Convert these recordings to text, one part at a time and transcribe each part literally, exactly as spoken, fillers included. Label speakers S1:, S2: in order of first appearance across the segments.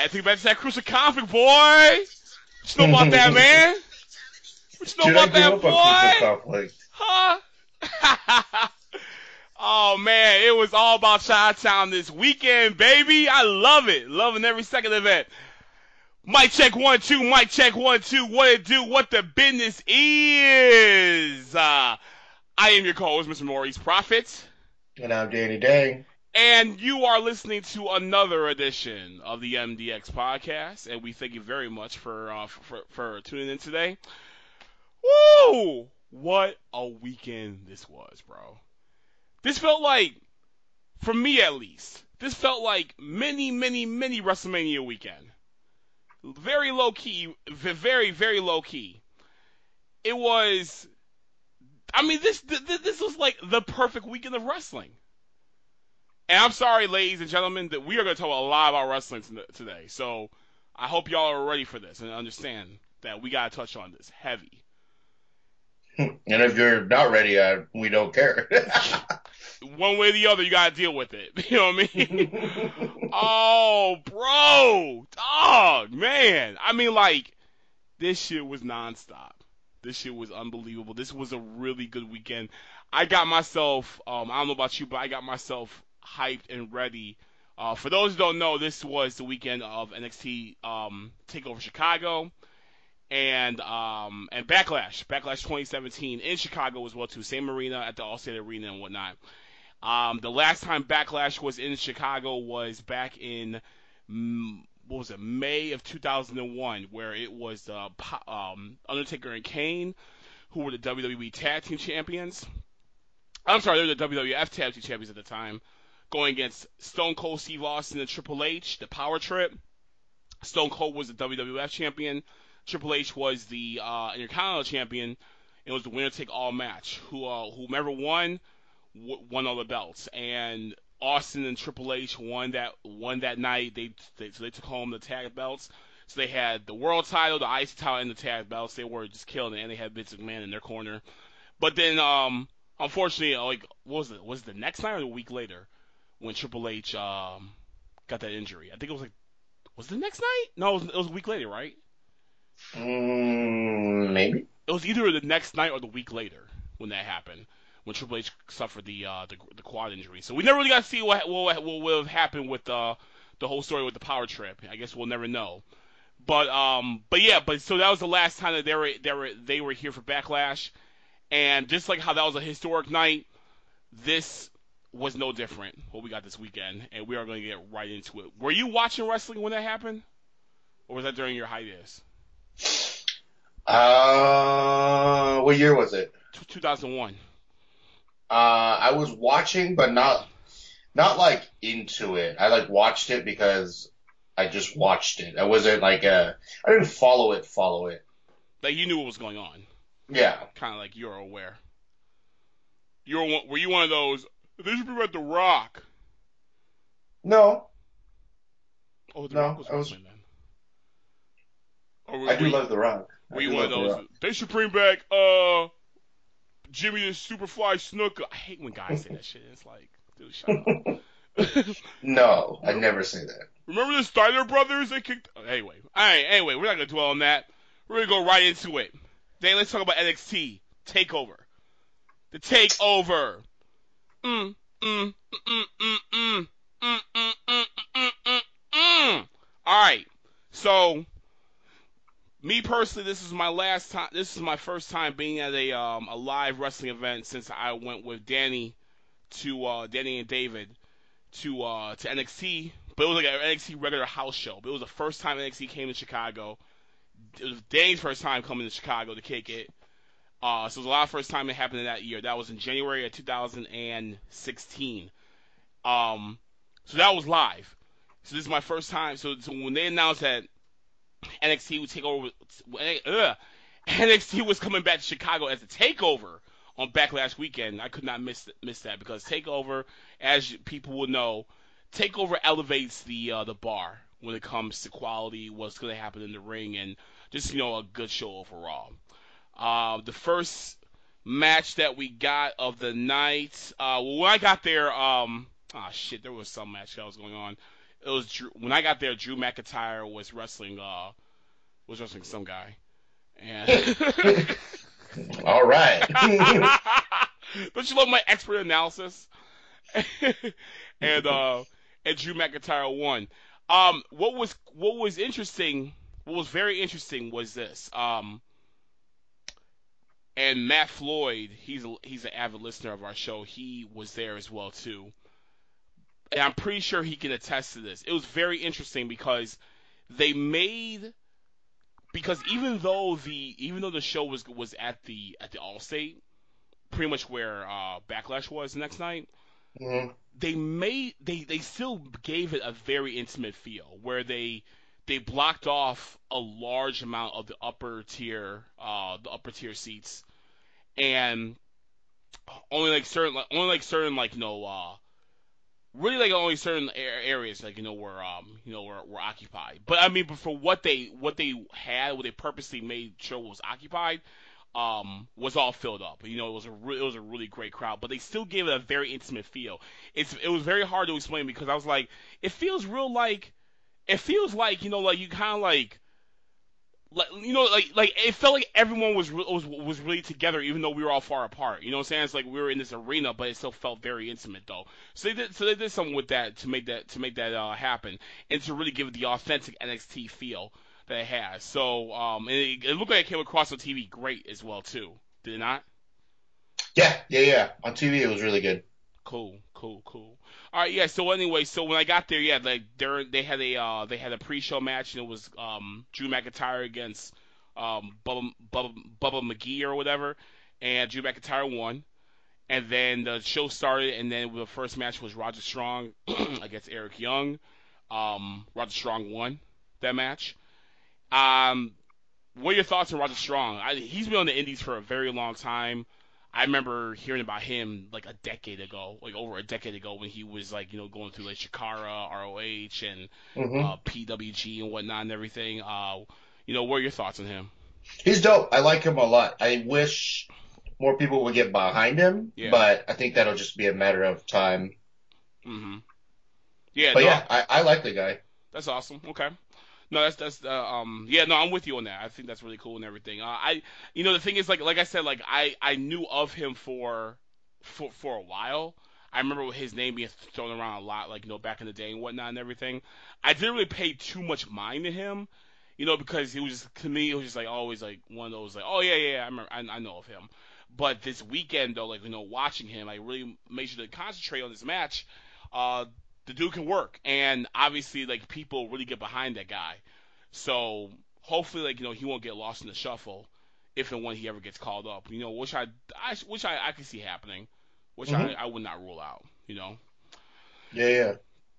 S1: had to get back to that Crucial Conflict, boy. What you know about that, man? What you know
S2: Dude,
S1: about
S2: I grew
S1: that,
S2: up on Crucial
S1: boy?
S2: Conflict.
S1: Huh? Oh, man, it was all about Chi-Town this weekend, baby. I love it. Loving every second of it. Mic check one, two, mic check one, two. What it do, what the business is. Uh, I am your co-host, Mister Maurice Prophet.
S2: And I'm Danny Day.
S1: And you are listening to another edition of the M D X podcast. And we thank you very much for, uh, for, for tuning in today. Woo! What a weekend this was, bro. This felt like, for me at least, this felt like many, many, many WrestleMania weekend. Very low key, very, very low key. It was, I mean, this this was like the perfect weekend of wrestling. And I'm sorry, ladies and gentlemen, that we are going to talk a lot about wrestling today. So I hope y'all are ready for this and understand that we got to touch on this heavy.
S2: And if you're not ready, uh, we don't care.
S1: One way or the other, you got to deal with it. You know what I mean? Oh, bro. Dog, man. I mean, like, this shit was nonstop. This shit was unbelievable. This was a really good weekend. I got myself, um, I don't know about you, but I got myself hyped and ready. Uh, for those who don't know, this was the weekend of N X T um, TakeOver Chicago and um, and Backlash. Backlash twenty seventeen in Chicago as well, too. Same arena at the Allstate Arena and whatnot. Um, the last time Backlash was in Chicago was back in, what was it, May of two thousand one, where it was uh, um, Undertaker and Kane, who were the W W E Tag Team Champions. I'm sorry, they were the W W F Tag Team Champions at the time, going against Stone Cold Steve Austin and Triple H, the Power Trip. Stone Cold was the W W F Champion. Triple H was the uh, Intercontinental Champion. It was the winner-take-all match. Who, uh, whomever won, won all the belts, and Austin and Triple H won that won that night. They, they so they took home the tag belts. So they had the world title, the I C title, and the tag belts. They were just killing it, and they had Vince McMahon in their corner. But then, um, unfortunately, like what was it? Was it the next night or a week later when Triple H um got that injury? I think it was like was it the next night? No, it was, it was a week later, right?
S2: Mm, maybe.
S1: It was either the next night or the week later when that happened. When Triple H suffered the uh, the, the quad injury, so we never really got to see what what what would have happened with uh, the whole story with the Power Trip. I guess we'll never know. But um, but yeah, but so that was the last time that they were they were they were here for Backlash, and just like how that was a historic night, this was no different. What we got this weekend, and we are going to get right into it. Were you watching wrestling when that happened, or was that during your hiatus?
S2: Uh, what year was it?
S1: two thousand one.
S2: Uh, I was watching, but not, not like into it. I like watched it because I just watched it. I wasn't like a, I didn't follow it, follow it.
S1: Like you knew what was going on.
S2: Yeah.
S1: Kind of like you're aware. You were, were you one of those, they should be about The Rock?
S2: No.
S1: Oh, The
S2: no,
S1: Rock was
S2: I was,
S1: then. Or were,
S2: I do
S1: were
S2: love The Rock.
S1: Were you one of those, they should bring back, uh, Jimmy the Superfly Snuka. I hate when guys say that shit. It's like, dude, shut up.
S2: No, I never say that.
S1: Remember the Steiner brothers? They kicked. Oh, anyway, all right. Anyway, we're not gonna dwell on that. We're gonna go right into it. Then let's talk about N X T Takeover. The Takeover. Mm, mm, mm, mm, mm, mm, mm, mm, mm, mm, mm, mm. All right. So. Me personally, this is my last time. This is my first time being at a um, a live wrestling event since I went with Danny to uh, Danny and David to uh, to N X T. But it was like an N X T regular house show. But it was the first time N X T came to Chicago. It was Danny's first time coming to Chicago to kick it. Uh, so it was a lot of first time it happened in that year. That was in January of two thousand sixteen. Um, so that was live. So this is my first time. So, so when they announced that N X T would take over. Uh, N X T was coming back to Chicago as a takeover on Backlash weekend. I could not miss miss that because Takeover, as people will know, Takeover elevates the uh, the bar when it comes to quality, what's going to happen in the ring, and just you know a good show overall. Uh, the first match that we got of the night, uh, well, when I got there, um, oh shit, there was some match that was going on. it was Drew, when I got there. Drew McIntyre was wrestling uh was wrestling some guy, and
S2: All right.
S1: don't you love my expert analysis? and uh and Drew McIntyre won. Um, what was what was interesting, what was very interesting was this. Um, and Matt Floyd, he's a, he's an avid listener of our show. He was there as well too, and I'm pretty sure he can attest to this. It was very interesting because they made because even though the even though the show was was at the at the Allstate, pretty much where uh, Backlash was the next night,
S2: Mhm.
S1: they made they they still gave it a very intimate feel where they they blocked off a large amount of the upper tier uh the upper tier seats, and only like certain like only like certain like you know uh really like only certain areas like you know were um you know were, were occupied. But I mean, but for what they what they had, what they purposely made sure was occupied, um, was all filled up. You know, it was a re- it was a really great crowd, but they still gave it a very intimate feel. It's it was very hard to explain because I was like, it feels real like it feels like you know like you kind of like. Like, you know, like like it felt like everyone was re- was was really together, even though we were all far apart. You know what I'm saying? It's like we were in this arena, but it still felt very intimate, though. So they did so they did something with that to make that to make that uh, happen, and to really give it the authentic N X T feel that it has. So um, and it, it looked like it came across on T V great as well too. Did it not?
S2: Yeah, yeah, yeah. On T V, it was really good.
S1: Cool, cool, cool. All right, yeah. So anyway, so when I got there, yeah, like they they had a uh, they had a pre-show match, and it was um, Drew McIntyre against um, Bubba, Bubba Bubba McGee or whatever, and Drew McIntyre won. And then the show started, and then the first match was Roger Strong against Eric Young. Um, Roger Strong won that match. Um, what are your thoughts on Roger Strong? I, he's been on the Indies for a very long time. I remember hearing about him like a decade ago, like over a decade ago, when he was like you know going through like Shikara, R O H, and
S2: Hmm.
S1: uh, P W G and whatnot and everything. Uh, you know, what are your thoughts on him?
S2: He's dope. I like him a lot. I wish more people would get behind him,
S1: Yeah.
S2: but I think that'll just be a matter of time.
S1: Mhm. Yeah.
S2: But
S1: No,
S2: yeah, I, I like the guy.
S1: that's awesome. Okay. No, that's that's uh, um yeah, no, I'm with you on that. I think that's really cool and everything. Uh, I you know the thing is like like I said like I I knew of him for for for a while. I remember his name being thrown around a lot, like you know back in the day and whatnot and everything. I didn't really pay too much mind to him, you know, because he was to me it was just like always like one of those like oh yeah yeah, yeah I remember I, I know of him. But this weekend though, like you know watching him, I really made sure to concentrate on this match. Uh, the dude can work, and obviously like people really get behind that guy. So hopefully, like you know, he won't get lost in the shuffle if and when he ever gets called up. You know, which I, I which I, I can see happening, which I,
S2: Hmm.
S1: I would not rule out. You know,
S2: Yeah, yeah.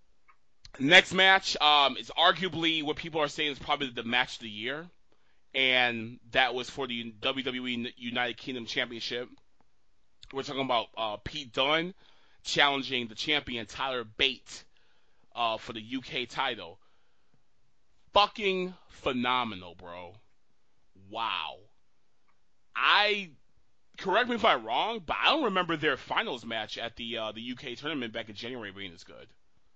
S1: next match um, is arguably what people are saying is probably the match of the year, and that was for the W W E United Kingdom Championship. We're talking about uh, Pete Dunne challenging the champion Tyler Bate uh, for the U K title. Fucking phenomenal, bro. Wow. I correct me if I'm wrong, but I don't remember their finals match at the uh, the U K tournament back in January being as good.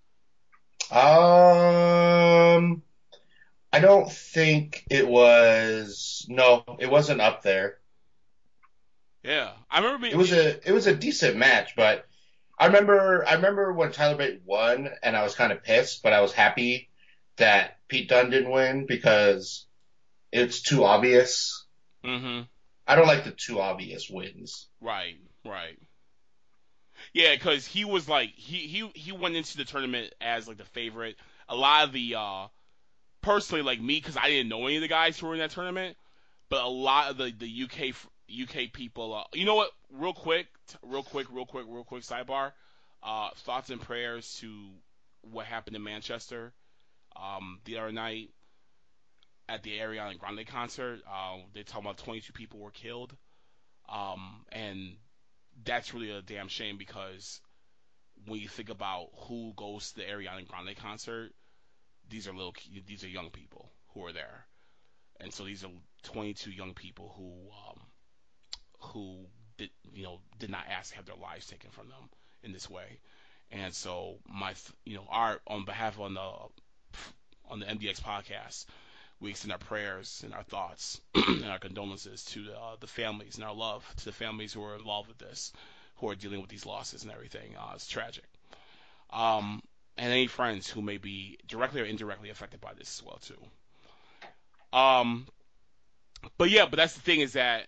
S2: Um, I don't think it was. No, it wasn't up there.
S1: Yeah, I remember
S2: It
S1: being.
S2: was a it was a decent match, but I remember I remember when Tyler Bate won, and I was kind of pissed, but I was happy that Pete Dunne didn't win because it's too obvious.
S1: Mm-hmm.
S2: I don't like the too obvious wins.
S1: Right, right. Yeah, because he was like he he he went into the tournament as like the favorite. A lot of the uh personally like me because I didn't know any of the guys who were in that tournament, but a lot of the the U K U K people. Uh, you know what? Real quick, real quick, real quick, real quick. Sidebar. Uh, thoughts and prayers to what happened in Manchester um, the other night at the Ariana Grande concert. Uh, they talking about twenty-two people were killed, um, and that's really a damn shame because when you think about who goes to the Ariana Grande concert, these are little, these are young people who are there, and so these are twenty-two young people who um, who did you know did not ask to have their lives taken from them in this way, And so my, you know, our on behalf on the on the M D X podcast, we extend our prayers and our thoughts and our condolences to the, uh, the families and our love to the families who are involved with this, who are dealing with these losses and everything. Uh, it's tragic. Um, and any friends who may be directly or indirectly affected by this as well too. Um, but yeah, but that's the thing is that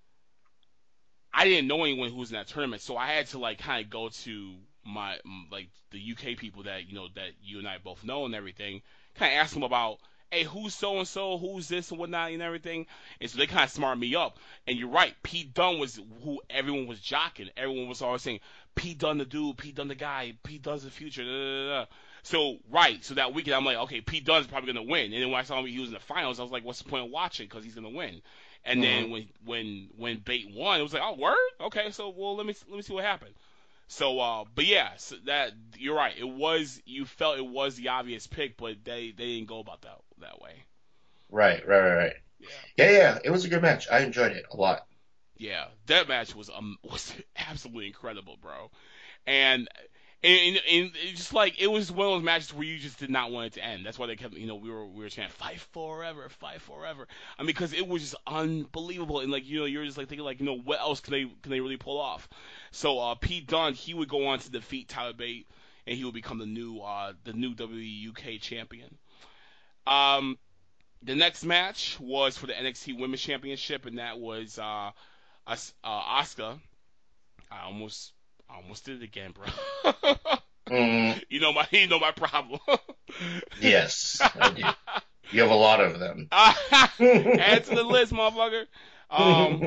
S1: I didn't know anyone who was in that tournament, so I had to like kind of go to my like the U K people that you know that you and I both know and everything, kind of ask them about, hey, who's so and so, who's this and whatnot and everything, and so they kind of smarted me up. And you're right, Pete Dunne was who everyone was jocking. Everyone was always saying Pete Dunne the dude, Pete Dunne the guy, Pete Dunne's the future. Da, da, da, da. So right, so that weekend I'm like, okay, Pete Dunne's probably gonna win. And then when I saw him he was in the finals, I was like, what's the point of watching? Because he's gonna win. And then
S2: Mm-hmm.
S1: when when when Bate won, it was like, oh word, okay, so well let me let me see what happened. So, uh, but yeah, so that you're right. It was you felt it was the obvious pick, but they they didn't go about that that way.
S2: Right, right, right, right.
S1: Yeah,
S2: Yeah, yeah. It was a good match. I enjoyed it a lot.
S1: yeah, that match was um was absolutely incredible, bro. And and, and it's just like it was one of those matches where you just did not want it to end. That's why they kept, you know, we were we were chanting fight forever, fight forever. I mean, because it was just unbelievable, and like you know, you're just like thinking like, you know, what else can they can they really pull off? So uh, Pete Dunne, he would go on to defeat Tyler Bate, and he would become the new uh the new W W E U K champion. Um, the next match was for the N X T Women's Championship, and that was uh, As- uh Asuka. I almost I almost did it again, bro.
S2: Mm,
S1: You know my you know my problem.
S2: yes, I do. You have a lot of them.
S1: Add to the list, motherfucker. Um.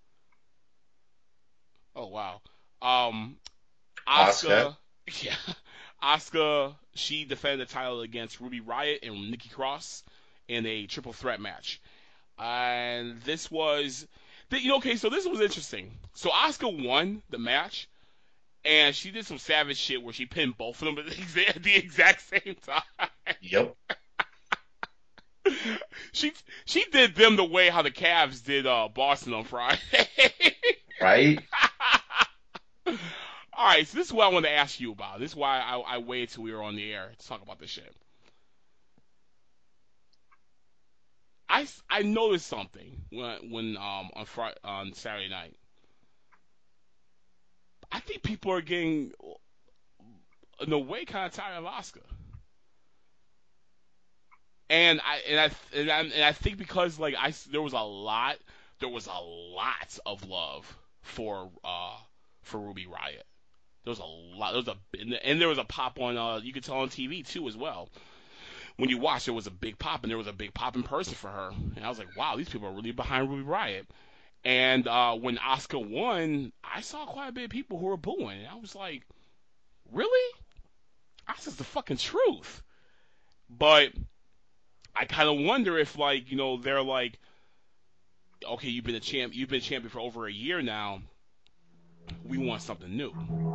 S1: Oh wow. Um.
S2: Oscar.
S1: Asuka. Yeah. Asuka. She defended the title against Ruby Riott and Nikki Cross in a triple threat match. And this was, you know, okay. So this was interesting. So Asuka won the match, and she did some savage shit where she pinned both of them at the exact, the exact same time.
S2: Yep.
S1: she she did them the way how the Cavs did uh, Boston on Friday.
S2: Right.
S1: All right, so this is what I want to ask you about. This is why I, I waited till we were on the air to talk about this shit. I, I noticed something when when um on Friday, on Saturday night. I think people are getting in a way kind of tired of Oscar. And I and I and I, and I think because like I there was a lot there was a lot of love for uh for Ruby Riott. There was a lot. There was a and there was a pop on. Uh, you could tell on T V too as well. When you watch, there was a big pop, and there was a big pop in person for her. And I was like, wow, these people are really behind Ruby Riott. And uh, when Oscar won, I saw quite a bit of people who were booing. And I was like, really? Oscar's the fucking truth. But I kind of wonder if, like, you know, they're like, okay, you've been a champ, you've been a champion for over a year now. We want something new.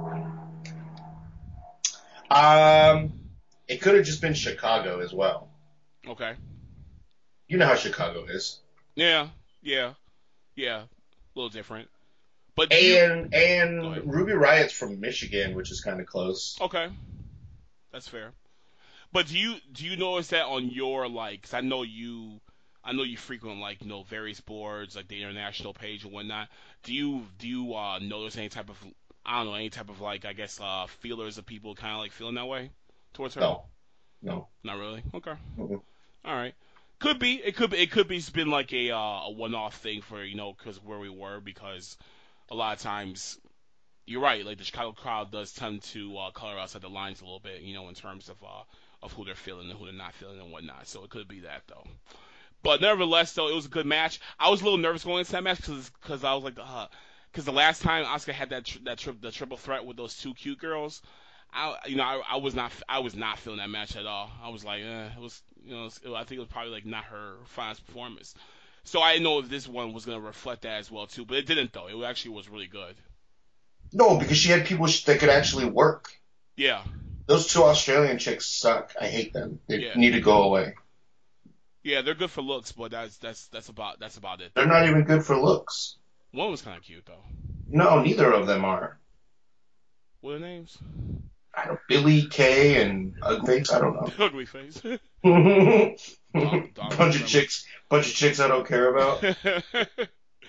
S2: Um, it could have just been Chicago as well.
S1: Okay.
S2: You know how Chicago is.
S1: Yeah. Yeah. Yeah. A little different. But do you?
S2: And
S1: Go ahead.
S2: and Ruby Riott's from Michigan, which is kind of close.
S1: Okay, that's fair. But do you do you notice that on your like? Cause I know you, I know you frequent like you know various boards like the international page and whatnot. Do you do you uh, notice any type of I don't know any type of like I guess uh, feelers of people kind of like feeling that way towards her?
S2: No, no.
S1: Not really. Okay.
S2: Mm-mm.
S1: All right. Could be. It could be. It could be. It's been like a uh, a one-off thing for you know because where we were because a lot of times you're right. Like the Chicago crowd does tend to uh, color outside the lines a little bit, you know, in terms of uh, of who they're feeling and who they're not feeling and whatnot. So it could be that though. But nevertheless, though, it was a good match. I was a little nervous going into that match because because I was like, uh, because the last time Oscar had that tr- that tri- the triple threat with those two cute girls, I you know I, I was not I was not feeling that match at all. I was like, eh, it was you know it, I think it was probably like not her finest performance. So I didn't know if this one was gonna reflect that as well too, but it didn't though. It actually was really good.
S2: No, because she had people that could actually work.
S1: Yeah,
S2: Those two Australian chicks suck. I hate them. They
S1: yeah,
S2: need to go away.
S1: yeah. They're good for looks, but that's that's that's about that's about it
S2: They're
S1: though.
S2: not even good for looks.
S1: One was kind of cute though.
S2: No, neither of them are.
S1: What are their names?
S2: I don't Billy Kay and Ugface. I don't know.
S1: Ugly face. Don, Don
S2: bunch of chicks, bunch of chicks I don't care about.
S1: That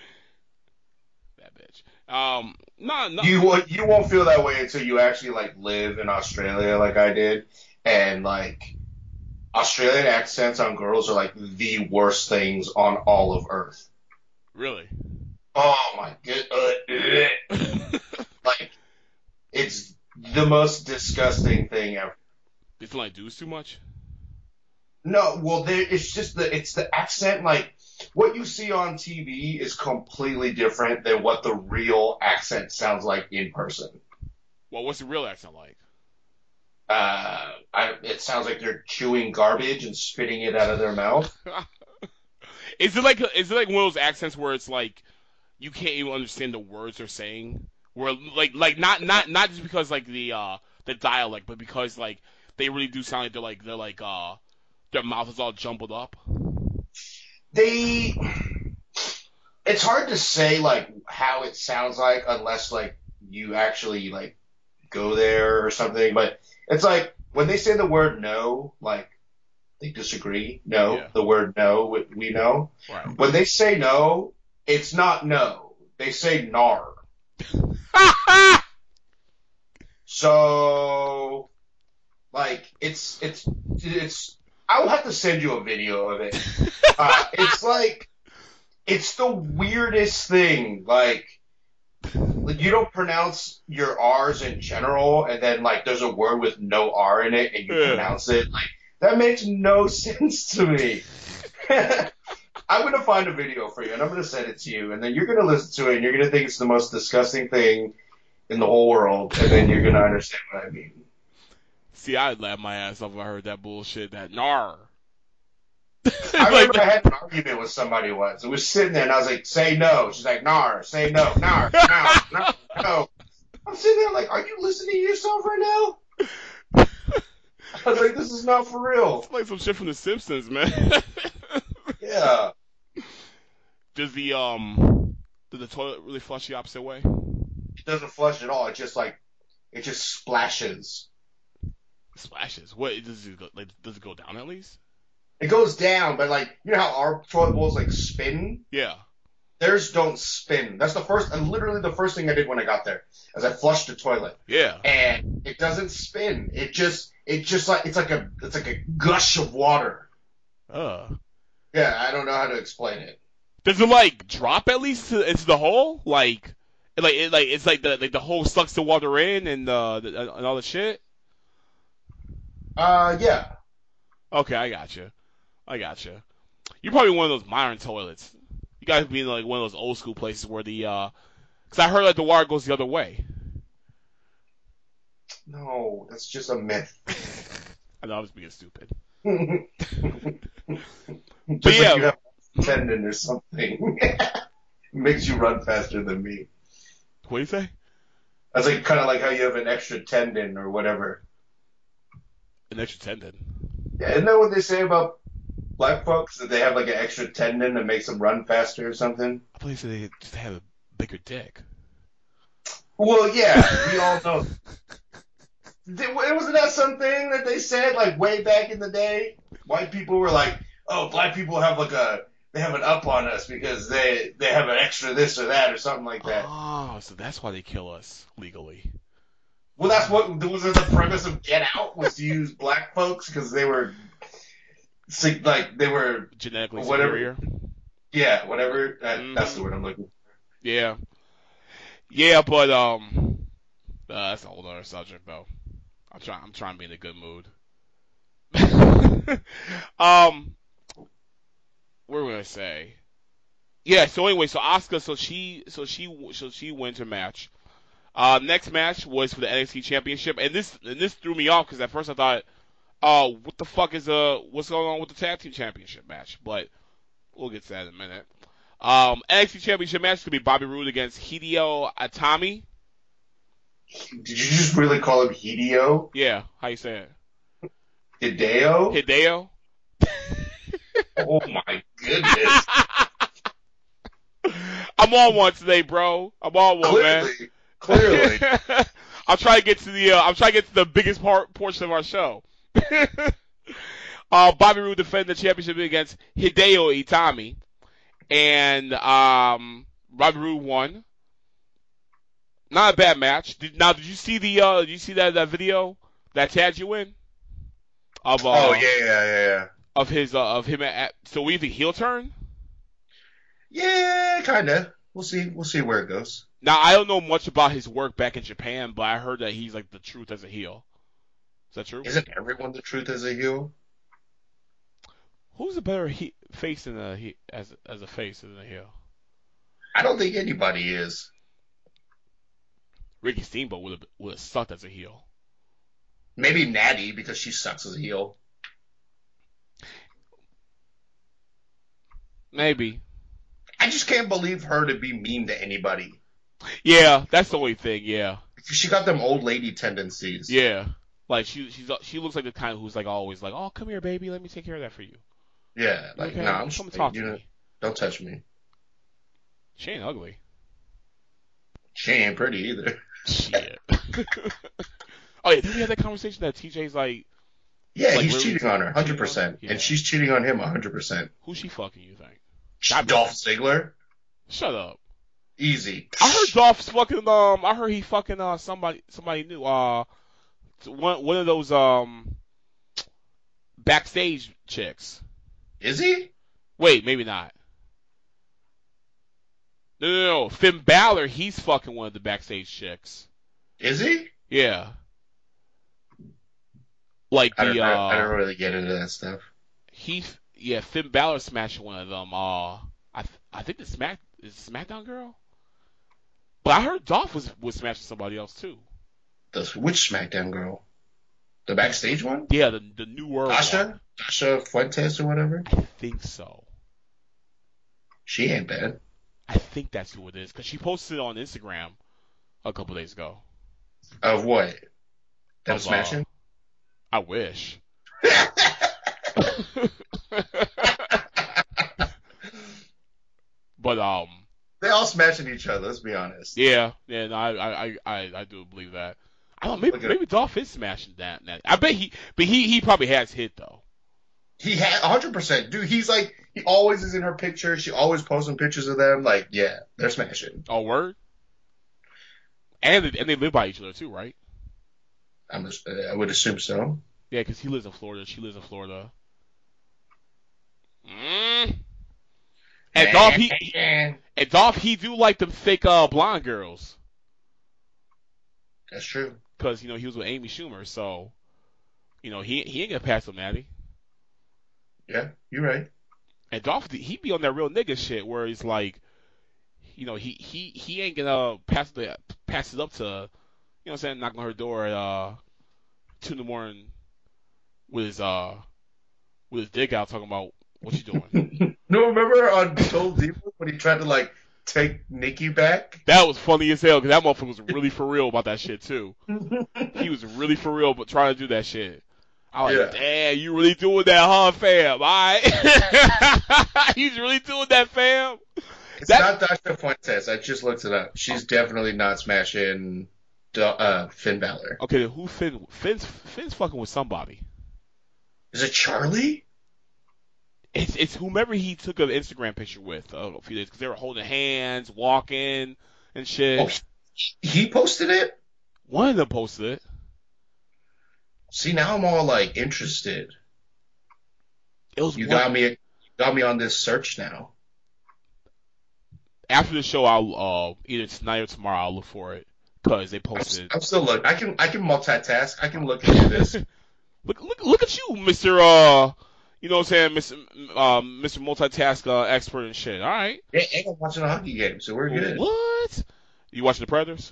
S1: bitch. Um, no, no.
S2: You won't- you won't feel that way until you actually like live in Australia, like I did, and like Australian accents on girls are like the worst things on all of Earth.
S1: Really?
S2: Oh my god! Like it's the most disgusting thing ever.
S1: They feel like dudes too much.
S2: No, well, there, it's just the it's the accent. Like what you see on T V is completely different than what the real accent sounds like in person.
S1: Well, what's the real accent like?
S2: Uh, I, it sounds like they're chewing garbage and spitting it out of their mouth.
S1: Is it like is it like one of those accents where it's like you can't even understand the words they're saying? Where like like not not not just because like the uh the dialect, but because like they really do sound like they're like they're like uh their mouth is all jumbled up.
S2: They, it's hard to say like how it sounds like unless like you actually like go there or something. But it's like when they say the word no, like they disagree. No,
S1: Yeah.
S2: the word no, we, we know.
S1: Right.
S2: When they say no, it's not no. They say nar. So, like, it's, it's, it's, I'll have to send you a video of it. Uh, it's like, it's the weirdest thing. Like, like, you don't pronounce your R's in general, and then, like, there's a word with no R in it, and you
S1: Yeah.
S2: pronounce it. Like, that makes no sense to me. I'm going to find a video for you, and I'm going to send it to you, and then you're going to listen to it, and you're going to think it's the most disgusting thing in the whole world, and then you're going to understand what I mean.
S1: See, I'd laugh my ass off if I heard that bullshit, that nar.
S2: I
S1: Like,
S2: remember I had an argument with somebody once. It was sitting there, and I was like, say no. She's like, nar, say no, nar, nar, nar, no. I'm sitting there like, are you listening to yourself right now? I was like, this is not for real.
S1: it's like some shit from The Simpsons, man.
S2: Yeah.
S1: Does the um does the toilet really flush the opposite way?
S2: It doesn't flush at all. It just like, it just splashes.
S1: Splashes. What does it go, like? Does it go down at least?
S2: It goes down, but like, you know how our toilet bowls like spin?
S1: Yeah.
S2: Theirs don't spin. That's the first, and literally the first thing I did when I got there, is I flushed the toilet.
S1: Yeah.
S2: And it doesn't spin. It just, it just like, it's like a, it's like a gush of water.
S1: Uh.
S2: Yeah, I don't know how to explain it.
S1: Does it like drop at least to, into the hole? Like, like it like it's like the like the hole sucks the water in and uh the, and all the shit.
S2: Uh, yeah.
S1: Okay, I got you. I got you. You're probably one of those modern toilets. You guys be in like one of those old school places where the uh, because I heard that the water goes the other way.
S2: No, that's just a myth.
S1: I know I was being stupid.
S2: Just
S1: But yeah.
S2: like you have a tendon or something. Makes you run faster than me.
S1: What do you say?
S2: That's like kind of like how you have an extra tendon or whatever.
S1: An extra tendon.
S2: Yeah, isn't that what they say about black folks? That they have like an extra tendon that makes them run faster or something?
S1: I believe they just have a bigger dick.
S2: Well, yeah, we all know. Did- Wasn't that something that they said like way back in the day? White people were like, "Oh, black people have like a they have an up on us because they they have an extra this or that or something like that."
S1: Oh, so that's why they kill us legally.
S2: Well, that's what was the premise of Get Out was to use black folks because they were sig- like they were
S1: Genetically
S2: whatever.
S1: superior.
S2: Yeah, whatever. That,
S1: Mhm.
S2: That's the word I'm looking for.
S1: Yeah. Yeah, but um, uh, that's a whole other subject though. I'm trying. I'm trying to be in a good mood. um, what were we gonna say? Yeah. So anyway, so Asuka, so she, so she, so she wins her match. Uh, next match was for the N X T Championship, and this and this threw me off because at first I thought, oh, what the fuck is uh, what's going on with the Tag Team Championship match? But we'll get to that in a minute. Um, N X T Championship match could be Bobby Roode against Hideo Itami.
S2: Did you just really call him Hideo?
S1: Yeah, how you say it?
S2: Hideo?
S1: Hideo.
S2: Oh my goodness.
S1: I'm on one today, bro. I'm on one, man.
S2: Clearly. Clearly.
S1: I'm trying to get to the. Uh, I'm trying to get to the biggest part portion of our show. uh, Bobby Roode defended the championship against Hideo Itami, and um, Bobby Roode won. Not a bad match. Did, now, did you see the? Uh, did you see that that video that tagged you in? Of uh,
S2: Oh yeah, yeah, yeah, yeah.
S1: Of his uh, of him at. So we think heel turn?
S2: Yeah, kinda. We'll see. We'll see where it goes.
S1: Now I don't know much about his work back in Japan, but I heard that he's like the truth as a heel. Is that true?
S2: Isn't everyone the truth as a heel?
S1: Who's a better he- face than a he- as as a face than a heel?
S2: I don't think anybody is.
S1: Ricky Steamboat would have would have sucked as a heel.
S2: Maybe Natty because she sucks as a heel.
S1: Maybe.
S2: I just can't believe her to be mean to anybody.
S1: Yeah, that's the only thing. Yeah.
S2: She got them old lady tendencies.
S1: Yeah. Like she she's she looks like the kind who's like always like, oh, come here, baby, let me take care of that for you.
S2: Yeah, like
S1: okay?
S2: nah, I'm
S1: come
S2: straight.
S1: talk
S2: You
S1: to
S2: know,
S1: me.
S2: don't touch me.
S1: She ain't ugly.
S2: She ain't pretty either.
S1: Shit. Oh yeah, did we have that conversation that T J's like?
S2: Yeah,
S1: like,
S2: he's
S1: really
S2: cheating on her, hundred percent,
S1: yeah.
S2: and she's cheating on him, hundred percent.
S1: Who's she fucking? You think?
S2: Dolph Ziggler.
S1: Shut up.
S2: Easy.
S1: I heard Dolph's fucking um. I heard he fucking uh somebody somebody new uh one one of those um backstage chicks.
S2: Is he?
S1: Wait, maybe not. No, no, no. Finn Balor, he's fucking one of the backstage chicks.
S2: Is he?
S1: Yeah. Like the
S2: I don't,
S1: uh.
S2: I don't really get into that stuff.
S1: He yeah, Finn Balor smashed one of them. Uh, I I think the Smack is SmackDown girl. But I heard Dolph was was smashing somebody else too.
S2: The which SmackDown girl? The backstage one?
S1: Yeah, the the new world.
S2: Dasha?
S1: One.
S2: Dasha Fuentes or whatever?
S1: I think so.
S2: She ain't bad.
S1: I think that's who it is because she posted it on Instagram a couple days ago.
S2: Of what? Them
S1: Of,
S2: smashing?
S1: Uh, I wish. But um,
S2: they all smashing each other. Let's be honest.
S1: Yeah, yeah, no, I, I, I, I do believe that. I don't know, maybe, maybe Dolph is smashing that. that. I bet he, but he, he probably has hit though.
S2: He had one hundred percent, dude. He's like, he always is in her picture. She always posting pictures of them. Like, yeah, they're smashing.
S1: Oh, word. And they, and they live by each other too, right?
S2: I'm, I would assume so.
S1: Yeah, because he lives in Florida. She lives in Florida. Mm. And Dolph, he, he, and Dolph, he do like them fake uh, blonde girls.
S2: That's true.
S1: Because you know he was with Amy Schumer, so you know he he ain't gonna pass him, Natty.
S2: Yeah, you're right.
S1: And Dolph, he be on that real nigga shit where he's like, you know, he he he ain't gonna pass the pass it up to, you know, what I'm saying, knock on her door at uh two in the morning with his uh with his dick out talking about what you doing.
S2: No, remember on Gold Diva when he tried to like take Nikki back?
S1: That was funny as hell because that motherfucker was really for real about that shit too. He was really for real, but trying to do that shit. I was like, yeah. Damn, you really doing that, huh, fam? Alright, he's really doing that, fam.
S2: It's
S1: that...
S2: not Dasha Fuentes. I just looked it up. She's oh. definitely not smashing uh, Finn Balor.
S1: Okay, then who Finn? Finn's Finn's fucking with somebody.
S2: Is it Charlie?
S1: It's it's whomever he took an Instagram picture with uh, a few days because they were holding hands, walking, and shit.
S2: Oh, he posted it?
S1: One of them posted it.
S2: See, now I'm all like interested.
S1: It was
S2: you
S1: one...
S2: got me. You got me on this search now.
S1: After the show, I'll uh, either tonight or tomorrow I'll look for it because they posted.
S2: I'm, I'm still looking. I can I can multitask. I can look into this.
S1: look look look at you, Mister Uh, you know what I'm saying, Mister Um, Mister Multitask uh, expert and shit. All right.
S2: Yeah, and I'm watching a hockey game, so we're good.
S1: What? You watching the Predators?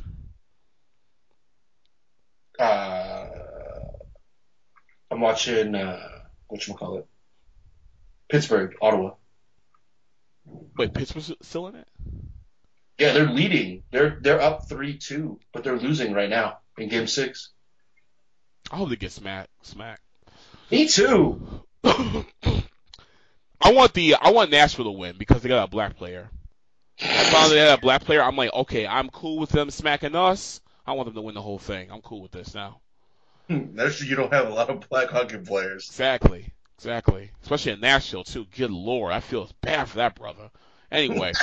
S2: Uh, I'm watching uh, whatchamacallit? Pittsburgh, Ottawa.
S1: Wait, Pittsburgh's still in it?
S2: Yeah, they're leading. They're they're up three two, but they're losing right now in game six.
S1: I hope they get smacked. Smacked.
S2: Me too.
S1: I want the I want Nashville to win because they got a black player. I found they had a black player. I'm like, okay, I'm cool with them smacking us, I want them to win the whole thing. I'm cool with this now.
S2: That's you don't have a lot of black hockey players.
S1: Exactly. Exactly. Especially in Nashville too. Good lord, I feel bad for that brother. Anyway.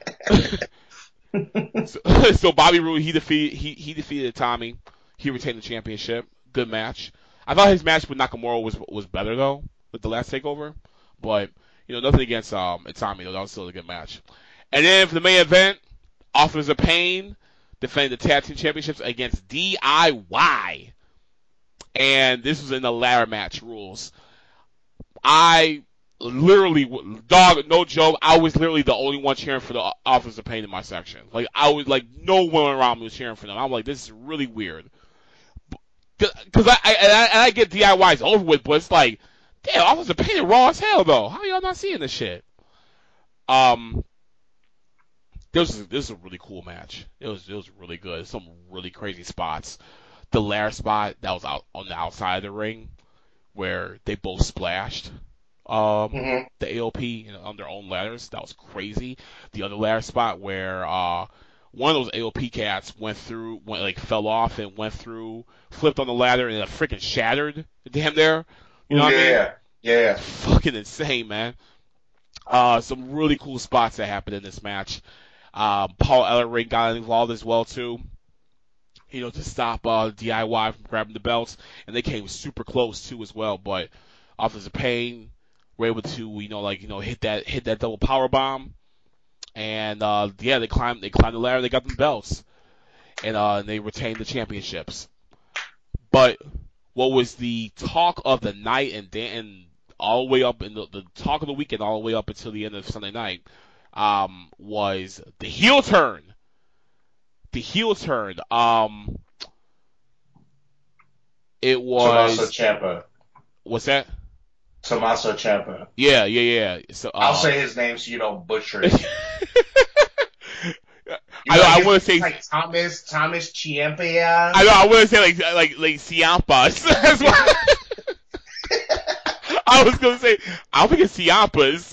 S1: so, so Bobby Roode, he defeated he he defeated Tommy. He retained the championship. Good match. I thought his match with Nakamura was was better though, with the last takeover. But you know, nothing against um Tommy though. That was still a good match. And then for the main event, Authors of Pain defending the tag team championships against D I Y. And this was in the ladder match rules. I literally, dog, no joke, I was literally the only one cheering for the Authors of Pain in my section. Like, I was, like, no one around me was cheering for them. I'm like, this is really weird. Because I, I, and I, and I get D I Ys over with, but it's like, damn, Authors of Pain are raw as hell, though. How are y'all not seeing this shit? Um, this is, this is a really cool match. It was, it was really good. Some really crazy spots. The Lair spot that was out on the outside of the ring, where they both splashed um,
S2: mm-hmm.
S1: the A O P you know, on their own ladders. That was crazy. The other ladder spot where uh, one of those A O P cats went through, went like fell off and went through, flipped on the ladder and it freaking shattered. Damn there. You know what
S2: yeah,
S1: I mean?
S2: Yeah, yeah.
S1: Fucking insane, man. Uh, some really cool spots that happened in this match. Um, Paul Ellering got involved as well too. You know, to stop uh, D I Y from grabbing the belts, and they came super close too as well. But Authors of Pain were able to, you know, like you know, hit that hit that double power bomb, and uh, yeah, they climbed they climbed the ladder, they got them belts, and uh, and they retained the championships. But what was the talk of the night and and all the way up in the, the talk of the weekend, all the way up until the end of Sunday night, um, was the heel turn. The heel turn. Um, it was
S2: Tommaso Ciampa.
S1: What's that?
S2: Tommaso Ciampa.
S1: Yeah, yeah, yeah. So uh,
S2: I'll say his name so you don't butcher it. You
S1: I
S2: know,
S1: know. I want to say
S2: like Thomas Thomas Ciampa.
S1: I know. I want to say like like like Ciampas. That's what I was gonna say. I don't think it's Ciampas.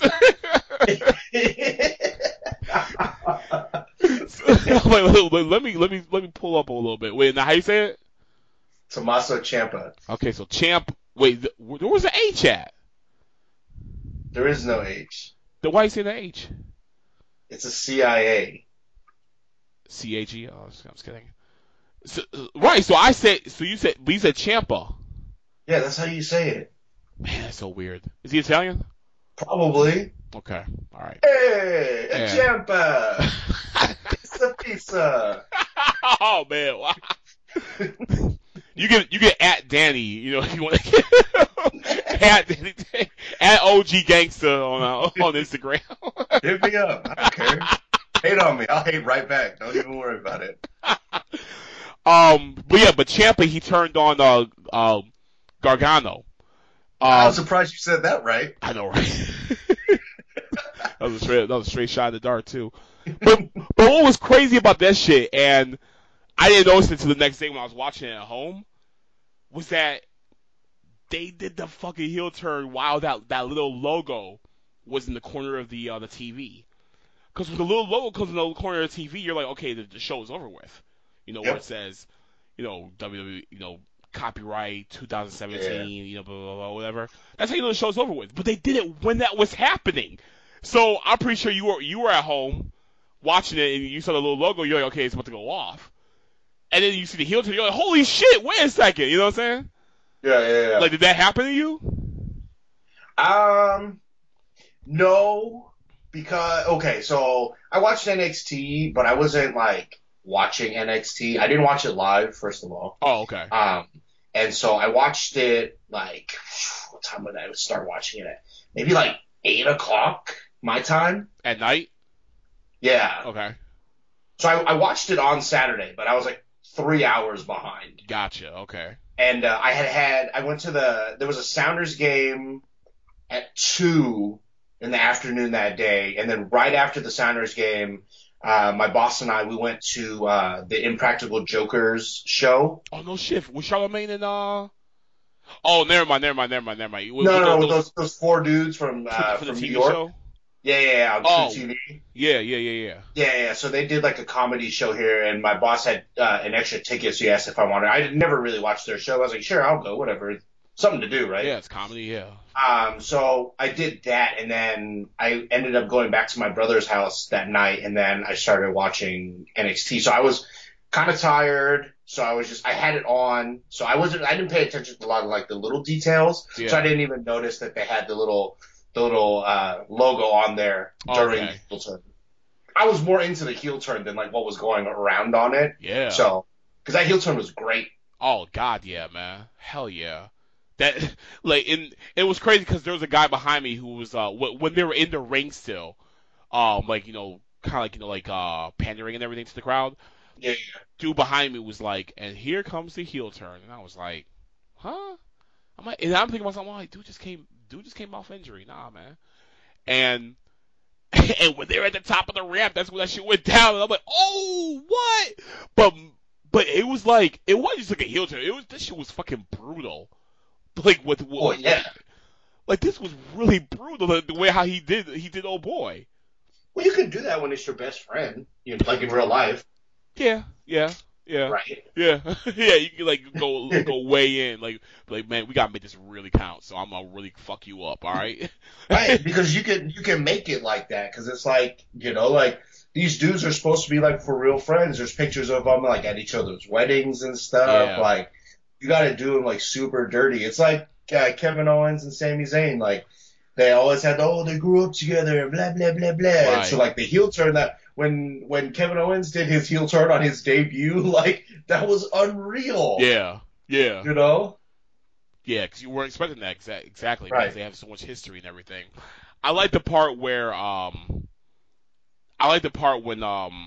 S1: Wait, wait, wait, let me let me let me pull up a little bit. Wait, now how you say it?
S2: Tommaso Ciampa.
S1: Okay, so Champ. Wait, th- where was the H at?
S2: There is no H.
S1: Then why you say the H?
S2: It's a C I A.
S1: C A G. Oh, I'm just kidding. So, uh, right. So I said. So you said. But you said Ciampa.
S2: Yeah, that's how you say it.
S1: Man, that's so weird. Is he Italian?
S2: Probably.
S1: Okay. All right.
S2: Hey, a
S1: Yeah.
S2: Ciampa. Pizza, pizza.
S1: Oh man. Wow. You get you get at Danny, you know, if you want to get at Danny, at O G Gangster on uh, on Instagram.
S2: Hit me up. I don't care. Hate on me. I'll hate right back. Don't even worry about it.
S1: Um, but yeah, but Ciampa he turned on uh uh Gargano. Um,
S2: I was surprised you said that right.
S1: I know, right? that was a straight that was a straight shot in the dark too. But but what was crazy about that shit, and I didn't notice it until the next day when I was watching it at home, was that they did the fucking heel turn while that, that little logo was in the corner of the uh, the T V. Because when the little logo comes in the corner of the T V, you're like, okay, the, the show is over with. You know,
S2: Yep.
S1: where it says, you know, W W E, you know, copyright twenty seventeen,
S2: Yeah.
S1: you know, blah, blah, blah, whatever. That's how you know the show's over with. But they did it when that was happening. So I'm pretty sure you were you were at home watching it and you saw the little logo, you're like, okay, it's about to go off. And then you see the heel turn, you're like, holy shit, wait a second, you know what I'm saying?
S2: Yeah, yeah, yeah.
S1: Like, did that happen to you?
S2: Um, no, because, okay, so I watched N X T, but I wasn't, like, watching N X T. I didn't watch it live, first of all.
S1: Oh, okay.
S2: Um, and so I watched it, like, what time would I start watching it at? Maybe, like, eight o'clock, my time.
S1: At night?
S2: Yeah.
S1: Okay.
S2: So I, I watched it on Saturday, but I was, like, three hours behind.
S1: Gotcha, okay.
S2: And uh, I had had, I went to the, there was a Sounders game at two in the afternoon that day. And then right after the Sounders game, uh, my boss and I, we went to uh, the Impractical Jokers show.
S1: Oh, no shit. Was Charlamagne and, uh... Oh, never mind, never mind, never mind, never mind.
S2: No, no, no, those, those four dudes from, uh,
S1: for the
S2: from
S1: T V
S2: New York.
S1: show?
S2: Yeah, yeah, yeah, on True
S1: Oh,
S2: T V.
S1: yeah, yeah, yeah, yeah.
S2: Yeah, yeah. So they did like a comedy show here, and my boss had uh, an extra ticket, so he asked if I wanted. I had never really watched their show. I was like, sure, I'll go, whatever. Something to do, right?
S1: Yeah, it's comedy. Yeah.
S2: Um, so I did that, and then I ended up going back to my brother's house that night, and then I started watching N X T. So I was kind of tired, so I was just I had it on, so I wasn't I didn't pay attention to a lot of like the little details,
S1: Yeah.
S2: so I didn't even notice that they had the little the little uh, logo on there during
S1: Okay.
S2: the heel turn. I was more into the heel turn than like what was going around on it.
S1: Yeah.
S2: So because that heel turn was great.
S1: Oh God, yeah, man. Hell yeah. That like in it was crazy because there was a guy behind me who was uh w- when they were in the ring still, um like you know kind of like you know like uh pandering and everything to the crowd.
S2: Yeah, yeah.
S1: Dude behind me was like, and here comes the heel turn, and I was like, huh? I'm like, and I'm thinking to myself, I'm like, dude just came, dude just came off injury, nah, man. And and when they were at the top of the ramp, that's when that shit went down, and I'm like, oh, what? But but it was like it wasn't just like a heel turn. It was this shit was fucking brutal. Like with, with
S2: Oh yeah.
S1: like this was really brutal the, the way how he did he did old boy.
S2: Well, you can do that when it's your best friend, you know, like in real life,
S1: Yeah, yeah, yeah,
S2: right?
S1: yeah, yeah. You can like go go way in, like like man, we gotta make this really count. So I'm gonna really fuck you up, all right?
S2: Right, because you can you can make it like that because it's like you know like these dudes are supposed to be like for real friends. There's pictures of them like at each other's weddings and stuff.
S1: Yeah.
S2: Like you got to do them like super dirty. It's like uh, Kevin Owens and Sami Zayn. Like they always had oh they grew up together blah blah blah blah.
S1: Right.
S2: And so like the heel turn that when when Kevin Owens did his heel turn on his debut, like that was unreal.
S1: Yeah, yeah,
S2: You know.
S1: yeah. Because you weren't expecting that exa- exactly
S2: Right.
S1: because they have so much history and everything. I like the part where um, I like the part when um,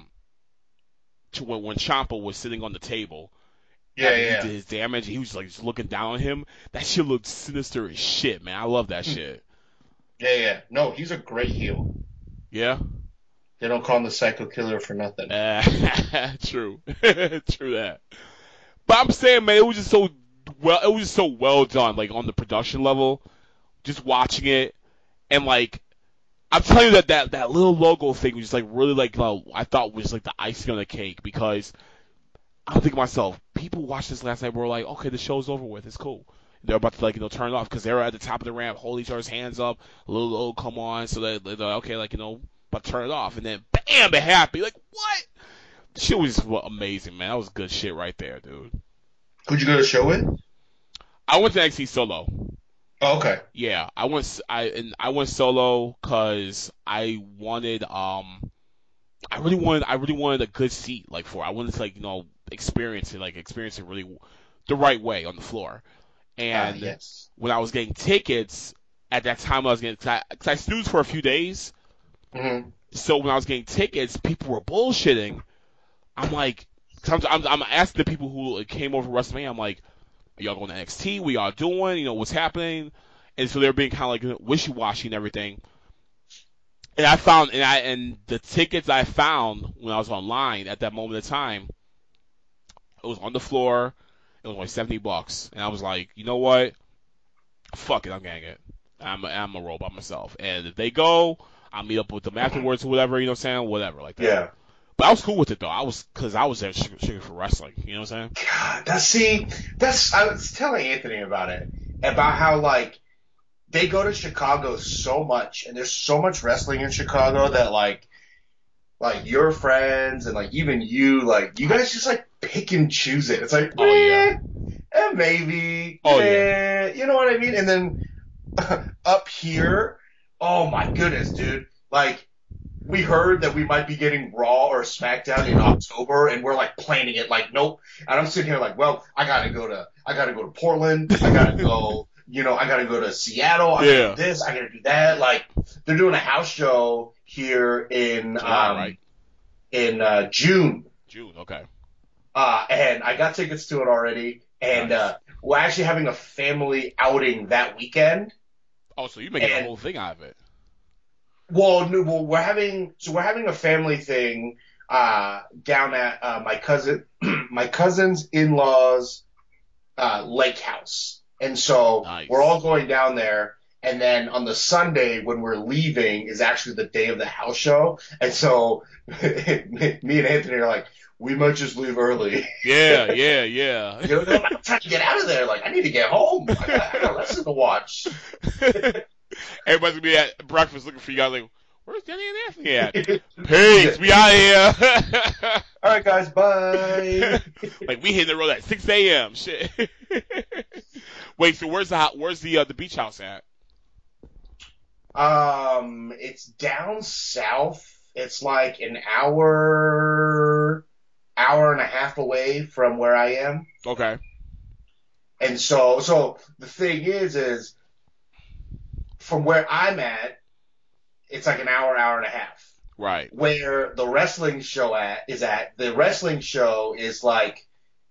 S1: to when when Ciampa was sitting on the table.
S2: Yeah,
S1: After
S2: yeah.
S1: he did his damage, he was like just looking down on him. That shit looked sinister as shit, man. I love that shit.
S2: Yeah, yeah. No, he's a great heel.
S1: Yeah.
S2: They don't call him the Psycho Killer for nothing.
S1: Uh, true, true that. But I'm saying, man, it was just so well. It was just so well done, like on the production level. Just watching it, and like I'm telling you that that, that little logo thing was just like really like uh, I thought was like the icing on the cake because I'm thinking to myself, people watched this last night were like, okay, the show's over with, it's cool. They're about to like you know turn it off because they were at the top of the ramp, holding each other's hands up, a little oh come on, so they they're like, okay, like you know, about to turn it off, and then bam, they're happy, like what? The shit was just amazing, man. That was good shit right there, dude.
S2: Who'd you go to show with?
S1: I went to N X T solo.
S2: Oh, okay.
S1: Yeah, I went s- I and I went solo because I wanted um I really wanted I really wanted a good seat like for I wanted to like you know experience it like experience it really the right way on the floor. And
S2: Ah, yes.
S1: when I was getting tickets at that time, I was getting cause I, cause I snoozed for a few days.
S2: Mm-hmm.
S1: So when I was getting tickets, people were bullshitting. I'm like, cause I'm, I'm, I'm asking the people who came over to WrestleMania. I'm like, are y'all going to N X T? What y'all doing? You know what's happening? And so they're being kind of like wishy-washy and everything. And I found and I and the tickets I found when I was online at that moment of time, it was on the floor. It was only seventy bucks, and I was like, you know what? Fuck it, I'm getting it. I'm a, I'm a roll by myself, and if they go, I'll meet up with them afterwards or whatever. You know what I'm saying? Whatever, like that.
S2: Yeah.
S1: But I was cool with it though. I was because I was there sugar for wrestling. You know what I'm saying?
S2: God, that's see, that's I was telling Anthony about it about how like they go to Chicago so much, and there's so much wrestling in Chicago that like like your friends and like even you like you guys just like pick and choose it. It's like
S1: Oh, yeah.
S2: eh, eh, maybe
S1: Oh,
S2: eh, you know what I mean? And then up here, oh my goodness, dude, like. We heard that we might be getting Raw or SmackDown in October, and we're like planning it. Like, nope. And I'm sitting here like, well, I gotta go to, I gotta go to Portland. I gotta go, you know, I gotta go to Seattle. I
S1: Yeah.
S2: gotta do this. I gotta do that. Like, they're doing a house show here in,
S1: July,
S2: um,
S1: right?
S2: in uh, June.
S1: June, okay.
S2: Uh, and I got tickets to it already. And
S1: Nice.
S2: uh, we're actually having a family outing that weekend.
S1: Oh, so you making
S2: and-
S1: a whole thing out of it?
S2: Well, no, well, we're having so we're having a family thing uh, down at uh, my cousin my cousin's in-laws uh, lake house, and so
S1: Nice.
S2: we're all going down there. And then on the Sunday when we're leaving is actually the day of the house show. And so me and Anthony are like, we might just leave early.
S1: Yeah, yeah, yeah.
S2: You know, I'm not trying to get out of there. Like, I need to get home. I got, I got a lesson to watch.
S1: Everybody's gonna be at breakfast looking for you guys like, where's Danny and Anthony at? Peace, we out here.
S2: All right, guys, bye.
S1: Like we hitting the road at six a m. Shit. Wait, so where's the where's the uh, the beach house at?
S2: Um, it's down south. It's like an hour, hour and a half away from where I am.
S1: Okay.
S2: And so, so the thing is, is from where I'm at, it's like an hour, hour and a half.
S1: Right.
S2: Where the wrestling show at is at, the wrestling show is like,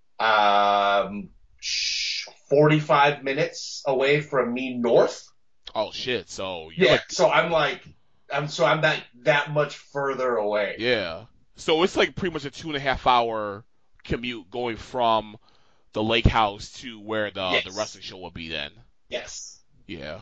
S2: um, forty-five minutes away from me north.
S1: Oh shit! So you're
S2: yeah,
S1: like,
S2: so I'm like, I'm so I'm that that much further away.
S1: Yeah. So it's like pretty much a two and a half hour commute going from the lake house to where the
S2: Yes.
S1: the wrestling show will be then.
S2: Yes.
S1: Yeah.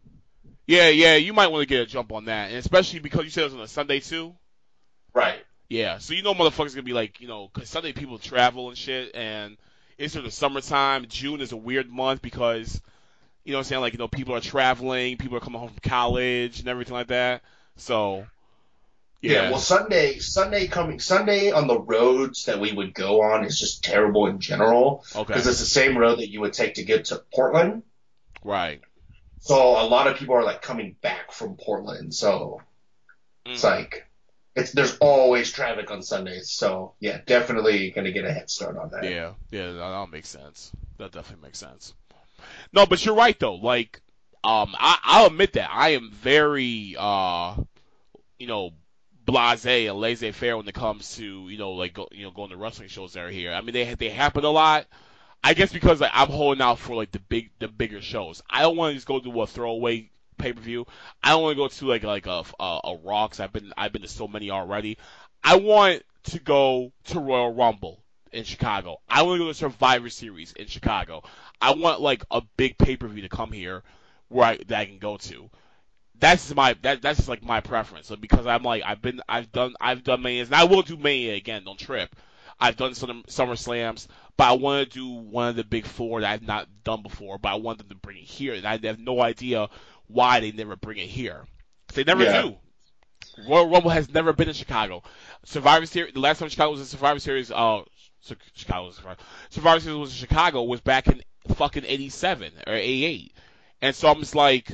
S1: Yeah, yeah. You might want to get a jump on that, and especially because you said it was on a Sunday too.
S2: Right.
S1: Yeah. So you know, motherfuckers gonna be like, you know, 'cause Sunday people travel and shit, and it's sort of summertime. June is a weird month because. You know what I'm saying? Like, you know, people are traveling, people are coming home from college and everything like that. So, yeah.
S2: Yeah, well, Sunday, Sunday coming, Sunday on the roads that we would go on is just terrible in general.
S1: Okay.
S2: Because it's the same road that you would take to get to Portland.
S1: Right.
S2: So a lot of people are like coming back from Portland. So
S1: Mm.
S2: it's like, it's, there's always traffic on Sundays. So yeah, definitely going to get a head start on that.
S1: Yeah, yeah, that, that'll make sense. That definitely makes sense. No, but you're right though. Like, um, I, I'll admit that I am very, uh, you know, blasé and laissez-faire when it comes to, you know, like, go, you know, going to wrestling shows that are here. I mean, they they happen a lot. I guess because like I'm holding out for like the big, the bigger shows. I don't want to just go to a throwaway pay per view. I don't want to go to like like a a, a Raw 'cause I've been I've been to so many already. I want to go to Royal Rumble in Chicago. I want to go to Survivor Series in Chicago. I want like a big pay per view to come here where I, that I can go to. That's just my that that's just like my preference. So because I'm like I've been I've done I've done Manias and I will do Mania again. Don't trip. I've done some Summer Slams, but I want to do one of the big four that I've not done before. But I want them to bring it here, and I have no idea why they never bring it here. They never
S2: Yeah.
S1: do. Royal Rumble has never been in Chicago. Survivor Series. The last time Chicago was in Survivor Series. Uh, Chicago was Survivor. Survivor Series was in Chicago was back in fucking eighty-seven or eighty-eight, and so I'm just like,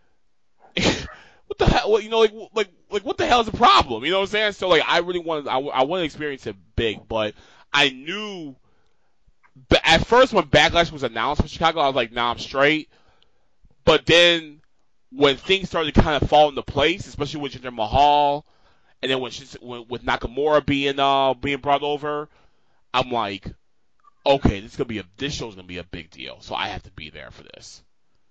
S1: what the hell? You know, like like like what the hell is the problem? You know what I'm saying? So like, I really wanted, I, I want to experience it big, but I knew. But at first, when Backlash was announced for Chicago, I was like, nah, I'm straight. But then when things started to kind of fall into place, especially with Jinder Mahal, and then when, when with Nakamura being uh being brought over, I'm like, okay, this is gonna be a this show's gonna be a big deal, so I have to be there for this.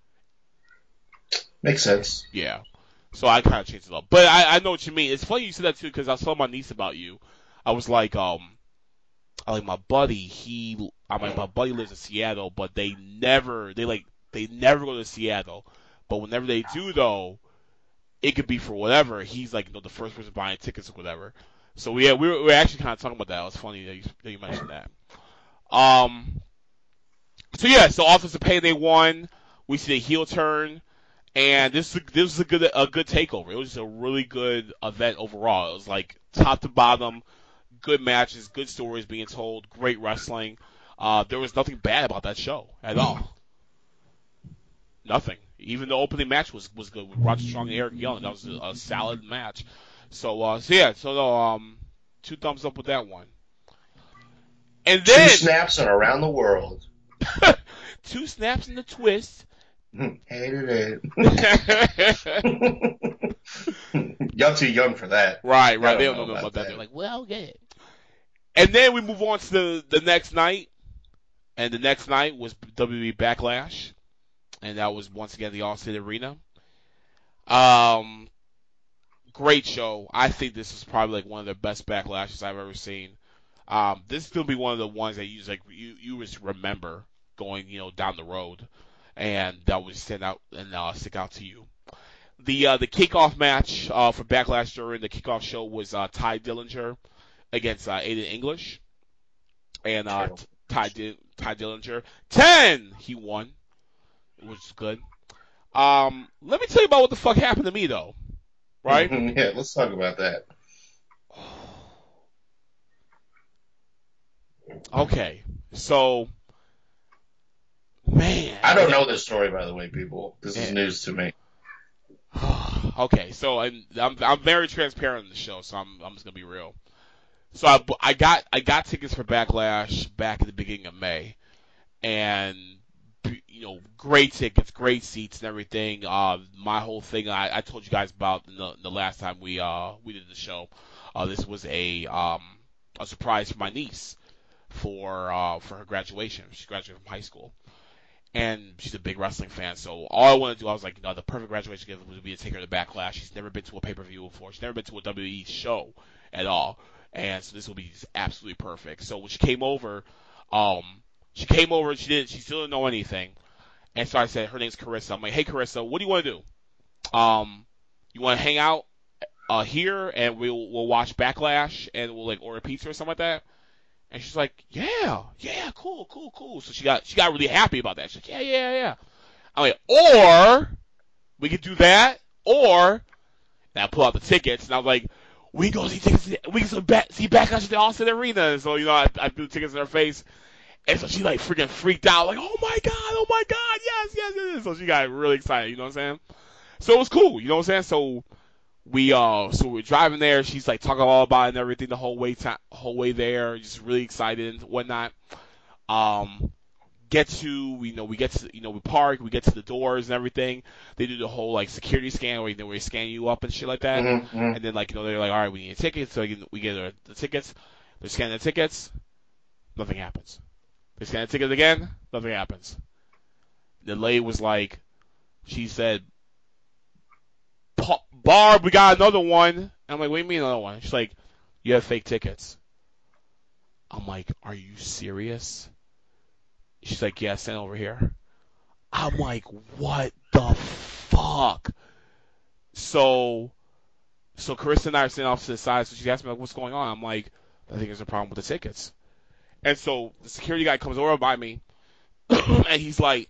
S2: Makes sense.
S1: Yeah, so I kind of changed it up, but I, I know what you mean. It's funny you said that too because I was telling my niece about you. I was like, um, I like my buddy. He, I mean, my buddy lives in Seattle, but they never, they like, they never go to Seattle. But whenever they do, though, it could be for whatever. He's like, you know, the first person buying tickets or whatever. So yeah, we were, we were actually kind of talking about that. It was funny that you, that you mentioned that. Um. So yeah, so Office of Pain they won. We see a heel turn, and this is a, this was a good a good takeover. It was just a really good event overall. It was like top to bottom, good matches, good stories being told, great wrestling. Uh, there was nothing bad about that show at all. Nothing. Even the opening match was, was good with Roger Strong and Eric Young. That was a, a solid match. So, uh, so yeah, so um, two thumbs up with that one. And then
S2: Two snaps and around the world.
S1: two snaps and a twist.
S2: Hated it. Y'all too young for that.
S1: Right, right.
S2: I
S1: They
S2: don't
S1: don't
S2: know
S1: know about
S2: about
S1: that.
S2: that.
S1: They're like, well, get it. And then we move on to the, the next night. And the next night was W W E Backlash. And that was once again the Allstate Arena. Um, great show. I think this is probably like one of the best backlashes I've ever seen. Um, this is gonna be one of the ones that you just, like you you just remember going, you know, down the road. and that would stand out and uh, stick out to you. The uh, the kickoff match uh, for Backlash during the kickoff show was uh, Ty Dillinger against uh, Aiden English, and uh, Ty Di- Ty Dillinger ten he won, which is good. Um, let me tell you about what the fuck happened to me though, right?
S2: Yeah, let's talk about that.
S1: Okay, so man,
S2: I don't know this story, by the way, people. This is
S1: man.
S2: news to me.
S1: Okay, so I'm, I'm I'm very transparent on the show, so I'm I'm just gonna be real. So I, I got I got tickets for Backlash back at the beginning of May, and you know, great tickets, great seats, and everything. Uh, my whole thing I, I told you guys about in the, the last time we uh we did the show. Uh, this was a um a surprise for my niece for uh for her graduation. She graduated from high school. And she's a big wrestling fan, so all I wanted to do, I was like, you know, the perfect graduation gift would be to take her to Backlash. She's never been to a pay-per-view before. She's never been to a W W E show at all. And so this will be absolutely perfect. So when she came over, um, she came over and she didn't, she still didn't know anything. And so I said, her name's Carissa. I'm like, hey Carissa, what do you want to do? Um, you want to hang out, uh, here and we'll, we'll watch Backlash and we'll like order pizza or something like that? And she's like, yeah, yeah, cool, cool, cool. So she got she got really happy about that. She's like, yeah, yeah, yeah. I'm like, or we could do that, or and I pull out the tickets, and I was like, we can go see tickets. We can see back, see Backlash at the Austin Arena. And so you know, I, I threw the tickets in her face, and so she like freaking freaked out, like, oh my god, oh my god, yes, yes, yes. So she got really excited. You know what I'm saying? So it was cool. You know what I'm saying? So. We uh so we're driving there. She's like talking all about it and everything the whole way time, whole way there. Just really excited and whatnot. Um, get to you know we get to you know we park. We get to the doors and everything. They do the whole like security scan where you know where they scan you up and shit like that.
S2: Mm-hmm, mm-hmm.
S1: And then like you know they're like, all right, we need a ticket. So we get our, the tickets. They're scanning the tickets. Nothing happens. They scan the ticket again. Nothing happens. The lady was like, she said, Barb, we got another one. And I'm like, what do you mean another one? She's like, you have fake tickets. I'm like, are you serious? She's like, yeah, send over here. I'm like, what the fuck? So, so Carissa and I are sitting off to the side, so she asked me, like, what's going on? I'm like, I think there's a problem with the tickets. And so the security guy comes over by me, and he's like,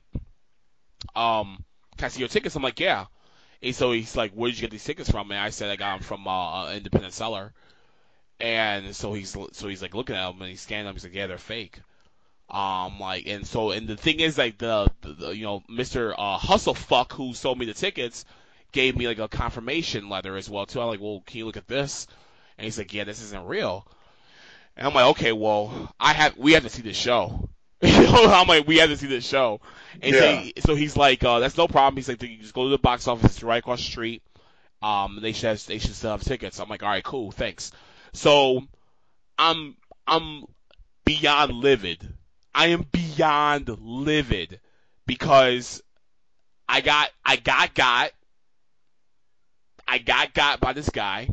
S1: um, can I see your tickets? I'm like, yeah. And so he's like, where did you get these tickets from? And I said I got them from uh, an independent seller. And so he's so he's like looking at them and he's scanning them. He's like, yeah, they're fake. Um, like, and so and the thing is, like the, the, the you know Mister Uh, Hustlefuck who sold me the tickets gave me like a confirmation letter as well too. I'm like, well, can you look at this? And he's like, yeah, this isn't real. And I'm like, okay, well, I have we have to see this show. You know, I'm like, we have to see this show. And
S2: Yeah.
S1: so, so he's like, uh, that's no problem. He's like, you just go to the box office, it's right across the street. Um, they should have, they should still have tickets. I'm like, all right, cool, thanks. So, I'm I'm beyond livid. I am beyond livid because I got I got got I got got by this guy,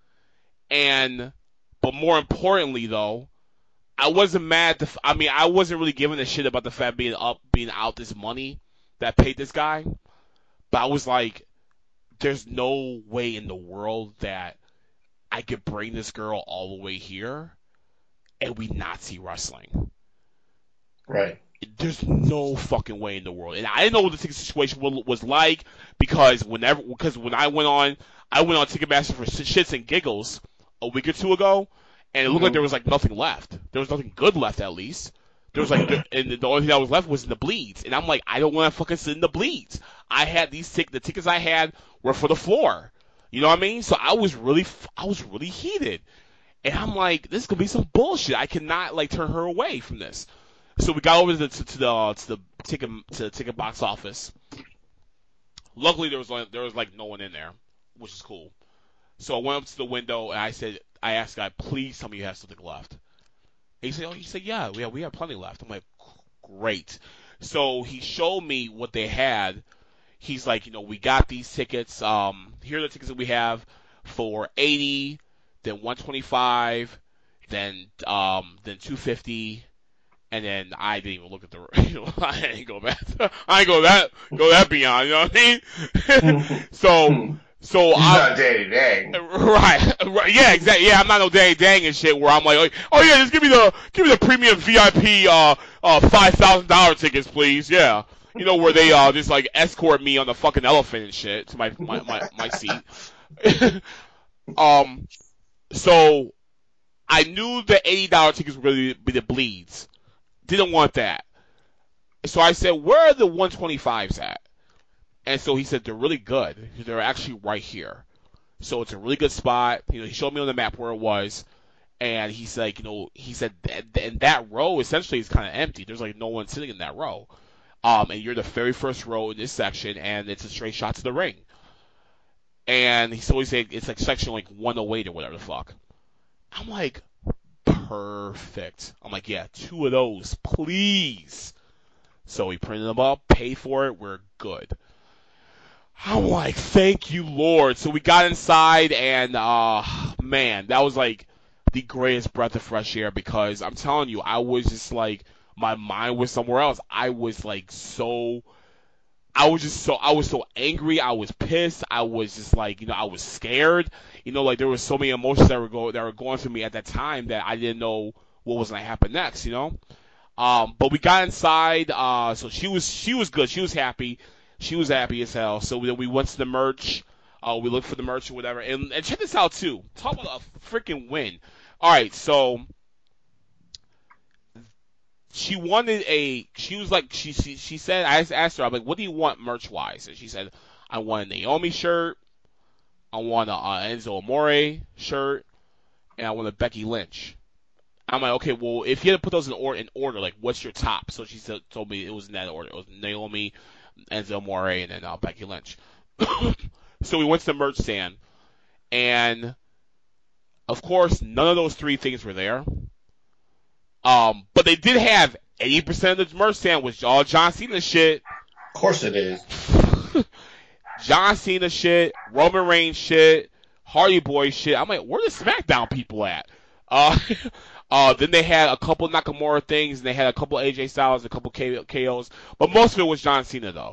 S1: and but more importantly though, I wasn't mad. To, I mean, I wasn't really giving a shit about the fact being up, being out this money that paid this guy. But I was like, there's no way in the world that I could bring this girl all the way here and we not see wrestling.
S2: Right.
S1: There's no fucking way in the world. And I didn't know what the ticket situation was like because whenever, because when I went on, I went on Ticketmaster for shits and giggles a week or two ago. And it looked
S2: mm-hmm.
S1: like there was like nothing left. There was nothing good left, at least. There was like, and the only thing that was left was in the bleeds. And I'm like, I don't want to fucking sit in the bleeds. I had these tickets. The tickets I had were for the floor. You know what I mean? So I was really, I was really heated. And I'm like, this is gonna be some bullshit. I cannot like turn her away from this. So we got over to the to, to the uh, to the ticket to the ticket box office. Luckily, there was like, there was like no one in there, which is cool. So I went up to the window and I said, I asked the guy, please tell me you have something left. And he said, oh, he said, yeah, we have, we have plenty left. I'm like, great. So he showed me what they had. He's like, you know, we got these tickets. Um, here are the tickets that we have for eighty, then one twenty-five, then um, then two fifty, And then I didn't even look at the, you know, I ain't go back, I ain't go that, go that beyond, you know what I mean? so, so
S2: He's
S1: I'm,
S2: not Danny Dang.
S1: right, right, yeah, exactly, yeah, I'm not no Danny Dang and shit where I'm like, oh yeah, just give me the, give me the premium V I P, uh, uh, five thousand dollar tickets, please, yeah. You know, where they, uh, just like escort me on the fucking elephant and shit to my, my, my, my seat. um, so, I knew the eighty dollar tickets were going to be the bleeds. Didn't want that. So I said, where are the one twenty-fives at? And so he said, they're really good. They're actually right here. So it's a really good spot. You know, he showed me on the map where it was. And he's like, you know, he said, and that row essentially is kind of empty. There's like no one sitting in that row. Um, and you're the very first row in this section, and it's a straight shot to the ring. And he's always saying it's like section like one oh eight or whatever the fuck. I'm like, perfect. I'm like, yeah, two of those, please. So we printed them up, paid for it, we're good. I'm like, thank you, Lord. So we got inside, and, uh, man, that was like the greatest breath of fresh air because I'm telling you, I was just like, my mind was somewhere else. I was like so, I was just so, I was so angry. I was pissed. I was just like, you know, I was scared. You know, like there was so many emotions that were go that were going through me at that time that I didn't know what was gonna happen next. You know, um, but we got inside. Uh, so she was she was good. She was happy. She was happy as hell. So then we went to the merch. Uh, we looked for the merch or whatever. And, and check this out too. Talk about a freaking win. All right, so she wanted a. She was like she she, she said. I asked her. I'm like, what do you want merch wise? And she said, I want a Naomi shirt. I want a uh, Enzo Amore shirt, and I want a Becky Lynch. I'm like, okay, well, if you had to put those in order, in order, like, what's your top? So she said, told me it was in that order. It was Naomi, Enzo Amore, and then uh, Becky Lynch. So we went to the merch stand, and of course, none of those three things were there. Um, but they did have eighty percent of the merch stand was all John Cena shit.
S2: Of course it is.
S1: John Cena shit, Roman Reigns shit, Hardy Boy shit. I'm like, where the SmackDown people at? Uh, uh, then they had a couple Nakamura things, and they had a couple A J Styles, a couple K Os, but most of it was John Cena though.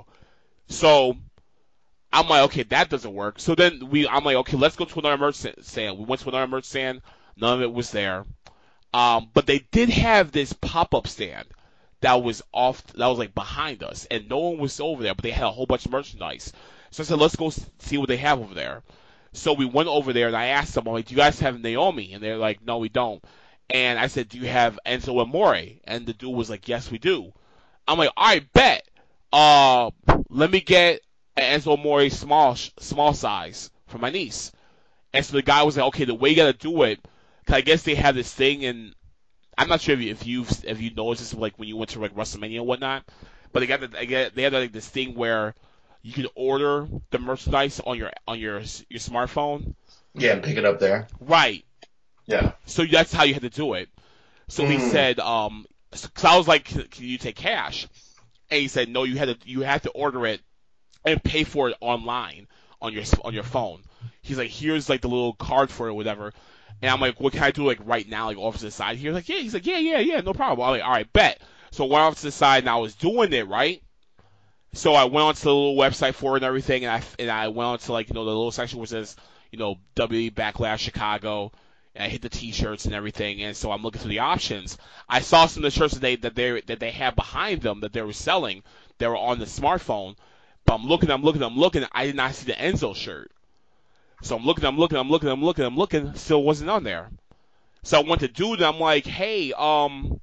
S1: So I'm like, okay, that doesn't work. So then we, I'm like, okay, let's go to another merch stand. We went to another merch stand. None of it was there. Um, but they did have this pop-up stand that was off, that was like behind us, and no one was over there, but they had a whole bunch of merchandise. So I said, let's go see what they have over there. So we went over there, and I asked them, I'm like, do you guys have Naomi? And they're like, no, we don't. And I said, do you have Enzo Amore? And the dude was like, yes, we do. I'm like, all right, bet. Uh, let me get an Enzo Amore small, small size for my niece. And so the guy was like, okay, the way you got to do it, because I guess they have this thing, and I'm not sure if, you, if you've if you noticed this, like when you went to like WrestleMania and whatnot, but they got the, they got they have like this thing where you can order the merchandise on your on your your smartphone.
S2: Yeah, and pick it up there.
S1: Right.
S2: Yeah.
S1: So that's how you had to do it. So mm. he said, um, because I was like, can, can you take cash? And he said, no, you had to you had to order it and pay for it online on your on your phone. He's like, here's like the little card for it, or whatever. And I'm like, what can I do like right now, like off to the side here? Like, yeah. He's like, yeah, yeah, yeah, no problem. I'm like, all right, bet. So I went off to the side, and I was doing it right. So I went onto the little website for it and everything, and I and I went onto like you know the little section where it says you know W W E Backlash Chicago, and I hit the T-shirts and everything. And so I'm looking through the options. I saw some of the shirts that they that they that they had behind them that they were selling. They were on the smartphone. But I'm looking, I'm looking, I'm looking. I did not see the Enzo shirt. So I'm looking, I'm looking, I'm looking, I'm looking, I'm looking. Still wasn't on there. So I went to dude, and I'm like, hey, um,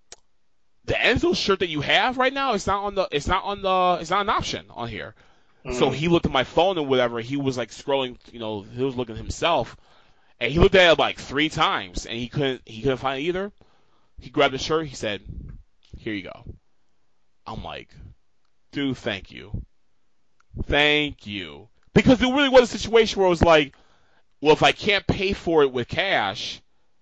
S1: the Enzo shirt that you have right now, it's not on the, it's not on the, it's not an option on here. Mm. So he looked at my phone and whatever. He was like scrolling, you know, he was looking at himself, and he looked at it like three times, and he couldn't, he couldn't find it either. He grabbed the shirt. He said, "Here you go." I'm like, dude, thank you, thank you. Because it really was a situation where it was like, well, if I can't pay for it with cash,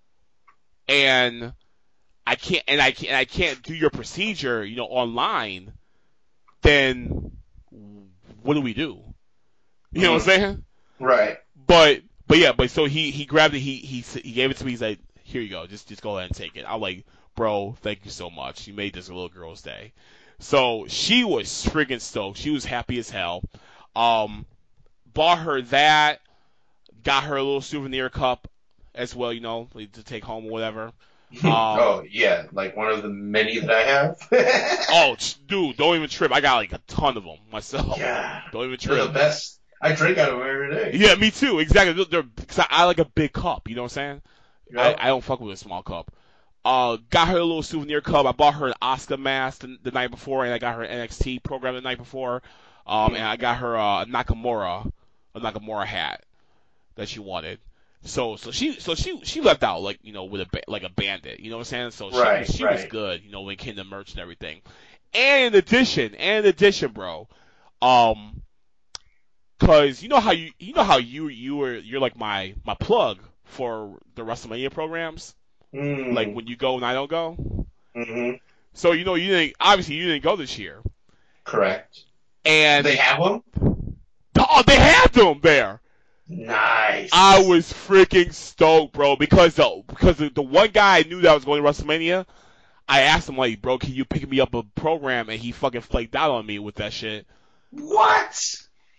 S1: and I can't, and I can't, and I can't do your procedure, you know, online, then what do we do? You know what I'm saying?
S2: Right.
S1: But, but yeah, but so he, he grabbed it, he, he, he gave it to me. He's like, here you go, just just go ahead and take it. I'm like, bro, thank you so much. You made this a little girl's day. So she was friggin' stoked. She was happy as hell. Um, bought her that, got her a little souvenir cup as well, you know, like, to take home or whatever. Um,
S2: oh yeah, like one of the many that I have.
S1: oh, dude, don't even trip. I got like a ton of them myself.
S2: Yeah,
S1: don't even
S2: they're
S1: trip.
S2: the best. I drink out of them every day.
S1: Yeah, me too. Exactly. They're, cause I, I like a big cup. You know what I'm saying?
S2: Yep.
S1: I, I don't fuck with a small cup. Uh, got her a little souvenir cup. I bought her an Oscar mask the, the night before, and I got her an N X T program the night before. Um, and I got her uh, a Nakamura, a Nakamura hat that she wanted. So, so she, so she, she left out like, you know, with a, like a bandit. You know what I'm saying? So she,
S2: Right,
S1: she
S2: right.
S1: was good, you know, when it came to merch and everything. And in addition, and in addition, bro, um, cause you know how you, you know how you, you were, you're like my, my plug for the WrestleMania programs.
S2: Mm.
S1: Like when you go and I don't go.
S2: Mm-hmm.
S1: So you know you didn't obviously you didn't go this year.
S2: Correct.
S1: And
S2: they have them?
S1: Oh, they had them there.
S2: Nice.
S1: I was freaking stoked, bro, because the because the, the one guy I knew that was going to WrestleMania, I asked him like, bro, can you pick me up a program? And he fucking flaked out on me with that shit.
S2: What?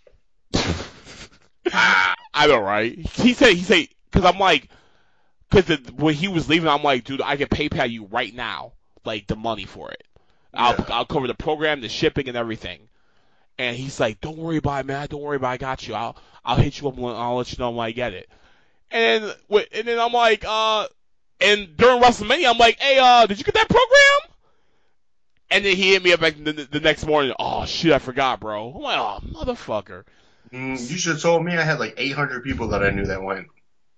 S1: I know, right? He said he said because I'm like. Because when he was leaving, I'm like, dude, I can PayPal you right now, like the money for it. I'll
S2: Yeah.
S1: I'll cover the program, the shipping, and everything. And he's like, don't worry about it, man. Don't worry about it. I got you. I'll I'll hit you up when I'll let you know when I get it. And then, and then I'm like, uh, and during WrestleMania, I'm like, hey, uh, did you get that program? And then he hit me up like the, the next morning. Oh shit, I forgot, bro. I'm like, oh motherfucker.
S2: Mm, you should have told me. I had like eight hundred people that I knew that went.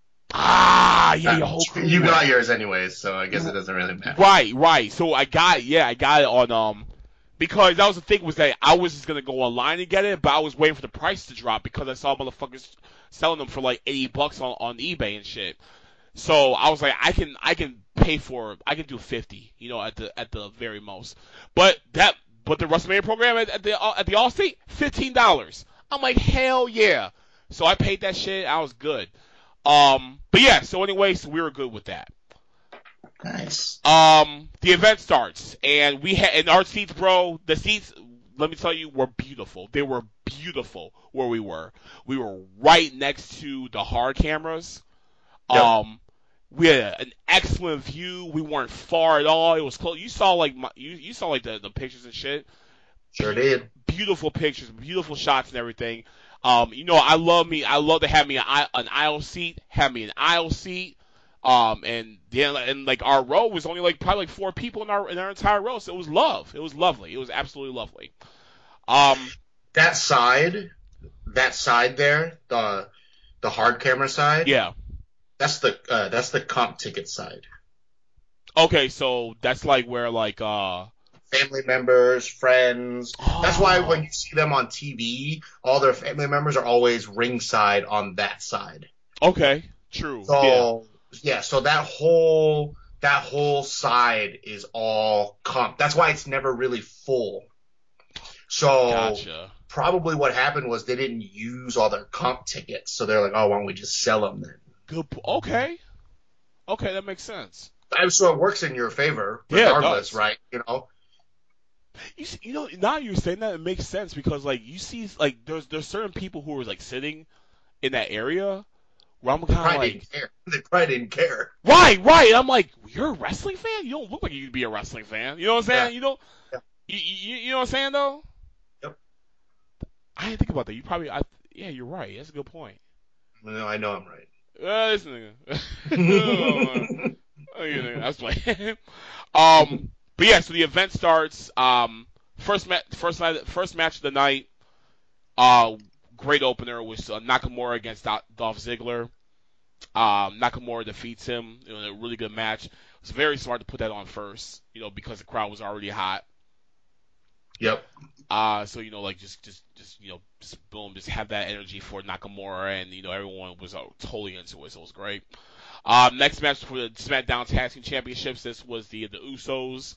S1: Ah, yeah, your whole crew.
S2: You got yours anyways, so I guess it doesn't really matter.
S1: Right, right. So I got, yeah, I got it on, um, because that was the thing was that I was just gonna go online and get it, but I was waiting for the price to drop because I saw motherfuckers selling them for like eighty bucks on, on eBay and shit. So I was like, I can, I can pay for, I can do fifty, you know, at the, at the very most. But that, but the WrestleMania program at, at the, at the Allstate, fifteen dollars. I'm like, hell yeah. So I paid that shit. I was good. Um, but yeah, so anyway, so we were good with that.
S2: Nice.
S1: Um, the event starts, and we had, and our seats, bro, the seats, let me tell you, were beautiful. They were beautiful where we were. We were right next to the hard cameras.
S2: Yep.
S1: Um, we had an excellent view. We weren't far at all. It was close. You saw like my, you, you saw like the, the pictures and shit.
S2: Sure did.
S1: Beautiful pictures, beautiful shots and everything. Um, you know, I love me. I love to have me an, an aisle seat. Have me an aisle seat. Um, and yeah, and like our row was only like probably like four people in our in our entire row, so it was love. It was lovely. It was absolutely lovely. Um,
S2: that side, that side there, the the hard camera side.
S1: Yeah.
S2: That's the uh, that's the comp ticket side.
S1: Okay, so that's like where like uh.
S2: family members, friends.
S1: Oh.
S2: That's why when you see them on T V, all their family members are always ringside on that side.
S1: Okay, true.
S2: So yeah, yeah so that whole that whole side is all comp. That's why it's never really full. So
S1: gotcha.
S2: Probably what happened was they didn't use all their comp tickets, so they're like, oh, why don't we just sell them then?
S1: Good. Okay. Okay, that makes sense.
S2: So it works in your favor,
S1: Yeah,
S2: regardless, right? You know.
S1: You see, you know, now you're saying that, it makes sense because like you see, like there's there's certain people who are like sitting in that area where I'm kind of like,
S2: didn't care. They probably didn't care.
S1: Right, right. I'm like, you're a wrestling fan? You don't look like you'd be a wrestling fan. You know what I'm saying?
S2: Yeah.
S1: You don't.
S2: Yeah.
S1: You, you, you know what I'm saying though?
S2: Yep.
S1: I didn't think about that. You probably, I, yeah, you're right. That's a good point.
S2: No, I know I'm right.
S1: Uh, this nigga. Oh, you know, that's why. um, but yeah, so the event starts. Um, first match, first night, first match of the night. Uh, great opener was uh, Nakamura against Dolph Ziggler. Um, Nakamura defeats him in a really good match. It was very smart to put that on first, you know, because the crowd was already hot.
S2: Yep.
S1: Uh, so, you know, like, just, just, just, you know, just boom, just have that energy for Nakamura, and, you know, everyone was uh, totally into it, so it was great. Um, next match for the SmackDown Tag Team Championships, this was the, the Usos.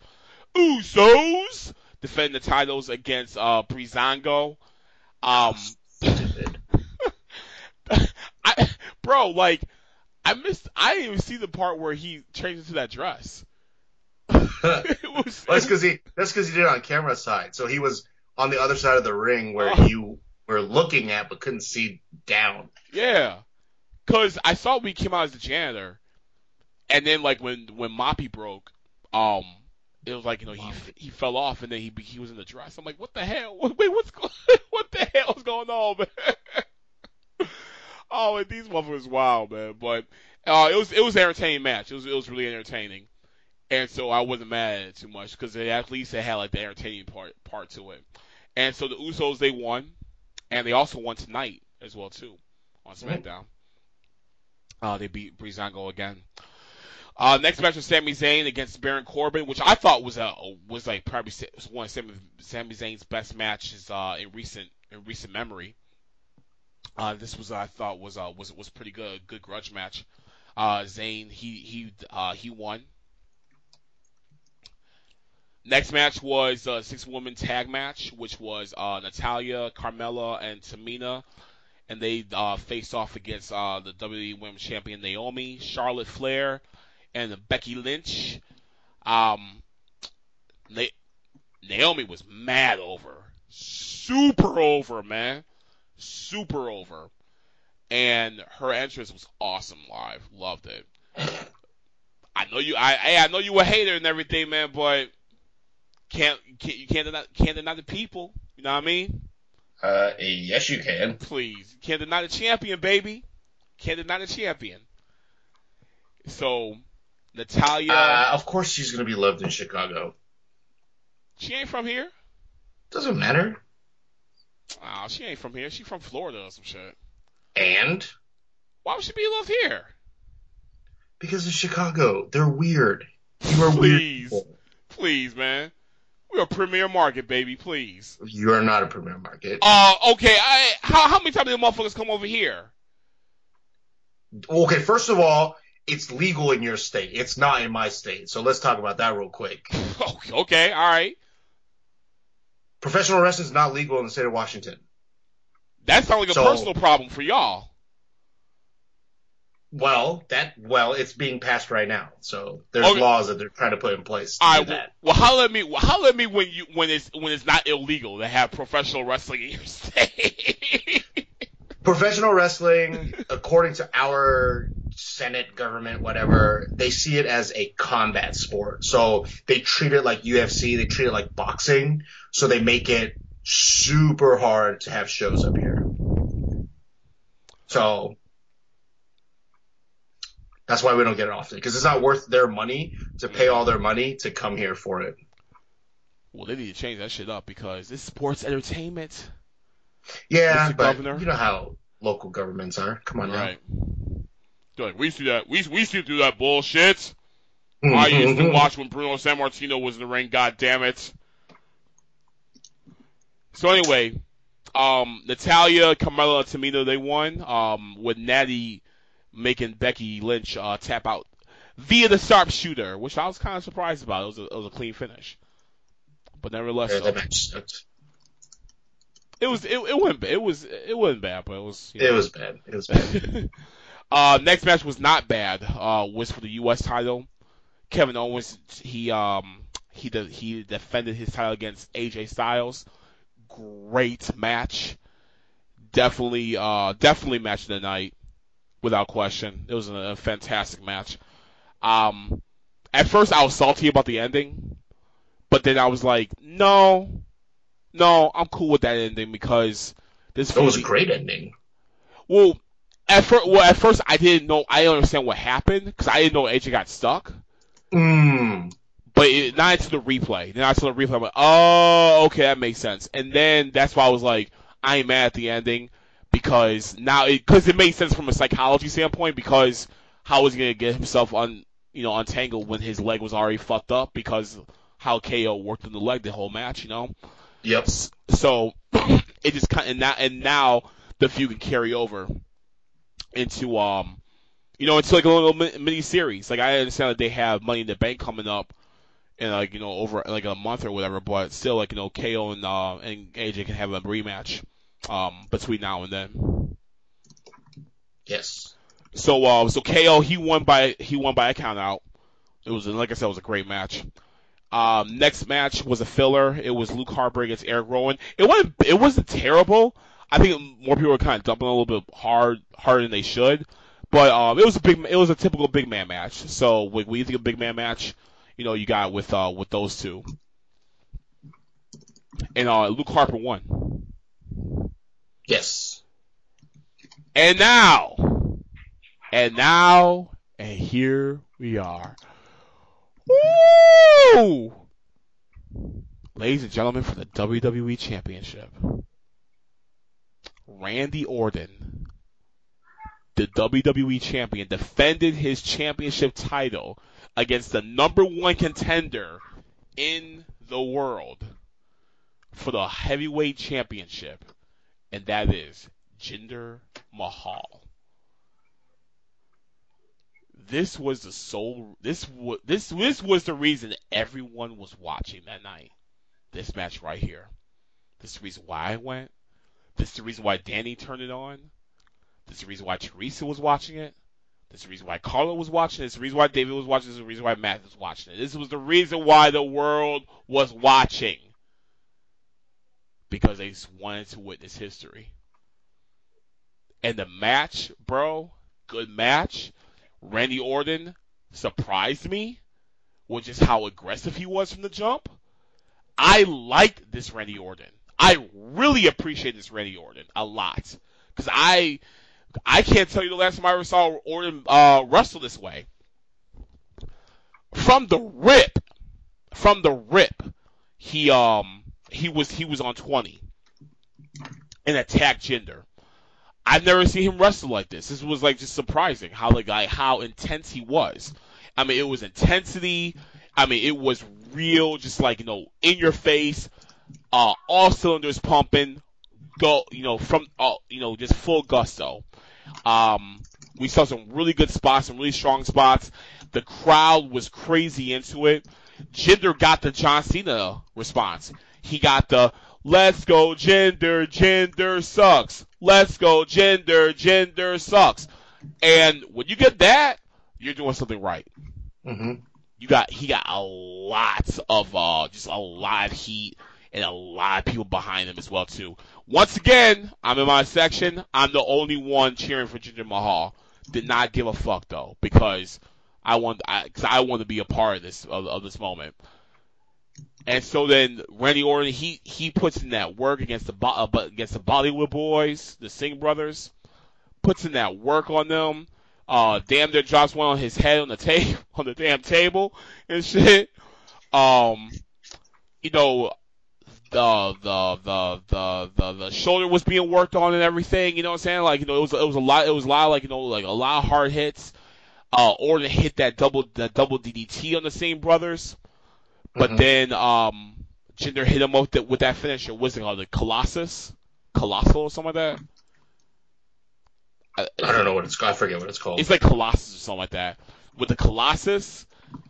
S1: Usos! Defending the titles against, uh, Breezango. Um,
S2: Stupid.
S1: I, bro, like, I, I missed. I didn't even see the part where he changed into that dress. it was.
S2: Well, that's because he that's because he did it on camera side. So he was on the other side of the ring where
S1: Oh.
S2: you were looking at but couldn't see down.
S1: Yeah, because I saw when he came out as the janitor, and then like when when Moppy broke, um, it was like you know he he fell off and then he he was in the dress. I'm like, what the hell? Wait, what's going? What the hell is going on, man? Oh, and these motherfuckers, wild, man. But uh, it was it was an entertaining match. It was it was really entertaining, and so I wasn't mad at it too much because at least it had like the entertaining part part to it. And so the Usos they won, and they also won tonight as well too on SmackDown. Uh, they beat Breezango again. Uh, next match was Sami Zayn against Baron Corbin, which I thought was a was like probably one of Sami, Sami Zayn's best matches uh, in recent in recent memory. Uh, this was I thought was uh, was was pretty good, good grudge match. Uh, Zayn he he uh, he won. Next match was a six woman tag match, which was uh, Natalya, Carmella, and Tamina. And they uh, faced off against uh, the W W E Women's Champion Naomi, Charlotte Flair, and Becky Lynch. Um, Na- Naomi was mad over. Super over, man. Super over. And her entrance was awesome live. Loved it. I know you I I know you a hater and everything, man, but can't, can't you can't deny, can't deny the people. You know what I mean?
S2: Uh, yes, you can.
S1: Please. Can't deny the champion, baby. Can't deny the champion. So, Natalya.
S2: Uh, of course she's going to be loved in Chicago.
S1: She ain't from here.
S2: Doesn't matter.
S1: Oh, she ain't from here. She from Florida or some shit.
S2: And?
S1: Why would she be loved here?
S2: Because of Chicago. They're weird. You are
S1: Please.
S2: weird.
S1: Please, man. We're a premier market, baby. Please.
S2: You are not a premier market.
S1: Uh, okay. I, how, how many times do the motherfuckers come over here?
S2: Okay, first of all, it's legal in your state. It's not in my state. So let's talk about that real quick.
S1: Okay, all right.
S2: Professional wrestling is not legal in the state of Washington.
S1: That sounds like a
S2: So-
S1: personal problem for y'all.
S2: Well, that well, it's being passed right now. So there's
S1: Okay.
S2: laws that they're trying to put in place to
S1: All
S2: do
S1: right. Well,
S2: that.
S1: well, holler at me. Well, holler at me when you when it's when it's not illegal to have professional wrestling in your state.
S2: Professional wrestling, according to our Senate, government, whatever, they see it as a combat sport. So they treat it like U F C, they treat it like boxing. So they make it super hard to have shows up here. So that's why we don't get it often, because it's not worth their money to pay all their money to come here for it.
S1: Well, they need to change that shit up because it's sports entertainment.
S2: Yeah,
S1: Mister
S2: but
S1: Governor.
S2: you know how local governments are. Come on
S1: Right. They're like, we used to do that. We we used to do that bullshit.
S2: now.
S1: I used to watch when Bruno Sammartino was in the ring. God damn it. So anyway, um, Natalya, Carmella, and Tamina, they won. Um, with Natty making Becky Lynch uh, tap out via the sharpshooter, which I was kind of surprised about. It was a, it was a clean finish, but nevertheless,
S2: Yeah,
S1: so.
S2: that match sucked.
S1: it was it it wasn't it was it wasn't bad, but it was. You
S2: It
S1: know.
S2: was bad. It was bad.
S1: uh, next match was not bad. Uh, was for the U S title. Kevin Owens he um he de- he defended his title against A J Styles. Great match. Definitely uh definitely match of the night. Without question. It was a, a fantastic match. Um, at first I was salty about the ending, but then I was like, no, no, I'm cool with that ending because this
S2: It was a
S1: feud-
S2: great ending.
S1: Well, at first, well, at first I didn't know, I didn't understand what happened because I didn't know A J got stuck.
S2: Mm.
S1: But it, not until the replay. Then I saw the replay. I'm like, oh, okay, that makes sense. And then that's why I was like, I ain't mad at the ending because now it because it made sense from a psychology standpoint because how was he gonna get himself un you know untangled when his leg was already fucked up because how K O worked on the leg the whole match, you know.
S2: Yep.
S1: So it just kind of now and now the feud can carry over into um you know it's like a little mini series. Like I understand that they have Money in the Bank coming up in like you know over like a month or whatever, but still like you know K O and uh, and A J can have a rematch um between now and then.
S2: Yes.
S1: So, uh, so K O he won by he won by a count out. It was like I said, it was a great match. Um, next match was a filler. It was Luke Harper against Eric Rowan. It wasn't it wasn't terrible. I think more people were kind of dumping a little bit hard harder than they should. But um, it was a big it was a typical big man match. So when you think of big man match, you know you got with uh with those two. And uh, Luke Harper won.
S2: Yes.
S1: And now, and now, and here we are. Woo! Ladies and gentlemen, for the W W E Championship, Randy Orton, the W W E Champion, defended his championship title against the number one contender in the world for the heavyweight championship, and that is Jinder Mahal. This was the sole. This was this this was the reason everyone was watching that night. This match right here. This is the reason why I went. This is the reason why Danny turned it on. This is the reason why Teresa was watching it. This is the reason why Carla was watching it. This is the reason why David was watching it. This is the reason why Matt was watching it. This was the reason why the world was watching. Because they just wanted to witness history. And the match, bro, good match. Randy Orton surprised me with just how aggressive he was from the jump. I liked this Randy Orton. I really appreciate this Randy Orton a lot. Because I I can't tell you the last time I ever saw Orton uh, wrestle this way. From the rip, from the rip, he um he was he was on twenty and attacked Jinder. I've never seen him wrestle like this. This was like just surprising how the guy how intense he was. I mean, it was intensity. I mean, it was real, just like, you know, in your face, uh, all cylinders pumping, go, you know, from, uh, you know, just full gusto. Um, we saw some really good spots, some really strong spots. The crowd was crazy into it. Jinder got the John Cena response. He got the, let's go Jinder, Jinder sucks. Let's go Jinder, Jinder sucks. And when you get that, you're doing something right.
S2: Mm-hmm.
S1: You got he got a lot of uh just a lot of heat and a lot of people behind him as well too. Once again, I'm in my section. I'm the only one cheering for Jinder Mahal. Did not give a fuck though, because I want I, cause I want to be a part of this of, of this moment. And so then Randy Orton, he he puts in that work against the uh, against the Bollywood boys, the Singh brothers, puts in that work on them. Uh, damn near drops one on his head on the table, on the damn table and shit. Um, you know, the, the, the, the, the, the shoulder was being worked on and everything, you know what I'm saying? Like, you know, it was, it was a lot, it was a lot of, like, you know, like a lot of hard hits. Uh, Orton hit that double, that double D D T on the Singh brothers. But mm-hmm. then, um, Jinder hit him with, the, with that finisher. What's it called? The Colossus? Colossal or something like that?
S2: I don't know what it's called. I forget what it's called.
S1: It's like Colossus or something like that. With the Colossus,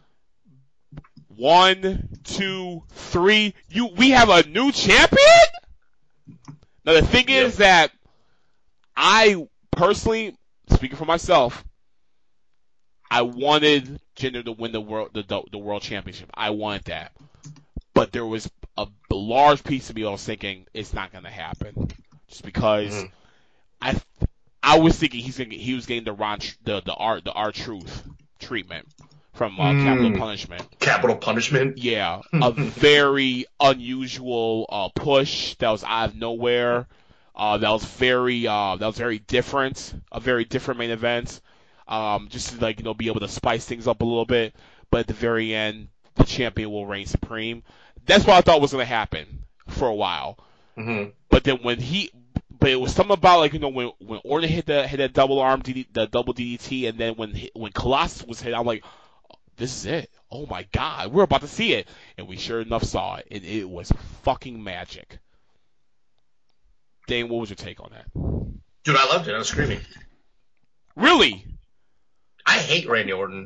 S1: one, two, three. You, we have a new champion? Now the thing yep. is that I personally, speaking for myself, I wanted Jinder to win the world, the, the, the world championship. I wanted that, but there was a, a large piece of me that was thinking it's not going to happen, just because mm-hmm. I. I was thinking he's gonna, he was getting the Ron, the the art the R-Truth treatment from uh, mm. Capital Punishment.
S2: Capital Punishment?
S1: Yeah, a very unusual uh, push that was out of nowhere. Uh, that was very uh, that was very different. A very different main event. Um, just to, like, you know, be able to spice things up a little bit. But at the very end, the champion will reign supreme. That's what I thought was gonna happen for a while.
S2: Mm-hmm.
S1: But then when he But it was something about, like, you know, when when Orton hit the hit that double arm D D, the double D D T, and then when when Colossus was hit, I'm like, oh, this is it. Oh my God, we're about to see it, and we sure enough saw it, and it was fucking magic. Dane, what was your take on that?
S2: Dude, I loved it. I was screaming.
S1: Really?
S2: I hate Randy Orton.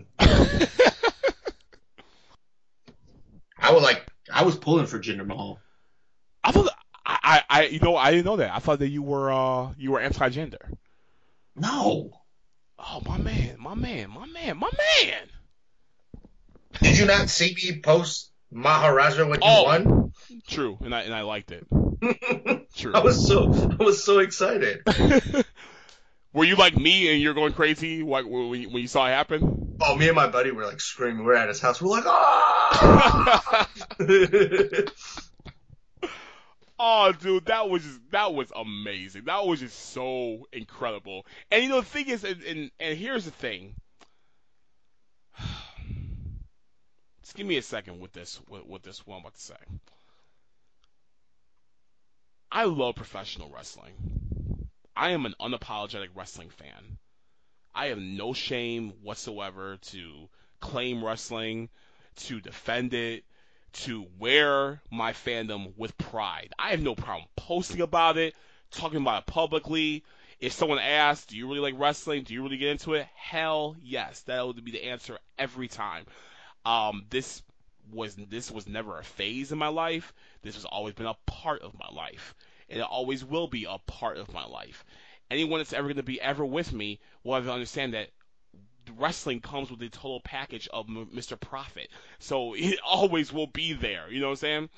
S2: I was like, I was pulling for Jinder Mahal.
S1: I thought. I, I, you know, I didn't know that. I thought that you were, uh, you were anti-gender.
S2: No.
S1: Oh my my man, my man, my man.
S2: Did you not see me post Maharaja when he won?
S1: Oh, true, and I and I liked it.
S2: I
S1: True.
S2: was so I was so excited.
S1: Were you like me and you're going crazy like when you, when you saw it happen?
S2: Oh, me and my buddy were like screaming. We're at his house. We're like, ah!
S1: Oh, dude, that was just that was amazing. That was just so incredible. And you know, the thing is, and and, and here's the thing. Just give me a second with this with, with this what I'm about to say. I love professional wrestling. I am an unapologetic wrestling fan. I have no shame whatsoever to claim wrestling, to defend it, to wear my fandom with pride. I have no problem posting about it, talking about it publicly. If someone asks, do you really like wrestling? Do you really get into it? Hell yes. That would be the answer every time. Um, this was this was never a phase in my life. This has always been a part of my life. And it always will be a part of my life. Anyone that's ever going to be ever with me will have to understand that wrestling comes with the total package of Mister Profit. So it always will be there. You know what I'm saying?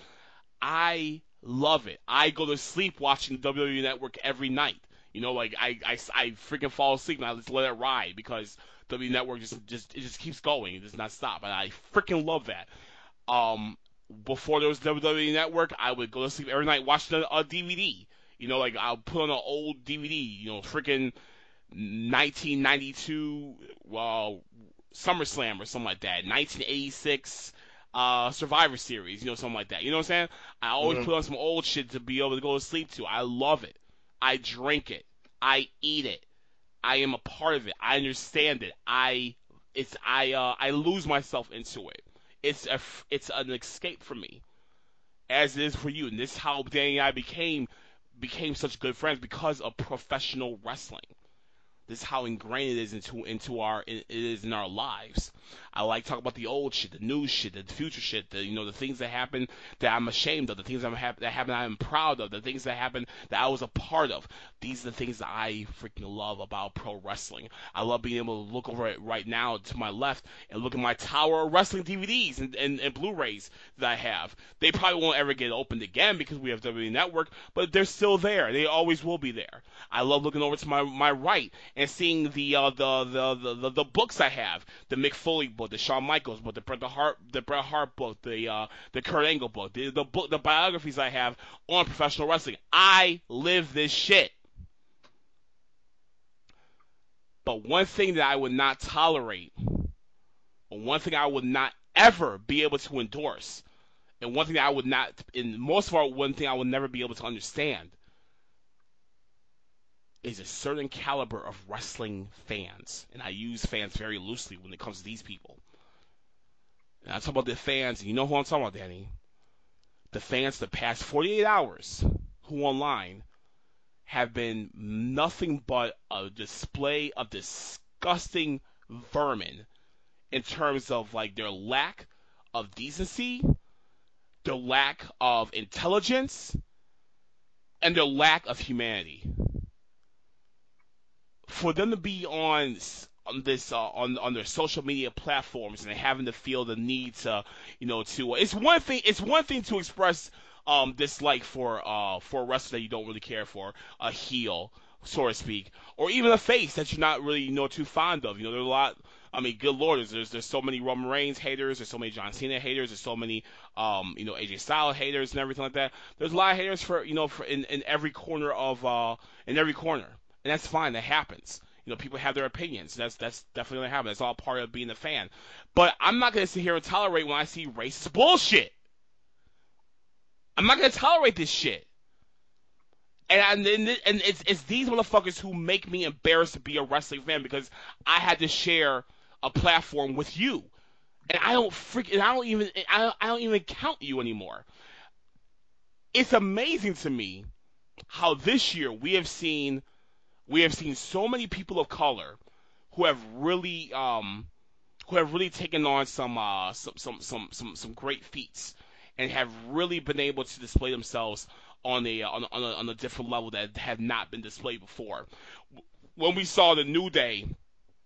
S1: I love it. I go to sleep watching the W W E Network every night. You know, like I, I, I freaking fall asleep and I just let it ride because W W E Network just, just it just keeps going. It does not stop. And I freaking love that. Um, before there was W W E Network, I would go to sleep every night watching a, a D V D. You know, like I'll put on an old D V D. You know, freaking nineteen ninety-two well, SummerSlam or something like that. nineteen eighty-six uh, Survivor Series, you know, something like that. You know what I'm saying? I always
S2: Mm-hmm.
S1: put on some old shit to be able to go to sleep to. I love it. I drink it. I eat it. I am a part of it. I understand it. I it's I uh, I lose myself into it. It's a it's an escape for me, as it is for you. And this is how Danny and I became became such good friends because of professional wrestling. This is how ingrained it is into into our it is in our lives. I like talking about the old shit, the new shit, the future shit, the you know the things that happen that I'm ashamed of, the things that, hap- that happen that I'm proud of, the things that happen that I was a part of. These are the things that I freaking love about pro wrestling. I love being able to look over it right now to my left and look at my tower of wrestling D V Ds and, and, and Blu-rays that I have. They probably won't ever get opened again because we have W W E Network, but they're still there. They always will be there. I love looking over to my my right and seeing the uh, the, the, the the the books I have, the Mick Foley book, the Shawn Michaels book, the Bret Hart the Bret Hart book, the uh, the Kurt Angle book, the the book the biographies I have on professional wrestling. I live this shit. But one thing that I would not tolerate, or one thing I would not ever be able to endorse, and one thing that I would not, and most of all, one thing I would never be able to understand, is a certain caliber of wrestling fans, and I use fans very loosely when it comes to these people. And I talk about the fans, and you know who I'm talking about, Danny. The fans the past forty-eight hours who online have been nothing but a display of disgusting vermin in terms of like their lack of decency, their lack of intelligence, and their lack of humanity. For them to be on on this uh, on on their social media platforms and having to feel the need to you know to it's one thing it's one thing to express um dislike for uh for a wrestler that you don't really care for, a heel so to speak, or even a face that you're not really you know too fond of. You know, there's a lot. I mean, good lord, there's there's, there's so many Roman Reigns haters, there's so many John Cena haters, there's so many um you know A J Styles haters and everything like that. There's a lot of haters for you know for in, in every corner of uh in every corner, and that's fine. That happens. You know, people have their opinions. That's that's definitely gonna happen. That's all part of being a fan. But I'm not gonna sit here and tolerate when I see racist bullshit. I'm not gonna tolerate this shit. And and, and it's it's these motherfuckers who make me embarrassed to be a wrestling fan because I had to share a platform with you, and I don't freaking I don't even I don't, I don't even count you anymore. It's amazing to me how this year we have seen we have seen so many people of color who have really um who have really taken on some uh some some some some, some great feats and have really been able to display themselves on a on a, on a, on a different level that have not been displayed before. When we saw the New Day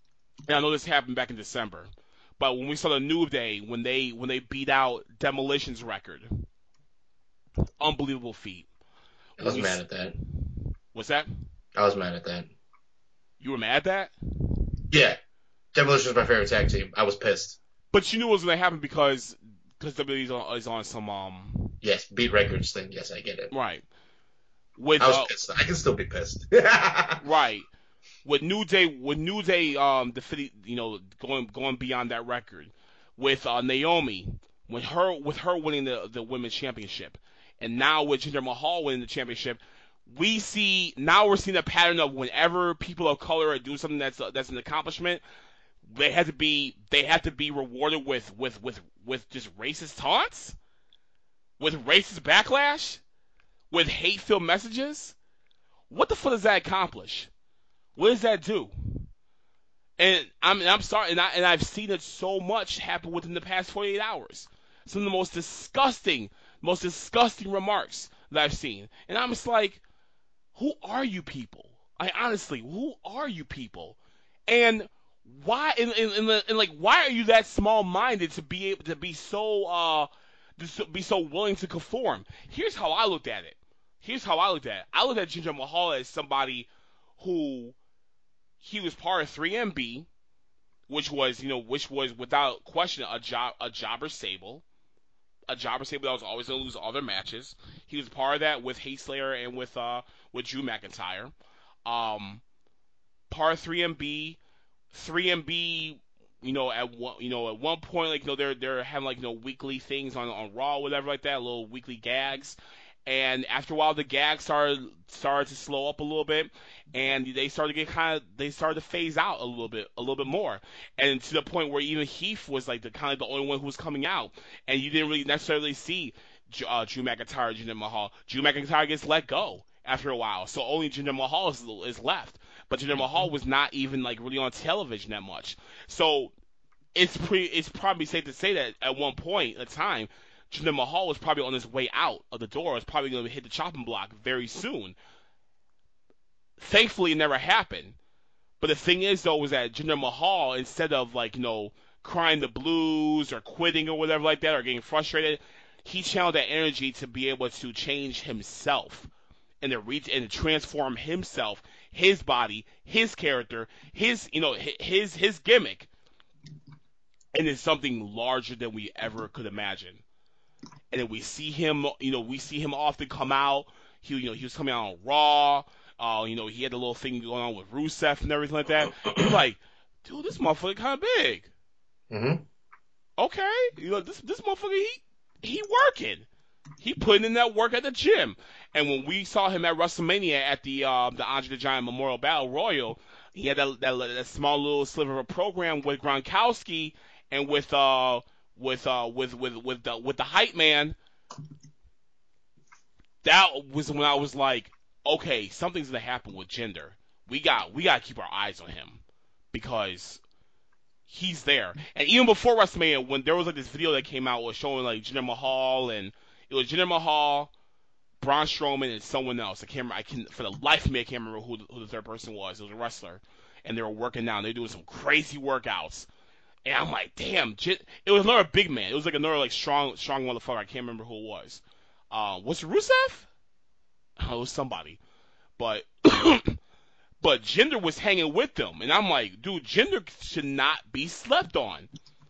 S1: And I know this happened back in December, but when we saw the New Day, when they when they beat out Demolition's record, unbelievable feat.
S2: I
S1: When
S2: was
S1: we
S2: mad at that.
S1: what's that?
S2: I was mad at that.
S1: You were mad at that?
S2: Yeah. Demolition was my favorite tag team. I was pissed.
S1: But you knew it was gonna happen because because W W E is on, is on some um
S2: Yes, beat records thing. Yes, I get it.
S1: right with
S2: I was
S1: uh,
S2: pissed. I can still be pissed.
S1: right with New Day with New Day um defeating you know going going beyond that record with uh, Naomi with her with her winning the the women's championship, and now with Jinder Mahal winning the championship. We see now we're seeing a pattern of whenever people of color are doing something that's uh, that's an accomplishment, they have to be they have to be rewarded with with with with just racist taunts, with racist backlash, with hate-filled messages. What the fuck does that accomplish? What does that do? And I'm and I'm sorry, and I and I've seen it so much happen within the past forty-eight hours. Some of the most disgusting, most disgusting remarks that I've seen, and I'm just like, who are you people? I honestly, who are you people? And why and, and, and, and like why are you that small minded to be able to be so uh to be so willing to conform? Here's how I looked at it. Here's how I looked at it. I looked at Jinder Mahal as somebody who he was part of three M B, which was you know which was without question a job a jobber stable. A jobber stable that was always gonna lose all their matches. He was part of that with Heath Slater and with uh with Drew McIntyre. Um part of three M B three M B, you know, at one, you know, at one point, like, you know, they're they're having like, you know, weekly things on on Raw, whatever, like that, little weekly gags. And after a while, the gags started started to slow up a little bit, and they started to get kind of they started to phase out a little bit, a little bit more, and to the point where even Heath was like the kind of the only one who was coming out, and you didn't really necessarily see uh, Drew McIntyre, Jinder Mahal. Drew McIntyre gets let go after a while, so only Jinder Mahal is, is left. But Jinder Mahal was not even like really on television that much. So it's pretty. It's probably safe to say that at one point in time, Jinder Mahal was probably on his way out of the door. Was probably going to hit the chopping block very soon. Thankfully, it never happened. But the thing is, though, was that Jinder Mahal, instead of like you know crying the blues or quitting or whatever like that or getting frustrated, he channeled that energy to be able to change himself and to reach and to transform himself, his body, his character, his you know his his gimmick into something larger than we ever could imagine. And then we see him, you know, we see him often come out. He, you know, he was coming out on Raw. Uh, you know, he had a little thing going on with Rusev and everything like that. You're like, dude, this motherfucker kind of big.
S2: Mm-hmm.
S1: Okay, you know, this this motherfucker, he he working. He putting in that work at the gym. And when we saw him at WrestleMania at the uh, the Andre the Giant Memorial Battle Royal, he had that, that, that small little sliver of a program with Gronkowski and with uh with uh with with with the with the hype man. That was when I was like, okay, something's gonna happen with Jinder. We got we gotta keep our eyes on him because he's there. And even before WrestleMania, when there was like this video that came out was showing like Jinder Mahal, and it was Jinder Mahal, Braun Strowman, and someone else. I can't remember, I can for the life of me I can't remember who the, who the third person was. It was a wrestler, and they were working out. And they were doing some crazy workouts. And I'm like, damn, J- it was another big man. It was like another like strong, strong motherfucker. I can't remember who it was. Uh, was it Rusev? Oh, it was somebody. But but Jinder was hanging with them, and I'm like, dude, Jinder should not be slept on.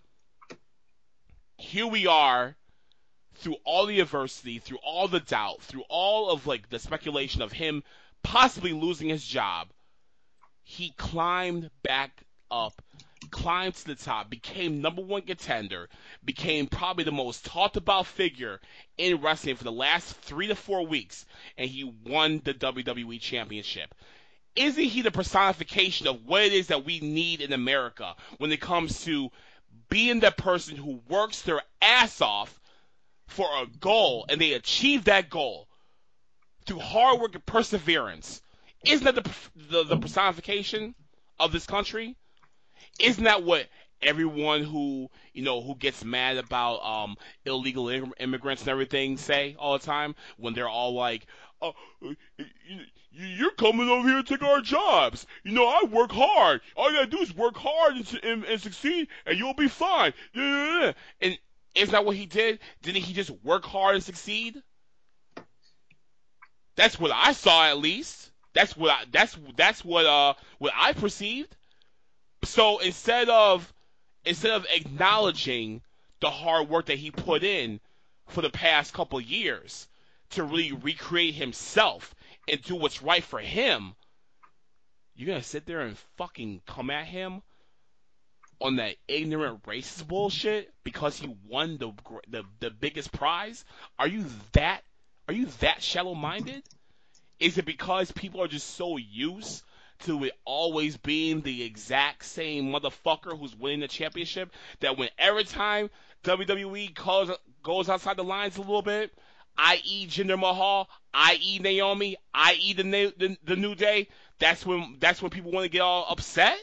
S1: Here we are, through all the adversity, through all the doubt, through all of like the speculation of him possibly losing his job. He climbed back up. Climbed to the top, became number one contender, became probably the most talked about figure in wrestling for the last three to four weeks, and he won the W W E Championship. Isn't he the personification of what it is that we need in America when it comes to being the person who works their ass off for a goal, and they achieve that goal through hard work and perseverance? Isn't that the, the, the personification of this country? Isn't that what everyone who you know who gets mad about um, illegal immigrants and everything say all the time when they're all like, uh, you, you're coming over here to take our jobs. You know, I work hard. All you gotta do is work hard and, and, and succeed, and you'll be fine. And isn't that what he did? Didn't he just work hard and succeed? That's what I saw, at least. That's what I, that's that's what uh what I perceived. So instead of instead of acknowledging the hard work that he put in for the past couple of years to really recreate himself and do what's right for him, you're gonna sit there and fucking come at him on that ignorant racist bullshit because he won the the, the biggest prize? Are you that are you that shallow-minded? Is it because people are just so used to it always being the exact same motherfucker who's winning the championship that when every time W W E calls, goes outside the lines a little bit, that is. Jinder Mahal, that is. Naomi, that is. The, the, the New Day, that's when that's when people want to get all upset?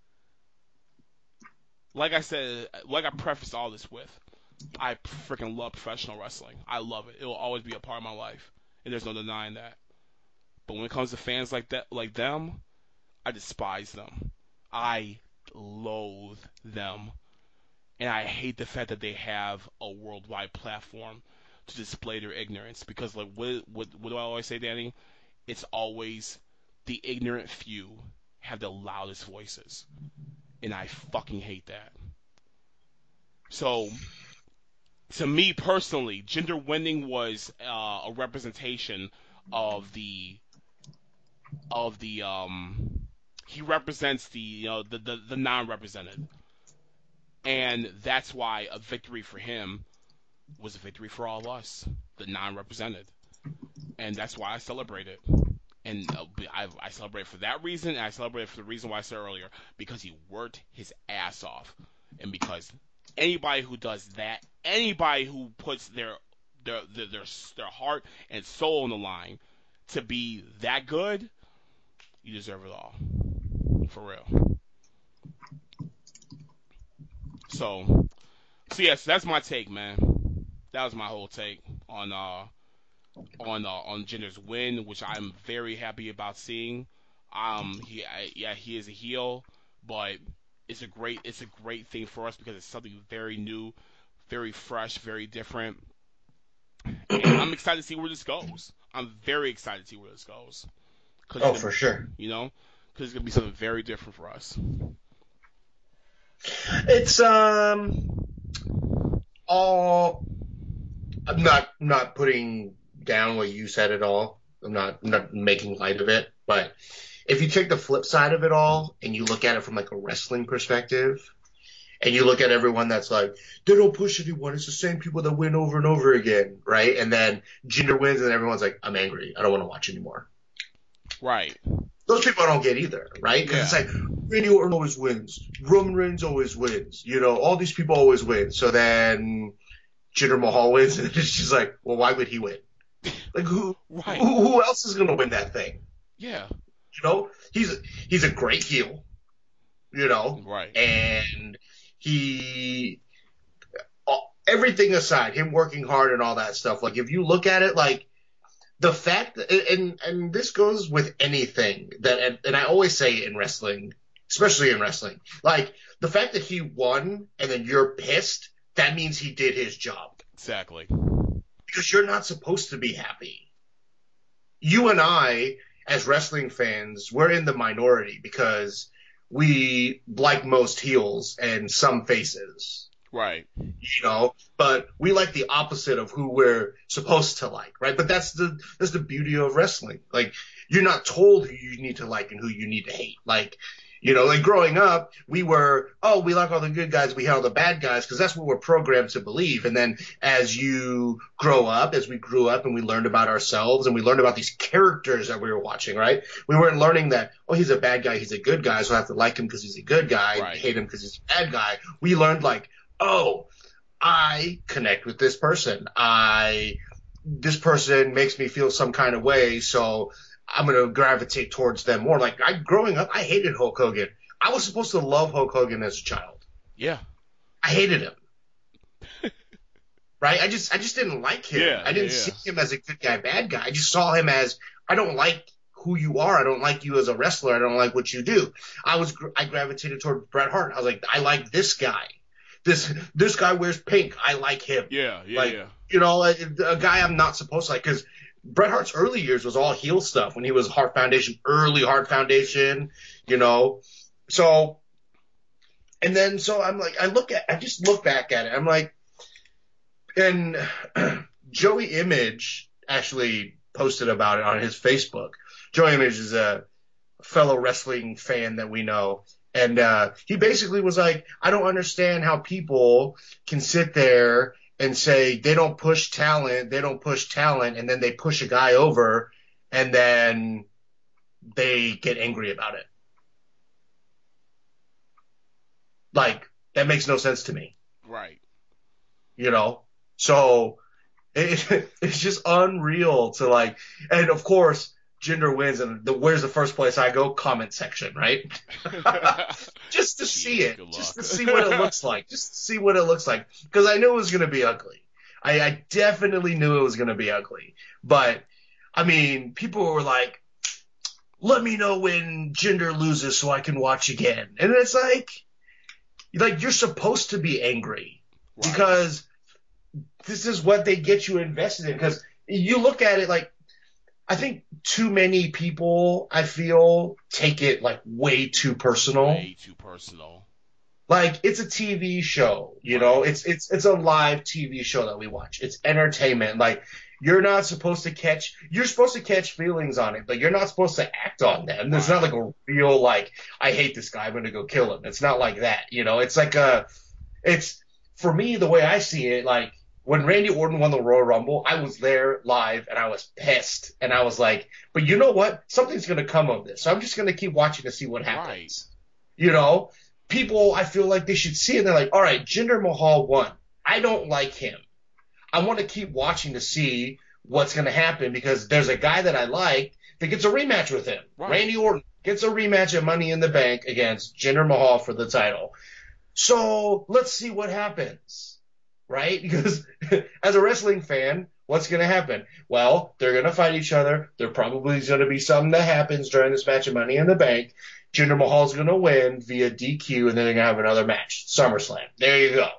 S1: Like I said, like I prefaced all this with, I freaking love professional wrestling. I love it. It will always be a part of my life, and there's no denying that. But when it comes to fans like that, like them, I despise them. I loathe them. And I hate the fact that they have a worldwide platform to display their ignorance. Because, like, what, what, what do I always say, Danny? It's always the ignorant few have the loudest voices. And I fucking hate that. So, to me personally, Jinder winning was uh, a representation of the of the um he represents the you know the, the, the non-represented, and that's why a victory for him was a victory for all of us, the non-represented, and that's why I celebrate it. And uh, I, I celebrate for that reason, and I celebrate for the reason why I said earlier, because he worked his ass off, and because anybody who does that, anybody who puts their their their their, their heart and soul on the line to be that good, you deserve it all. For real. So, so yes, that's my take, man. That was my whole take on uh on uh, on Jinder's win, which I'm very happy about seeing. Um, he I, yeah, he is a heel, but it's a great it's a great thing for us because it's something very new, very fresh, very different, and I'm excited to see where this goes. I'm very excited to see where this goes.
S2: Oh, for sure.
S1: You know, because it's gonna be something very different for us.
S2: It's um all. I'm not not putting down what you said at all. I'm not I'm not making light of it. But if you take the flip side of it all and you look at it from like a wrestling perspective, and you look at everyone that's like, they don't push anyone. It's the same people that win over and over again, right? And then Jinder wins, and everyone's like, I'm angry. I don't want to watch anymore.
S1: Right.
S2: Those people I don't get either, right? Because
S1: yeah.
S2: it's like, Randy Orton always wins. Roman Reigns always wins. You know, all these people always win. So then Jinder Mahal wins, and it's just like, well, why would he win? Like, who
S1: right.
S2: who, who else is going to win that thing?
S1: Yeah.
S2: You know, he's he's a great heel, you know?
S1: Right.
S2: And he, everything aside, him working hard and all that stuff, like, if you look at it, like, the fact, and and this goes with anything that, and, and I always say in wrestling, especially in wrestling, like the fact that he won and then you're pissed, that means he did his job.
S1: Exactly.
S2: Because you're not supposed to be happy. You and I, as wrestling fans, we're in the minority because we like most heels and some faces.
S1: Right.
S2: You know, but we like the opposite of who we're supposed to like, right? But that's the that's the beauty of wrestling. Like, you're not told who you need to like and who you need to hate. Like, you know, like growing up, we were, oh, we like all the good guys, we hate all the bad guys, because that's what we're programmed to believe. And then as you grow up, as we grew up and we learned about ourselves and we learned about these characters that we were watching, right? We weren't learning that, oh, he's a bad guy, he's a good guy, so I have to like him because he's a good guy,
S1: right.
S2: hate him because he's a bad guy. We learned, like, oh, I connect with this person. I, this person makes me feel some kind of way, so I'm going to gravitate towards them more. Like, I, growing up, I hated Hulk Hogan. I was supposed to love Hulk Hogan as a child.
S1: Yeah.
S2: I hated him. Right? right? I just I just didn't like him.
S1: Yeah,
S2: I
S1: yeah,
S2: didn't
S1: yeah.
S2: see him as a good guy, bad guy. I just saw him as I don't like who you are. I don't like you as a wrestler. I don't like what you do. I was I gravitated toward Bret Hart. I was like, I like this guy. This this guy wears pink. I like him.
S1: Yeah, yeah,
S2: Like,
S1: yeah.
S2: you know, a, a guy I'm not supposed to like, because Bret Hart's early years was all heel stuff when he was Hart Foundation, early Hart Foundation, you know. So, and then so I'm like, I look at, I just look back at it. I'm like, and Joey Image actually posted about it on his Facebook. Joey Image is a fellow wrestling fan that we know. And uh, he basically was like, I don't understand how people can sit there and say they don't push talent, they don't push talent, and then they push a guy over, and then they get angry about it. Like, that makes no sense to me.
S1: Right.
S2: You know? So, it, it's just unreal to like, and of course, Jinder wins, and the, where's the first place I go? Comment section, right? Just to
S1: Jeez,
S2: see it,
S1: good
S2: just to
S1: luck.
S2: see what it looks like, just to see what it looks like, because I knew it was going to be ugly. I, I definitely knew it was going to be ugly. But I mean, people were like, "Let me know when Jinder loses so I can watch again," and it's like, like you're supposed to be angry
S1: Right.
S2: because this is what they get you invested in. Because you look at it like, I think too many people, I feel, take it like way too personal.
S1: Way too personal.
S2: Like, it's a T V show, you
S1: Right.
S2: know, it's, it's, it's a live T V show that we watch. It's entertainment. Like, you're not supposed to catch, you're supposed to catch feelings on it, but you're not supposed to act on them. There's
S1: Right.
S2: not like a real, like, I hate this guy, I'm going to go kill him. It's not like that, you know, it's like a, it's, for me, the way I see it, like, when Randy Orton won the Royal Rumble, I was there live and I was pissed. And I was like, but you know what? Something's going to come of this. So I'm just going to keep watching to see what happens.
S1: Right.
S2: You know, people, I feel like they should see it. They're like, all right, Jinder Mahal won. I don't like him. I want to keep watching to see what's going to happen because there's a guy that I like that gets a rematch with him.
S1: Right.
S2: Randy Orton gets a rematch at Money in the Bank against Jinder Mahal for the title. So let's see what happens. Right? Because as a wrestling fan, what's going to happen? Well, they're going to fight each other. There probably is going to be something that happens during this match of Money in the Bank. Jinder Mahal's going to win via D Q, and then they're going to have another match. SummerSlam. There you go.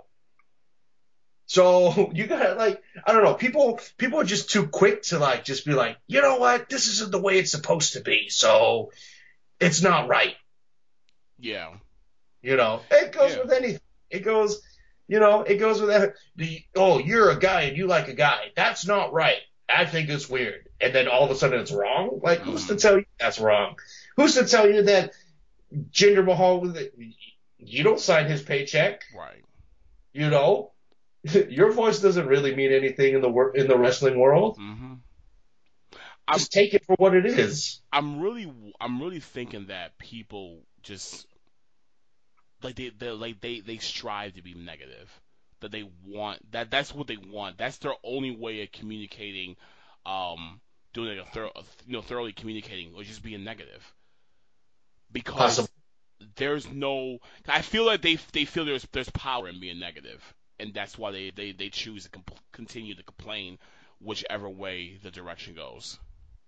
S2: So you got to, like, I don't know. People people are just too quick to, like, just be like, you know what? This isn't the way it's supposed to be. So it's not right.
S1: Yeah.
S2: You know, it goes
S1: Yeah.
S2: with anything. It goes... You know, it goes with that. The, oh, you're a guy and you like a guy. That's not right. I think it's weird. And then all of a sudden it's wrong? Like, mm. who's to tell you that's wrong? Who's to tell you that Jinder Mahal, you don't sign his paycheck?
S1: Right.
S2: You know? Your voice doesn't really mean anything in the wor- in the wrestling world.
S1: Mm-hmm.
S2: Just take it for what it is.
S1: I'm really, I'm really thinking that people just... Like they, they, like they, they strive to be negative. That they want that. That's what they want. That's their only way of communicating. Um, doing like a thorough, you know, thoroughly communicating, or just being negative. Because
S2: Possible.
S1: there's no. I feel like they, they feel there's, there's power in being negative, and that's why they, they, they choose to comp- continue to complain, whichever way the direction goes.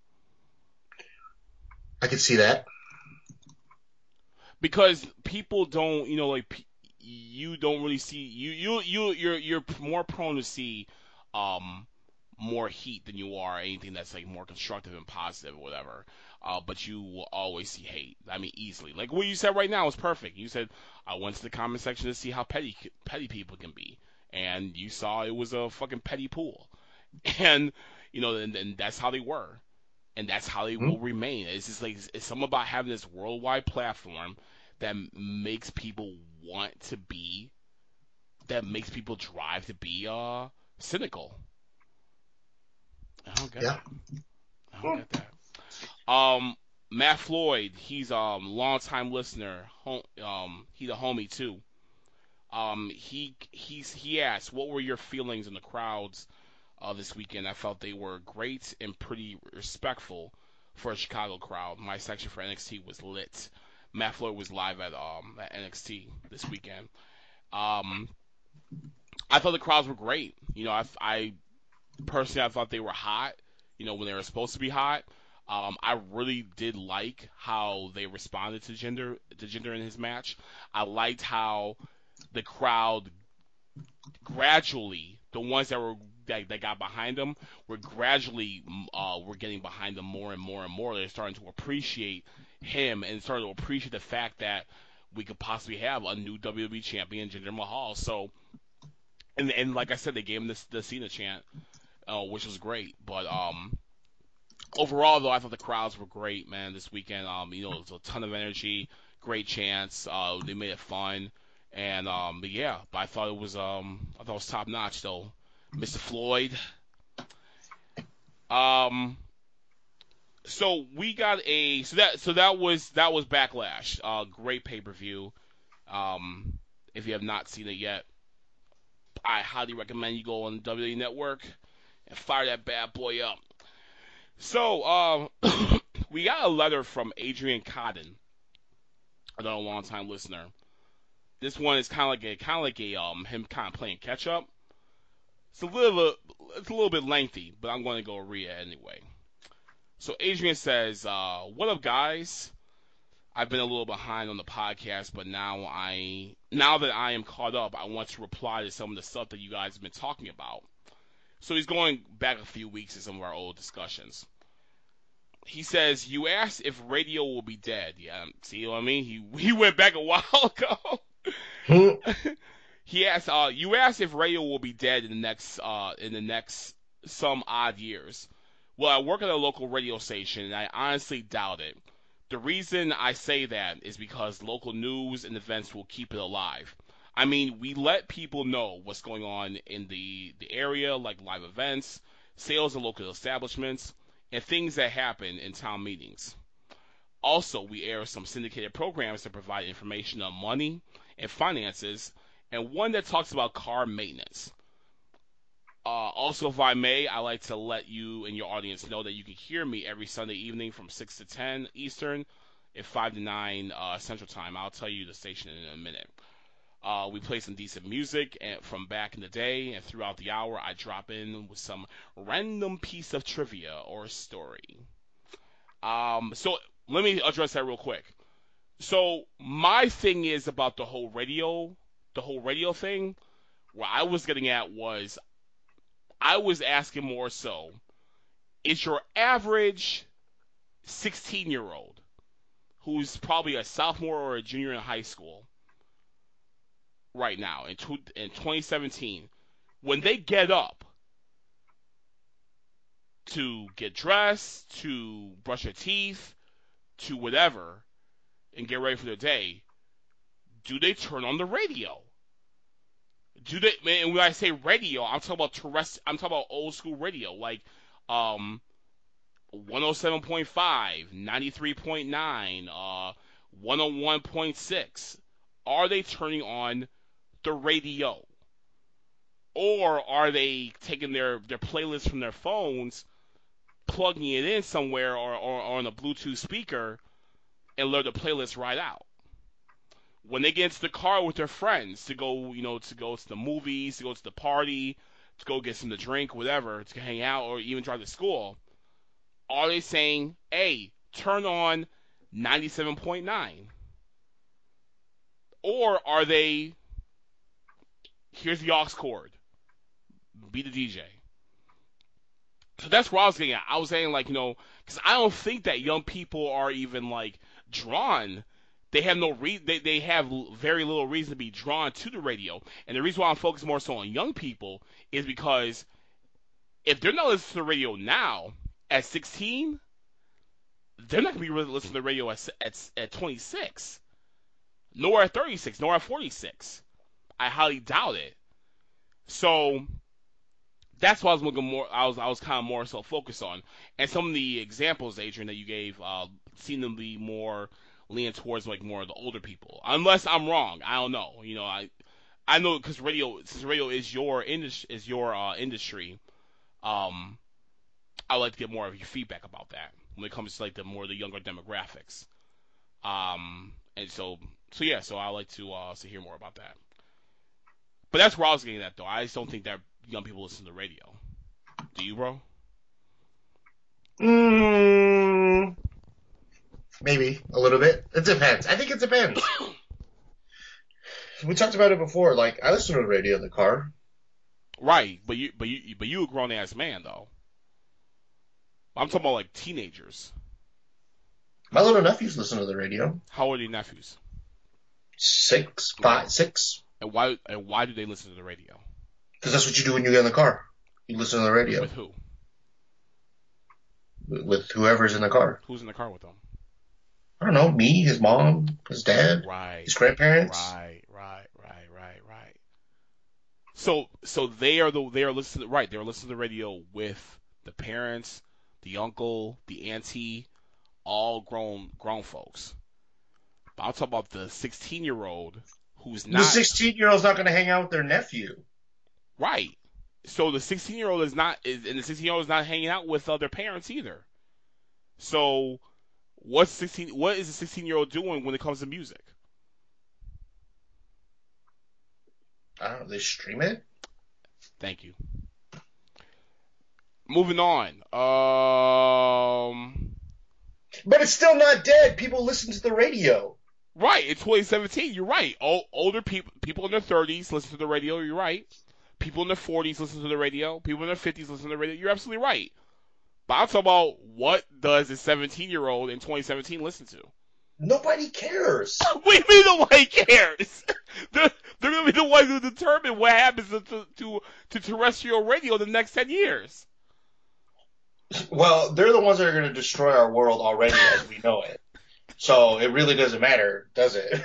S2: I can see that.
S1: Because people don't, you know, like you don't really see you you you you're you're more prone to see um more heat than you are anything that's like more constructive and positive or whatever. Uh, but you will always see hate. I mean, easily. Like what you said right now is perfect. You said I went to the comment section to see how petty petty people can be, and you saw it was a fucking petty pool, and you know, and, and that's how they were. And that's how they
S2: Mm-hmm.
S1: will remain. It's just like it's something about having this worldwide platform that makes people want to be, that makes people drive to be uh cynical. I don't get
S2: Yeah.
S1: that. I don't get that. Um, Matt Floyd, he's um longtime listener. Home, um, he's a homie too. Um, he he's he asked, what were your feelings in the crowds uh, this weekend? I felt they were great and pretty respectful for a Chicago crowd. My section for N X T was lit. Matt Floyd was live at um at N X T this weekend. Um, I thought the crowds were great. You know, I, I personally I thought they were hot. You know, when they were supposed to be hot. Um, I really did like how they responded to Jinder to Jinder in his match. I liked how the crowd gradually, the ones that were that, that got behind them, were gradually uh, were getting behind them more and more and more. They're starting to appreciate him and starting to appreciate the fact that we could possibly have a new W W E champion, Jinder Mahal. So, and and like I said, they gave him this the Cena chant, uh, which was great. But um, overall, though, I thought the crowds were great, man, this weekend. Um, you know, it was a ton of energy, great chants. Uh, they made it fun, and um, but yeah, but I thought it was um, I thought it was top notch, though. Mister Floyd. Um, so we got a so that so that was that was Backlash. Uh, great pay per view. Um, if you have not seen it yet, I highly recommend you go on the W W E Network and fire that bad boy up. So, um, we got a letter from Adrian Cotton, another long-time listener. This one is kind of like a kind of like a um him kind of playing catch up. It's a little it's a little bit lengthy, but I'm going to go read it anyway. So Adrian says, uh, "What up, guys? I've been a little behind on the podcast, but now I now that I am caught up, I want to reply to some of the stuff that you guys have been talking about." So he's going back a few weeks to some of our old discussions. He says, "You asked if radio will be dead." Yeah, see what I mean? He he went back a while ago. He asked, uh, "You asked if radio will be dead in the next uh in the next some odd years." Well, I work at a local radio station, and I honestly doubt it. The reason I say that is because local news and events will keep it alive. I mean, we let people know what's going on in the, the area, like live events, sales of local establishments, and things that happen in town meetings. Also, we air some syndicated programs that provide information on money and finances, and one that talks about car maintenance. Uh, also, if I may, I like to let you and your audience know that you can hear me every Sunday evening from six to ten Eastern and five to nine uh, Central Time. I'll tell you the station in a minute. Uh, we play some decent music and, from back in the day, and throughout the hour, I drop in with some random piece of trivia or story. Um, so let me address that real quick. So my thing is about the whole radio, the whole radio thing. What I was getting at was I was asking more so, is your average sixteen-year-old who's probably a sophomore or a junior in high school right now in, two, in twenty seventeen, when they get up to get dressed, to brush their teeth, to whatever, and get ready for their day, do they turn on the radio? Do they? And when I say radio, I'm talking about terrestrial. I'm talking about old school radio, like um, one oh seven point five, ninety-three point nine, uh, one oh one point six. Are they turning on the radio, or are they taking their their playlist from their phones, plugging it in somewhere, or, or, or on a Bluetooth speaker, and let the playlist right out? When they get into the car with their friends to go, you know, to go to the movies, to go to the party, to go get some to drink, whatever, to hang out, or even drive to school, are they saying, "Hey, turn on ninety-seven point nine"? Or are they, "Here's the aux cord, be the D J"? So that's what I was getting at. I was saying, like, you know, because I don't think that young people are even, like, drawn. They have no re- they, they have very little reason to be drawn to the radio. And the reason why I'm focused more so on young people is because if they're not listening to the radio now at sixteen, they're not going to be really listening to the radio at, at, at twenty-six, nor at thirty-six, nor at forty-six. I highly doubt it. So that's what I was looking more. I was I was kind of more so focused on, and some of the examples, Adrian, that you gave, uh, seem to be more lean towards like more of the older people. Unless I'm wrong, I don't know. You know, I I know because radio, since radio is your industry, is your uh, industry. Um, I would like to get more of your feedback about that when it comes to like the more the younger demographics. Um, and so so yeah, so I like to uh to hear more about that. But that's where I was getting at, though. I just don't think that young people listen to the radio. Do you, bro?
S2: Mm, maybe a little bit. It depends. I think it depends. We talked about it before. Like, I listen to the radio in the car.
S1: Right, but you, but you, but you a grown ass man, though. I'm talking about like teenagers.
S2: My little nephews listen to the radio.
S1: How old are your nephews?
S2: Six, five, six.
S1: And why, and why do they listen to the radio?
S2: Because that's what you do when you get in the car. You listen to the radio.
S1: With who?
S2: With whoever's in the car.
S1: Who's in the car with them?
S2: I don't know, me, his mom, his dad,
S1: right,
S2: his grandparents.
S1: Right, right, right, right, right. So, so they are the they are listening. Right, they're listening to the radio with the parents, the uncle, the auntie, all grown grown folks. But I'll talk about the sixteen year old who's not.
S2: The sixteen year old's not going to hang out with their nephew.
S1: Right. So the sixteen year old is not, is, and the sixteen year old is not hanging out with uh, their parents either. So, what's sixteen? What is a sixteen year old doing when it comes to music?
S2: I don't know. They stream it.
S1: Thank you. Moving on. Um.
S2: But it's still not dead. People listen to the radio.
S1: Right. In twenty seventeen, you're right. O- older people, people in their thirties listen to the radio. You're right. People in their forties listen to the radio. People in their fifties listen to the radio. You're absolutely right. But I'm talking about what does a seventeen-year-old in twenty seventeen listen to?
S2: Nobody cares.
S1: What do you mean nobody cares? They're, they're going to be the ones who determine what happens to, to, to, to terrestrial radio in the next ten years.
S2: Well, they're the ones that are going to destroy our world already as we know it. So it really doesn't matter, does it?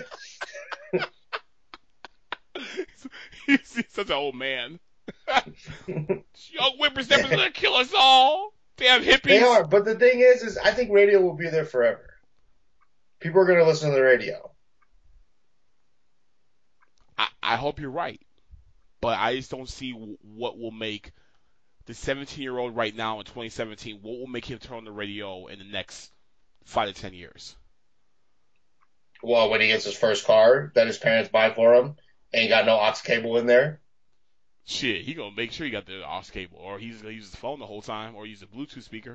S1: He's such an old man. Young whippersnappers are going to kill us all. Damn hippies.
S2: They are, but the thing is, is I think radio will be there forever. People are going to listen to the radio.
S1: I, I hope you're right. But I just don't see what will make the seventeen-year-old right now in twenty seventeen, what will make him turn on the radio in the next five to ten years?
S2: Well, when he gets his first car that his parents buy for him, ain't got no aux cable in there.
S1: Shit, he gonna make sure he got the aux cable, or he's gonna use his phone the whole time, or use a Bluetooth speaker.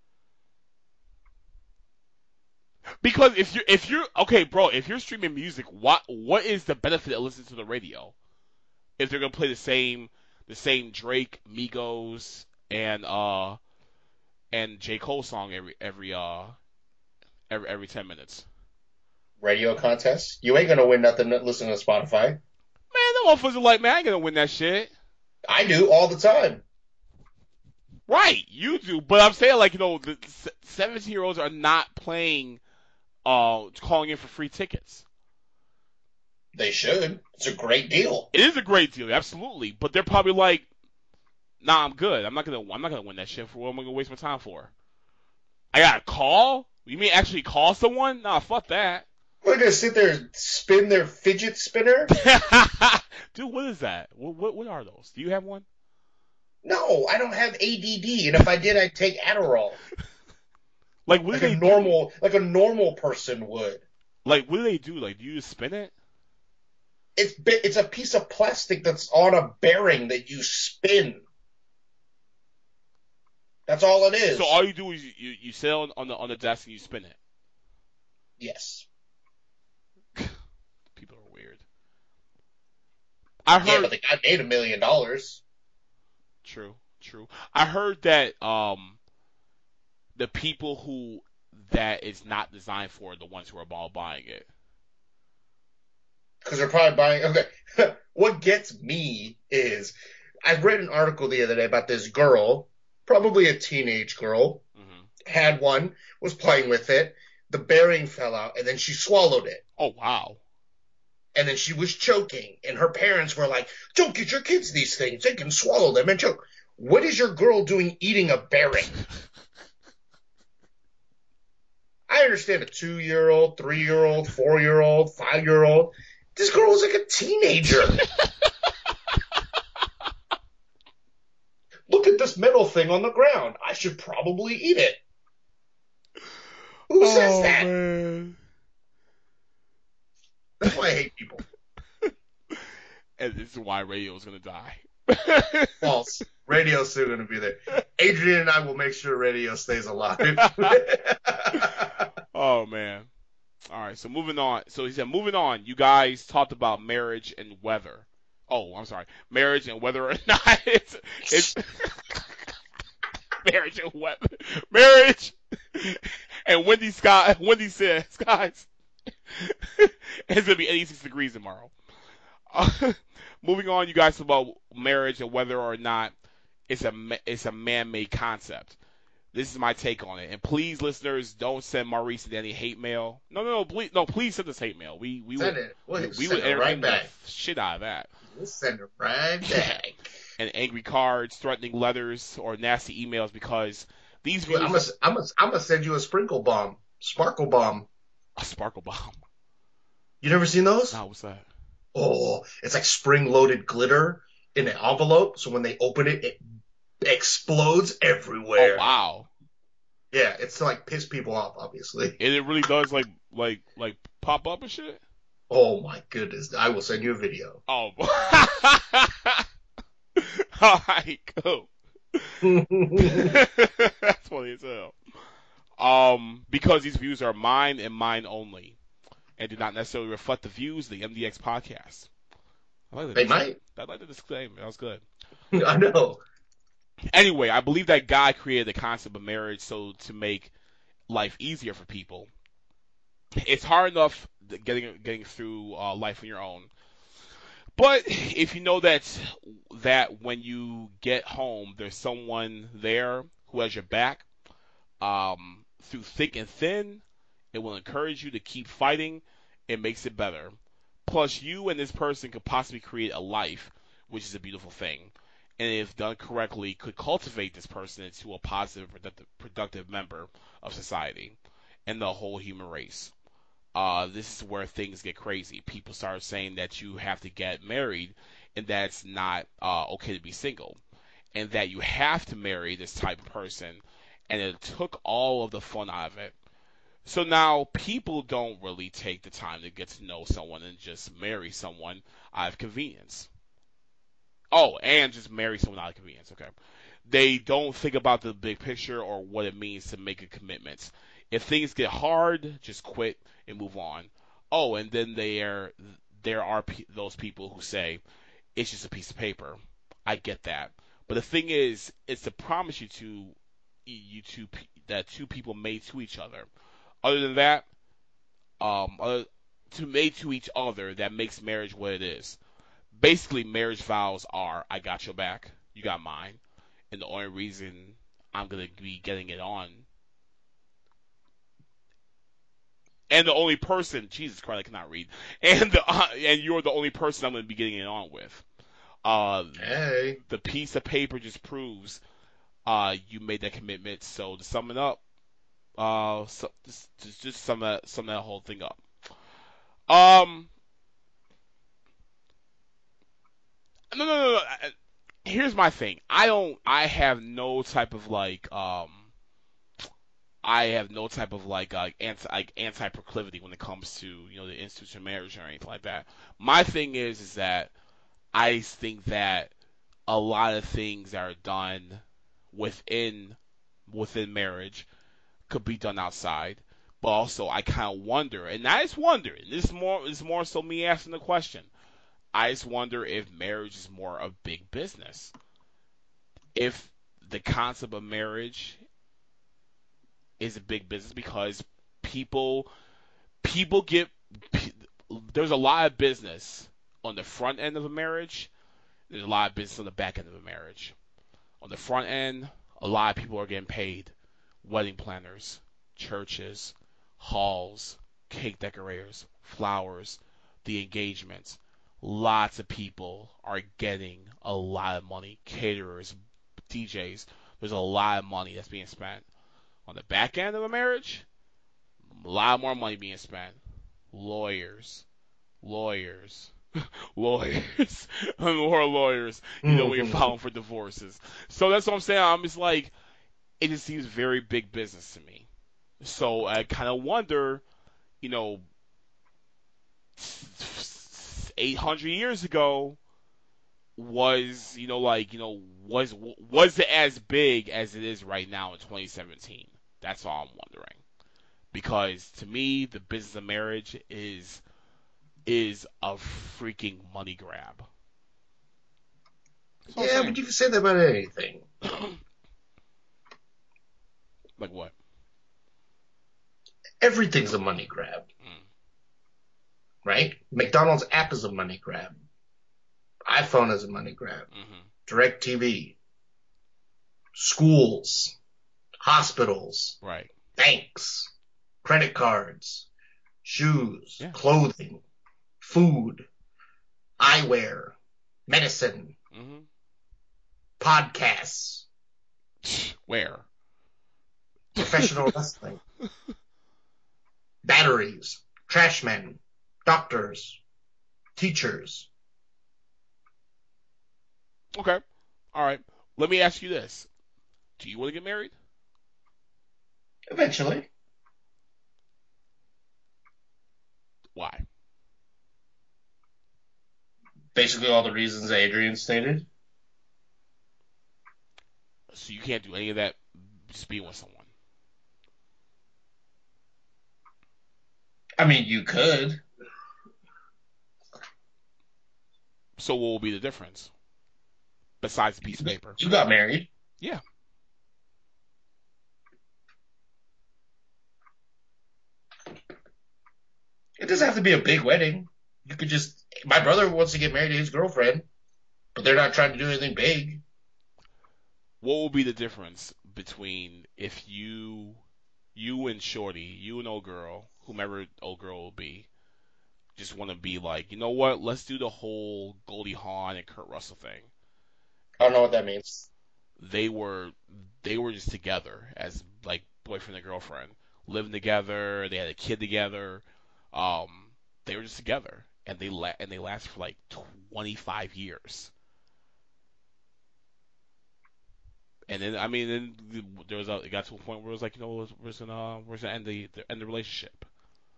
S1: Because if you're if you're okay, bro, if you're streaming music, what what is the benefit of listening to the radio? If they're gonna play the same the same Drake, Migos, and uh and J. Cole song every every uh every every ten minutes.
S2: Radio contest? You ain't gonna win nothing listening to Spotify.
S1: Man, the motherfuckers are like, man, I ain't gonna win that shit.
S2: I do all the time.
S1: Right, you do, but I'm saying like you know the seventeen year olds are not playing, uh, calling in for free tickets.
S2: They should. It's a great deal.
S1: It is a great deal, absolutely. But they're probably like, "Nah, I'm good. I'm not gonna. I'm not gonna win that shit. For what am I gonna waste my time for? I gotta call. You mean actually call someone? Nah, fuck that.
S2: We're gonna sit there and spin their fidget spinner?
S1: Dude, what is that? What, what what are those? Do you have one?
S2: No, I don't have A D D, and if I did, I'd take Adderall.
S1: Like what
S2: like
S1: do
S2: a
S1: they
S2: normal,
S1: do?
S2: like a normal person would.
S1: Like what do they do? Like do you just spin it?
S2: It's it's a piece of plastic that's on a bearing that you spin. That's all it is.
S1: So all you do is you, you, you sit on, on the on the desk and you spin it.
S2: Yes.
S1: People are weird. I heard.
S2: Yeah, but the guy made a million dollars.
S1: True, true. I heard that um, the people who that is not designed for are the ones who are all buying it.
S2: Because they're probably buying. Okay, what gets me is I read an article the other day about this girl, probably a teenage girl,
S1: Mm-hmm.
S2: had one, was playing with it. The bearing fell out, and then she swallowed it.
S1: Oh wow!
S2: And then she was choking, and her parents were like, "Don't get your kids these things; they can swallow them and choke." What is your girl doing eating a bearing? I understand a two-year-old, three-year-old, four-year-old, five-year-old. This girl was like a teenager. Look at this metal thing on the ground. I should probably eat it. Who
S1: oh,
S2: says that?
S1: Man.
S2: That's why I hate people.
S1: And this is why radio is gonna die.
S2: False. Radio's still going to be there. Adrian and I will make sure radio stays alive.
S1: Oh man. All right. So moving on. So he said, moving on. You guys talked about marriage and weather. Oh, I'm sorry. Marriage and whether or not it's it's marriage and weather. Marriage and Wendy Scott. Wendy says, guys, it's gonna be eighty-six degrees tomorrow. Uh, moving on, you guys talk about marriage and whether or not it's a it's a man-made concept. This is my take on it. And please, listeners, don't send Maurice any hate mail. No, no, no, please, no, please send us hate mail. We we
S2: send
S1: would
S2: it. We'll
S1: we, we
S2: send
S1: would
S2: it right
S1: entertain
S2: back.
S1: the shit out of that.
S2: We'll send it right back.
S1: And angry cards, threatening letters, or nasty emails because these
S2: views. I'm gonna I'm gonna I'm gonna send you a sprinkle bomb, sparkle bomb,
S1: a sparkle bomb.
S2: You never seen those?
S1: No, what's that?
S2: Oh, it's like spring-loaded glitter in an envelope. So when they open it, it explodes everywhere.
S1: Oh wow!
S2: Yeah, it's to like piss people off, obviously.
S1: And it really does like like like pop up and shit.
S2: Oh my goodness! I will send you a video.
S1: Oh. All right, cool. That's funny as hell. Um, because these views are mine and mine only, and do not necessarily reflect the views of the M D X podcast. I like that.
S2: They might.
S1: I like the disclaimer. That was good.
S2: I know.
S1: Anyway, I believe that God created the concept of marriage so to make life easier for people. It's hard enough getting getting through uh, life on your own. But if you know that that when you get home, there's someone there who has your back um, through thick and thin, it will encourage you to keep fighting. It makes it better. Plus, you and this person could possibly create a life, which is a beautiful thing. And if done correctly, could cultivate this person into a positive, productive, productive member of society and the whole human race. Uh, this is where things get crazy. People start saying that you have to get married and that it's not uh, okay to be single. And that you have to marry this type of person. And it took all of the fun out of it. So now people don't really take the time to get to know someone and just marry someone out of convenience. Oh, and just marry someone out of convenience. Okay. They don't think about the big picture or what it means to make a commitment. If things get hard, just quit and move on. Oh, and then there there are p- those people who say it's just a piece of paper. I get that, but the thing is, it's to promise you to you two that two people made to each other. Other than that, um, other, to made to each other that makes marriage what it is. Basically, marriage vows are I got your back, you got mine, and the only reason I'm gonna be getting it on. And the only person, Jesus Christ, I cannot read. And the uh, and you're the only person I'm going to be getting it on with. Uh,
S2: hey.
S1: The piece of paper just proves uh, you made that commitment. So to sum it up, uh, so, just, just just sum that sum that whole thing up. Um, no, no, no, no. Here's my thing. I don't. I have no type of like um. I have no type of like uh, anti like anti proclivity when it comes to you know the institution of marriage or anything like that. My thing is is that I think that a lot of things that are done within within marriage could be done outside, but also I kind of wonder, and I just wonder. And this is more this is more so me asking the question. I just wonder if marriage is more of big business. If the concept of marriage is a big business because people people get there's a lot of business on the front end of a marriage. There's a lot of business on the back end of a marriage. On the front end, a lot of people are getting paid. Wedding planners, churches, halls, cake decorators, flowers, the engagements. Lots of people are getting a lot of money. Caterers, D Js. There's a lot of money that's being spent. On the back end of a marriage, a lot more money being spent. Lawyers, lawyers, lawyers, and more lawyers. You know, when you're filing for divorces. So that's what I'm saying. I'm just like, it just seems very big business to me. So I kind of wonder, you know, eight hundred years ago, was, you know, like, you know, was was it as big as it is right now in twenty seventeen? That's all I'm wondering. Because to me, the business of marriage is is a freaking money grab. That's what
S2: Yeah,
S1: I'm
S2: but you can say that about anything.
S1: saying. Like what?
S2: Everything's a money grab,
S1: Mm.
S2: right? McDonald's app is a money grab. iPhone is a money grab.
S1: Mm-hmm.
S2: DirecTV, schools, hospitals,
S1: Right.
S2: banks, credit cards, shoes,
S1: Yeah.
S2: clothing, food, eyewear, medicine,
S1: Mm-hmm.
S2: podcasts,
S1: Where?
S2: professional wrestling, batteries, trash men, doctors, teachers.
S1: Okay. All right. Let me ask you this: do you want to get married?
S2: Eventually.
S1: Why?
S2: Basically all the reasons Adrian stated.
S1: So you can't do any of that just being with someone.
S2: I mean, you could.
S1: So what will be the difference besides the piece of paper?
S2: You got married.
S1: Yeah.
S2: It doesn't have to be a big wedding. You could just. My brother wants to get married to his girlfriend, but they're not trying to do anything big.
S1: What will be the difference between if you, you and Shorty, you and old girl, whomever old girl will be, just want to be like, you know what? Let's do the whole Goldie Hawn and Kurt Russell thing.
S2: I don't know what that means.
S1: They were they were just together as like boyfriend and girlfriend, living together. They had a kid together. Um, they were just together, and they la- and they lasted for like twenty-five years. And then I mean, then there was a, it got to a point where it was like, you know, we're was gonna we're gonna end the, the end the relationship.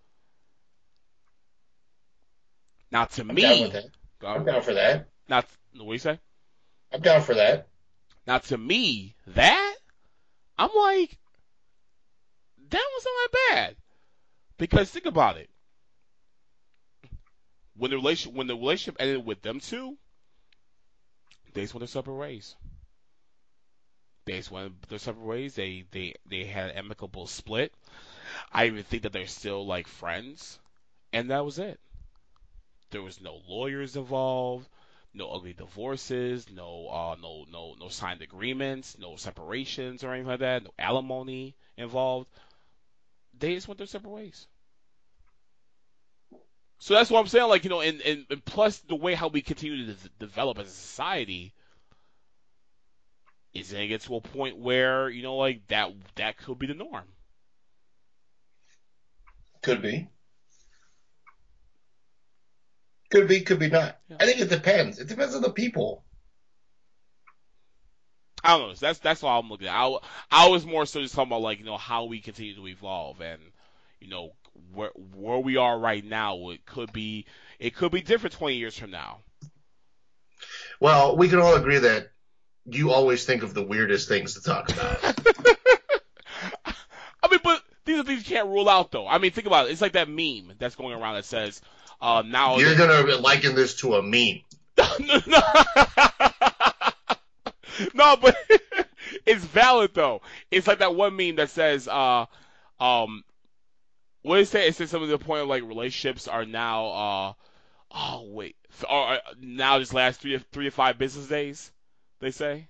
S1: Now to
S2: I'm down with
S1: me,
S2: that.
S1: uh,
S2: I'm down for that.
S1: not what do you say?
S2: I'm down for that.
S1: Now to me, that I'm like, that wasn't that bad because think about it. When the relation when the relationship ended with them two, they just went their separate ways. They just went their separate ways. They they they had an amicable split. I even think that they're still like friends, and that was it. There was no lawyers involved, no ugly divorces, no uh no no no signed agreements, no separations or anything like that, no alimony involved. They just went their separate ways. So that's what I'm saying. Like you know, and and, and plus the way how we continue to de- develop as a society is going to get to a point where you know like that that could be the norm.
S2: Could be. Could be, could be not.
S1: Yeah.
S2: I think it depends. It depends on the people.
S1: I don't know. That's that's all I'm looking at. I, I was more so just talking about like you know how we continue to evolve and you know where where we are right now. It could be it could be different twenty years from now.
S2: Well, we can all agree that you always think of the weirdest things to talk about.
S1: I mean, but these are things you can't rule out though. I mean, think about it. It's like that meme that's going around that says uh, now.
S2: You're
S1: that,
S2: gonna liken this to a meme.
S1: no, no, but it's valid though. It's like that one meme that says, uh, um, what is it? It says something to the point of like relationships are now, uh, oh wait, are now just last three to three to five business days. They say,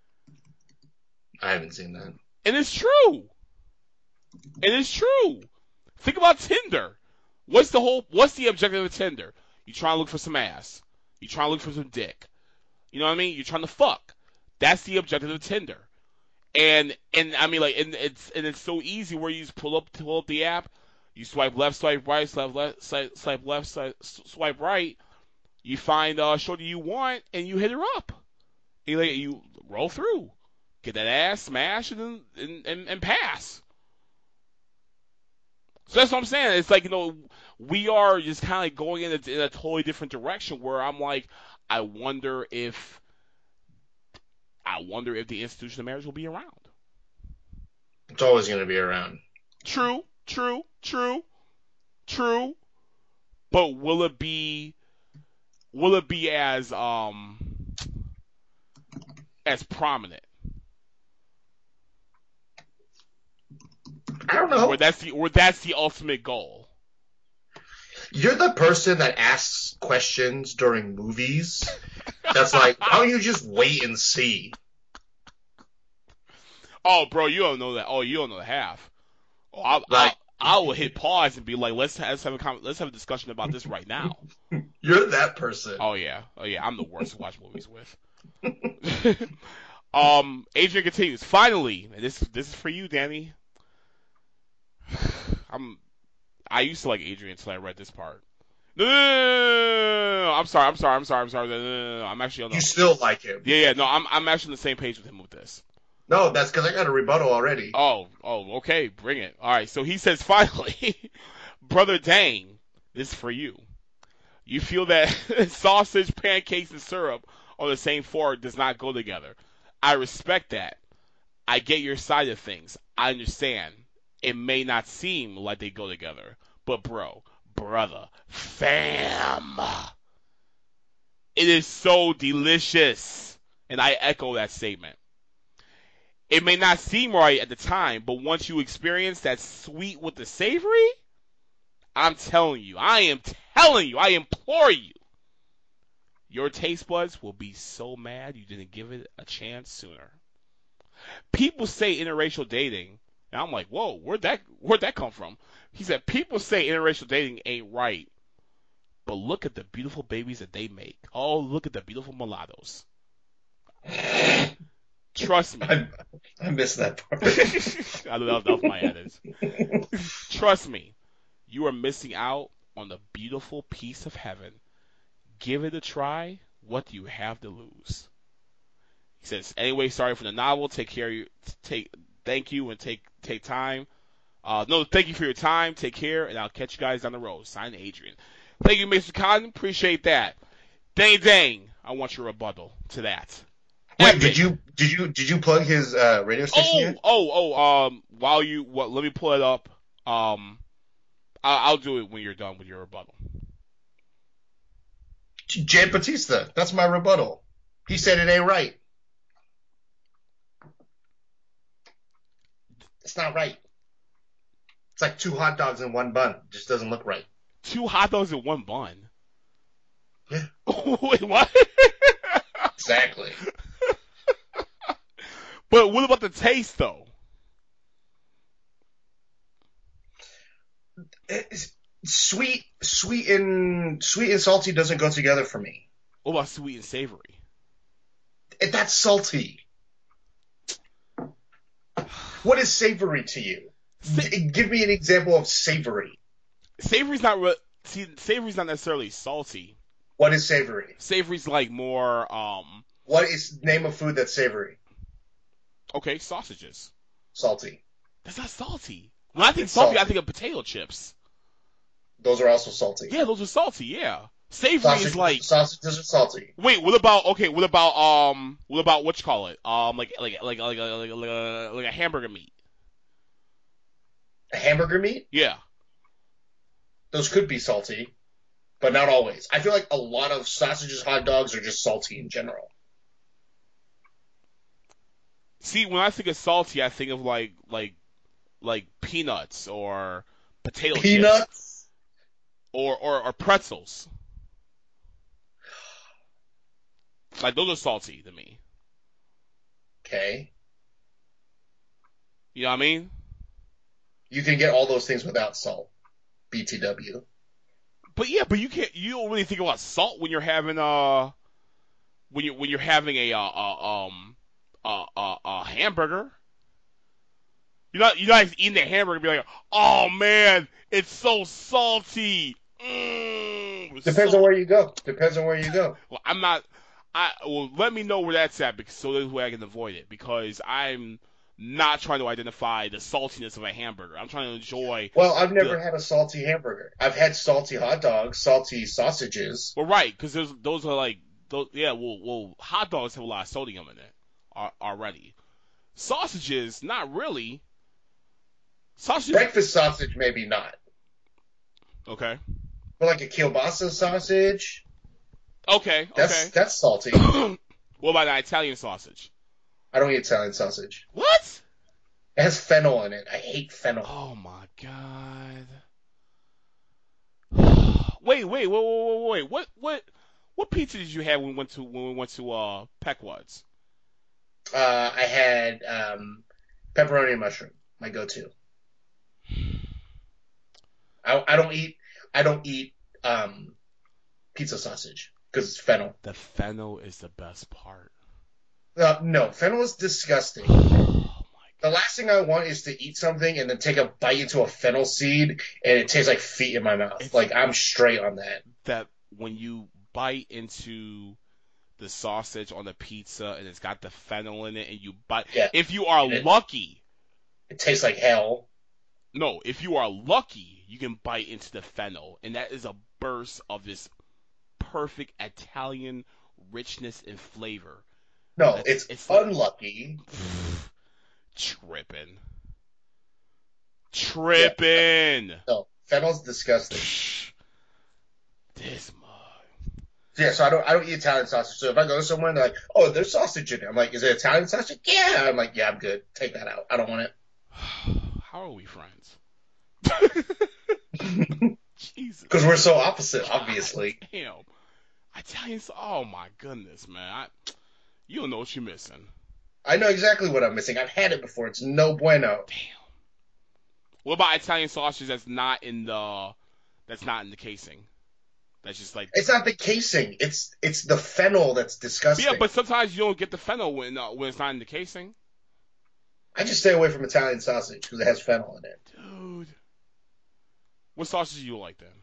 S2: I haven't seen that.
S1: and it's true. And it's true. Think about Tinder. What's the whole? What's the objective of Tinder? You trying to look for some ass. You trying to look for some dick. You know what I mean? You're trying to fuck. That's the objective of Tinder. And and I mean like and it's and it's so easy where you just pull up pull up the app, you swipe left, swipe right, swipe left, swipe, swipe left, swipe, swipe right. You find uh shorty you want and you hit her up. You like you roll through, get that ass, smash, and then and, and, and pass. So that's what I'm saying. It's like you know we are just kind of going in a, in a totally different direction where I'm like I wonder if I wonder if the institution of marriage will be around.
S2: It's always going to be around.
S1: True, true, true, true. But will it be will it be as um as prominent?
S2: I don't know.
S1: Or that's the or that's the ultimate goal.
S2: You're the person that asks questions during movies. That's like, why don't you just wait and see?
S1: Oh, bro, you don't know that. Oh, you don't know the half. Oh, I,
S2: Like,
S1: I, I will hit pause and be like, let's have, let's have a con- let's have a discussion about this right now.
S2: You're that person.
S1: Oh yeah, oh yeah, I'm the worst to watch movies with. um, Adrian continues. Finally, and this this is for you, Danny. I'm I used to like Adrian until I read this part. No, no, no, no, no, no, I'm sorry, I'm sorry, I'm sorry, I'm sorry. No, no, no, no. I'm actually on the
S2: You still like him.
S1: yeah, yeah. No, I'm I'm actually on the same page with him with this.
S2: No, that's because I got a rebuttal already.
S1: Oh, oh, okay, bring it. All right, so he says finally, brother Dang, this is for you. You feel that sausage, pancakes, and syrup on the same fork does not go together. I respect that. I get your side of things. I understand. It may not seem like they go together, but bro, brother, fam, it is so delicious, and I echo that statement. It may not seem right at the time, but once you experience that sweet with the savory, I'm telling you, I am telling you, I implore you, your taste buds will be so mad you didn't give it a chance sooner. People say interracial dating, and I'm like, whoa, where'd that where'd that come from? He said, people say interracial dating ain't right, but look at the beautiful babies that they make. Oh, look at the beautiful mulattoes. Trust me.
S2: I, I missed that part.
S1: I know that was my edits. Trust me, you are missing out on the beautiful piece of heaven. Give it a try. What do you have to lose? He says, anyway, sorry for the novel. Take care of you. Take, thank you and take take time. Uh, no, thank you for your time. Take care, and I'll catch you guys down the road. Signed, Adrian. Thank you, Mister Cotton. Appreciate that. Dang, dang. I want your rebuttal to that.
S2: Wait,
S1: Epic.
S2: did you did you did you plug his uh, radio station
S1: Oh,
S2: yet?
S1: oh, oh. Um, while you, what? Let me pull it up. Um, I'll, I'll do it when you're done with your rebuttal.
S2: Jay Batista. That's my rebuttal. He said it ain't right. It's not right. It's like two hot dogs in one bun. It just doesn't look right.
S1: Two hot dogs in one bun.
S2: Yeah.
S1: Wait, what?
S2: Exactly.
S1: But what about the taste, though?
S2: It's sweet, sweet and sweet and salty doesn't go together for me.
S1: What about sweet and savory?
S2: It, that's salty. What is savory to you?
S1: Sa-
S2: Give me an example of savory.
S1: Savory's not re- see. Savory's not necessarily salty.
S2: What is savory?
S1: Savory's like more um.
S2: What is name a food that's savory?
S1: Okay, sausages.
S2: Salty.
S1: That's not salty. When I think
S2: It's
S1: salty,
S2: salty.
S1: I think of potato chips.
S2: Those are also salty.
S1: Yeah, those are salty. Yeah, savory
S2: Sausage,
S1: is like.
S2: sausages are salty.
S1: Wait, what about okay? What about um? What about what you call it? Um, like like like like like, like, like, like a hamburger meat.
S2: A hamburger meat?
S1: Yeah.
S2: Those could be salty, but not always. I feel like a lot of sausages, hot dogs are just salty in general.
S1: See, when I think of salty, I think of like like like peanuts or potato chips
S2: Peanuts?
S1: or, or or pretzels. Like those are salty to me.
S2: Okay.
S1: You know what I mean?
S2: You can get all those things without salt. B T W.
S1: But yeah, but you can't. You don't really think about salt when you're having uh when you when you're having a uh, uh um uh, uh, uh hamburger. You're not you're not eating the hamburger and be like, oh man, it's so salty. Mm, it's
S2: Depends
S1: so...
S2: on where you go. Depends on where you go.
S1: Well, I'm not. I well, let me know where that's at because so this way I can avoid it because I'm not trying to identify the saltiness of a hamburger. I'm trying to enjoy.
S2: Well, I've never
S1: the...
S2: had a salty hamburger. I've had salty hot dogs, salty sausages.
S1: Well, right, because those those are like those, yeah, well, well, hot dogs have a lot of sodium in it al- already. Sausages, not really. Sausages,
S2: Breakfast sausage, maybe not.
S1: okay,
S2: But like a kielbasa sausage,
S1: okay,
S2: that's
S1: okay.
S2: that's salty.
S1: What about an Italian sausage?
S2: I don't eat Italian sausage.
S1: What?
S2: It has fennel in it. I hate fennel.
S1: Oh my god. Wait, wait, wait, wait, wait, wait. What, what, what pizza did you have when we went to when we went to uh Peckwad's?
S2: Uh, I had um, pepperoni and mushroom, my go-to. I, I don't eat I don't eat um, pizza sausage because it's fennel.
S1: The fennel is the best part.
S2: Uh, no, fennel is disgusting.
S1: Oh my
S2: The last thing I want is to eat something and then take a bite into a fennel seed and it tastes like feet in my mouth.
S1: It's
S2: Like I'm straight on that.
S1: that when you bite into the sausage on the pizza and it's got the fennel in it and you bite,
S2: Yeah,
S1: if you are
S2: it,
S1: lucky,
S2: it tastes like hell.
S1: no, if you are lucky, you can bite into the fennel and that is a burst of this perfect Italian richness and flavor.
S2: No,
S1: That's
S2: it's
S1: it's like
S2: unlucky.
S1: tripping,
S2: Yeah,
S1: tripping.
S2: no, fennel's disgusting.
S1: This mug.
S2: Yeah, so I don't I don't eat Italian sausage. So if I go somewhere and they're like, oh, there's sausage in it, I'm like, is it Italian sausage? Yeah. I'm like, yeah, I'm good. Take that out. I don't want
S1: How are we friends?
S2: it.
S1: Jesus.
S2: Because we're so opposite,
S1: God
S2: obviously.
S1: damn. Italians. Oh my goodness, man. I, you don't know what you're missing.
S2: I know exactly what I'm missing. I've had it before. It's no bueno.
S1: Damn. What about Italian sausage that's not in the that's not in the casing? That's just like.
S2: It's not the casing. It's it's the fennel that's
S1: But
S2: disgusting.
S1: yeah, but sometimes you don't get the fennel when uh, when it's not in the casing.
S2: I just stay away from Italian sausage because it has fennel in it.
S1: Dude. What sausage do you like then?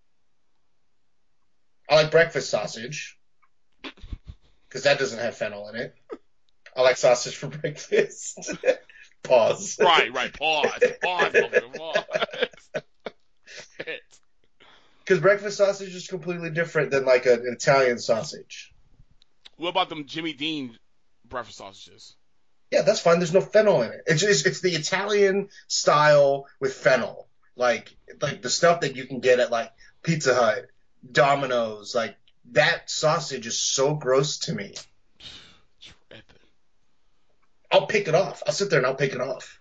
S2: I like breakfast sausage because that doesn't have fennel in it. I like sausage for breakfast. Pause.
S1: Right, right. Pause. Pause. Logan, pause. Shit.
S2: Because breakfast sausage is completely different than like a, an Italian sausage.
S1: What about them Jimmy Dean breakfast sausages?
S2: Yeah, that's fine. There's no fennel in it. It's just, it's the Italian style with fennel, like like the stuff that you can get at like Pizza Hut, Domino's. Like that sausage is so gross to me.
S1: Tripping.
S2: I'll pick it off. I'll sit there and I'll pick it off.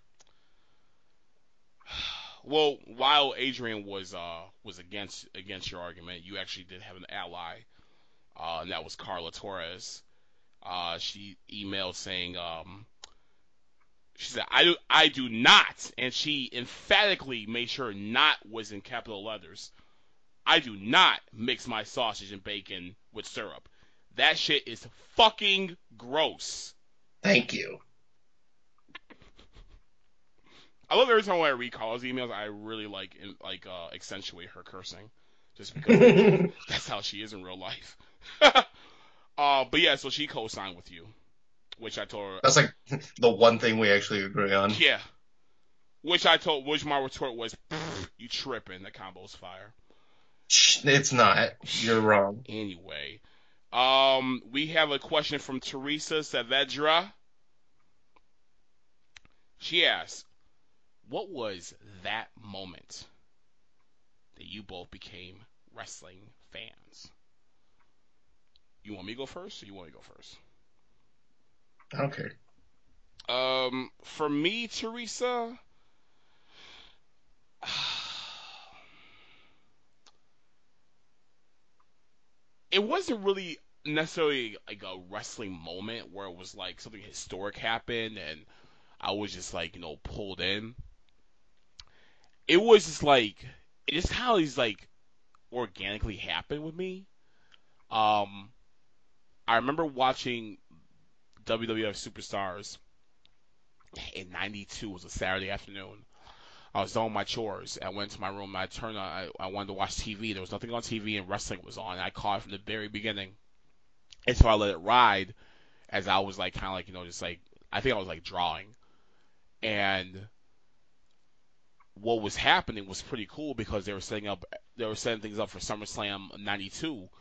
S1: Well, while Adrian was uh was against against your argument, you actually did have an ally, uh, and that was Carla Torres. Uh, she emailed saying, um, she said, "I do I do not," and she emphatically made sure "not" was in capital letters. I do not mix my sausage and bacon with syrup. That shit is fucking gross.
S2: Thank you.
S1: I love every time I read Carla's emails. I really like in, like uh, accentuate her cursing, just because that's how she is in real life. uh, but yeah, so she co-signed with you, which I told her.
S2: That's like the one thing we actually agree on.
S1: Yeah, which I told, which my retort was, "You tripping? The combo's fire."
S2: It's not. You're wrong.
S1: Anyway, um, we have a question from Teresa Saavedra. She asks, "What was that moment that you both became wrestling fans?" You want me to go first, or you want me to go first?
S2: Okay.
S1: Um, for me, Teresa, it wasn't really necessarily like a wrestling moment where it was like something historic happened and I was just like, you know, pulled in. It was just like, it just kind of just like organically happened with me. Um, I remember watching W W F Superstars in ninety-two. It was a Saturday afternoon. I was doing my chores. I went to my room. And I turned on. I, I wanted to watch T V. There was nothing on T V, and wrestling was on. And I caught it from the very beginning, and so I let it ride as I was like, kind of like, you know, just like I think I was like drawing, and what was happening was pretty cool because they were setting up, they were setting things up for SummerSlam ninety-two,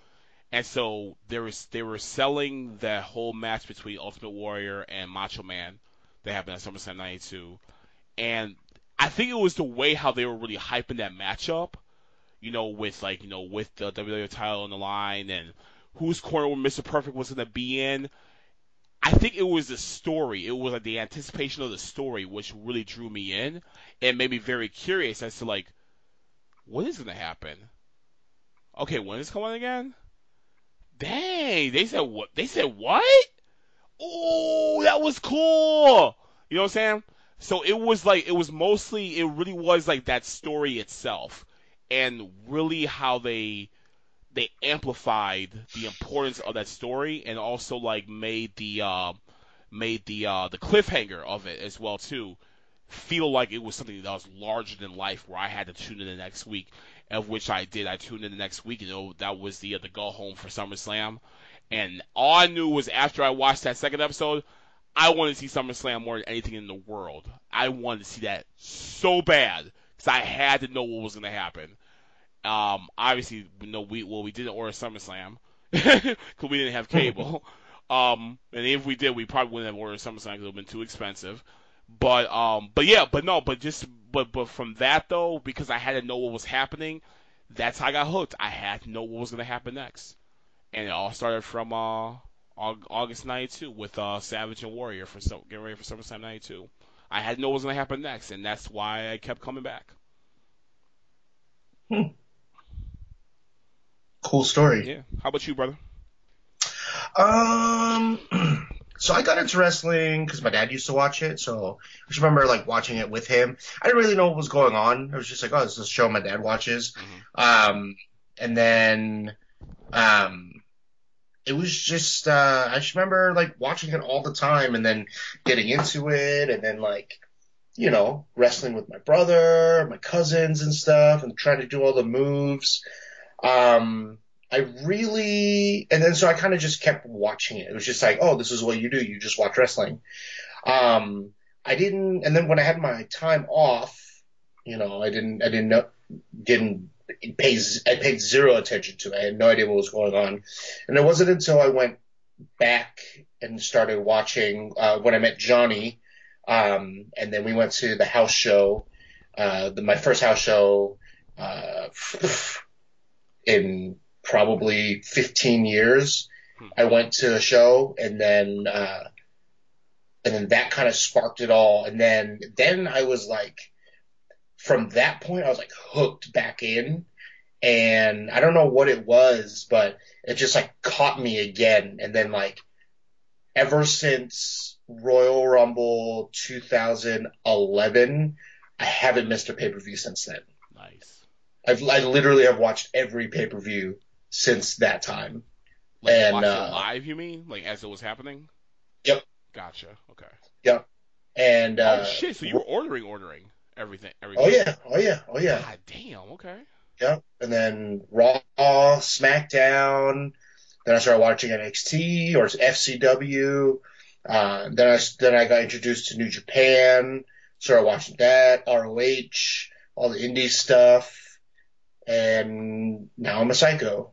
S1: And so there was they were selling the whole match between Ultimate Warrior and Macho Man that happened at SummerSlam ninety-two, and I think it was the way how they were really hyping that matchup, you know, with like you know with the W W F title on the line and whose corner Mister Perfect was going to be in. I think it was the story. It was like the anticipation of the story which really drew me in and made me very curious as to like what is going to happen. Okay, when is it coming again? Dang, they said what? They said what? Oh, that was cool. You know what I'm saying? So it was like it was mostly it really was like that story itself, and really how they they amplified the importance of that story, and also like made the uh, made the uh, the cliffhanger of it as well too feel like it was something that was larger than life, where I had to tune in the next week, of which I did. I tuned in the next week, and you know, that was the uh, the go home for SummerSlam. And all I knew was after I watched that second episode, I wanted to see SummerSlam more than anything in the world. I wanted to see that so bad because I had to know what was going to happen. Um, obviously, you know, we well we didn't order SummerSlam because we didn't have cable. Um, and if we did, we probably wouldn't have ordered SummerSlam because it would have been too expensive. But um, but yeah, but no, but just but but from that though, because I had to know what was happening, that's how I got hooked. I had to know what was going to happen next, and it all started from uh August ninety-two with uh Savage and Warrior for so getting ready for SummerSlam ninety-two. I had to know what was going to happen next, and that's why I kept coming back.
S2: Hmm. Cool story.
S1: Yeah. How about you, brother?
S2: Um, so I got into wrestling because my dad used to watch it. So I just remember like watching it with him. I didn't really know what was going on. I was just like, oh, this is a show my dad watches. Mm-hmm. Um, and then, um, it was just, uh, I just remember like watching it all the time and then getting into it and then like, you know, wrestling with my brother, my cousins and stuff and trying to do all the moves. Um, I really, and then so I kind of just kept watching it. It was just like, oh, this is what you do. You just watch wrestling. Um, I didn't, and then when I had my time off, you know, I didn't, I didn't know, didn't pay, I paid zero attention to it. I had no idea what was going on. And it wasn't until I went back and started watching, uh, when I met Johnny, um, and then we went to the house show, uh, the, my first house show, uh, in probably fifteen years. I went to a show and then, uh, and then that kind of sparked it all. And then, then I was like, from that point, I was like hooked back in, and I don't know what it was, but it just like caught me again. And then like ever since Royal Rumble two thousand eleven, I haven't missed a pay-per-view since then.
S1: Nice.
S2: I've, I literally have watched every pay-per-view since that time.
S1: Like
S2: and
S1: watched
S2: uh,
S1: it live, you mean? Like as it was happening?
S2: Yep.
S1: Gotcha. Okay.
S2: Yep. And uh,
S1: oh shit! So you were ordering, ordering everything, everything.
S2: Oh yeah. Oh yeah. Oh yeah.
S1: God damn. Okay.
S2: Yep. And then Raw, SmackDown. Then I started watching N X T or F C W. Uh, then I then I got introduced to New Japan. Started watching that, R O H, all the indie stuff. And now I'm a psycho.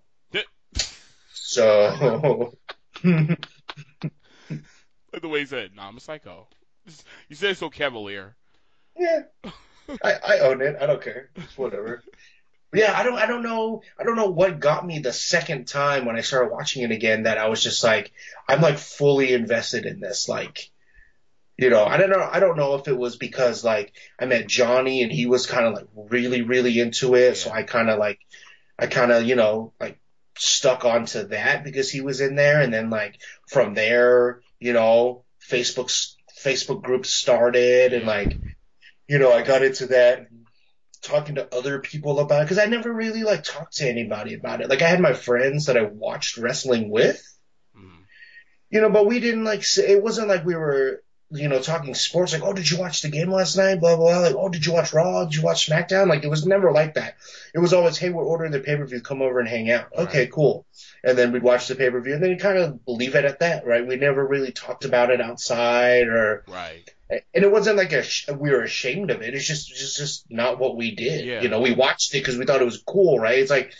S2: So.
S1: Like the way he said, "No, I'm a psycho." You said it so cavalier.
S2: Yeah, I, I own it. I don't care. It's whatever. But yeah, I don't. I don't know. I don't know what got me the second time when I started watching it again. That I was just like, I'm like fully invested in this. Like, you know, I don't know. I don't know if it was because like I met Johnny and he was kind of like really, really into it. Yeah. So I kind of like, I kind of, you know, like stuck onto that because he was in there. And then like from there, you know, Facebook, Facebook groups started and like, you know, I got into that talking to other people about it because I never really like talked to anybody about it. Like I had my friends that I watched wrestling with, mm-hmm. you know, but we didn't like say, it wasn't like we were, you know, talking sports, like, oh, did you watch the game last night? Blah, blah, blah. Like, oh, did you watch Raw? Did you watch SmackDown? Like, it was never like that. It was always, hey, we're ordering the pay-per-view. Come over and hang out. Okay, right. Cool. And then we'd watch the pay-per-view, and then you kind of leave it at that, right? We never really talked about it outside or...
S1: Right.
S2: And it wasn't like a sh- we were ashamed of it. It's just, just, just not what we did.
S1: Yeah.
S2: You know, we watched it because we thought it was cool, right? It's like...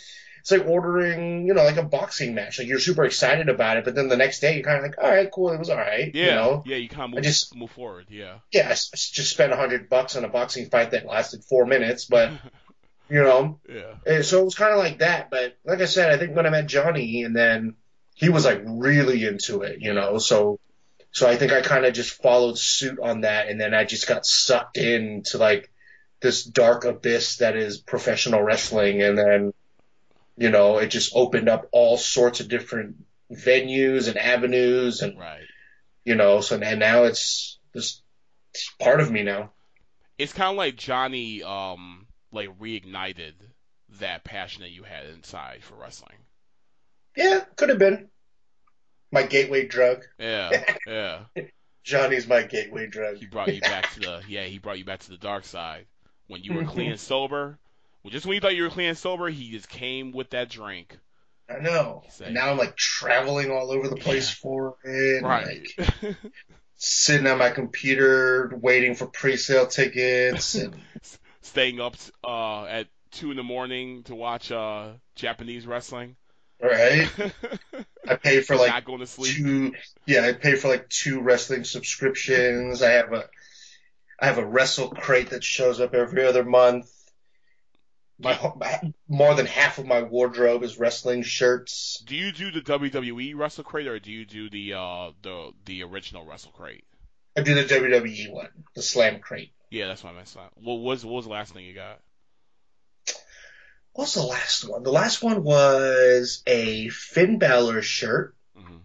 S2: it's like ordering, you know, like a boxing match. Like you're super excited about it, but then the next day you're kind of like, all right, cool, it was all right, you
S1: Yeah,
S2: know.
S1: yeah, you kind of
S2: I
S1: move
S2: just,
S1: move forward. Yeah.
S2: yeah, I s- just spent a hundred bucks on a boxing fight that lasted four minutes, but you know,
S1: Yeah.
S2: and so it was kind of like that. But like I said, I think when I met Johnny, and then he was like really into it, you know. So, so I think I kind of just followed suit on that, and then I just got sucked into like this dark abyss that is professional wrestling, and then you know it just opened up all sorts of different venues and avenues, and
S1: Right.
S2: you know, so and now it's just it's part of me now.
S1: It's kind of like Johnny, um, like reignited that passion that you had inside for wrestling.
S2: Yeah, could have been my gateway drug.
S1: Yeah, yeah.
S2: Johnny's my gateway drug.
S1: He brought you back to the yeah. He brought you back to the dark side when you were clean and sober. Well, just when you thought you were clean and sober, he just came with that drink.
S2: I know.
S1: He
S2: And
S1: said,
S2: now I'm like traveling all over the place
S1: yeah,
S2: for it. And,
S1: right.
S2: like sitting on my computer waiting for pre-sale tickets and
S1: Staying up uh, at two in the morning to watch uh, Japanese wrestling.
S2: right. I pay for
S1: And
S2: like
S1: not going to sleep.
S2: two. Yeah, I pay for like two wrestling subscriptions. I have a I have a Wrestle Crate that shows up every other month.
S1: Do
S2: My,
S1: you,
S2: whole- my more than half of my wardrobe is wrestling shirts.
S1: do you do the W W E Wrestle Crate or do you do the uh, the the original Wrestle Crate?
S2: I do the W W E one, the Slam Crate.
S1: Yeah, that's what I messed up. What was what was the last thing you got?
S2: What's the last one? The last one was a Finn Balor shirt.
S1: Hmm.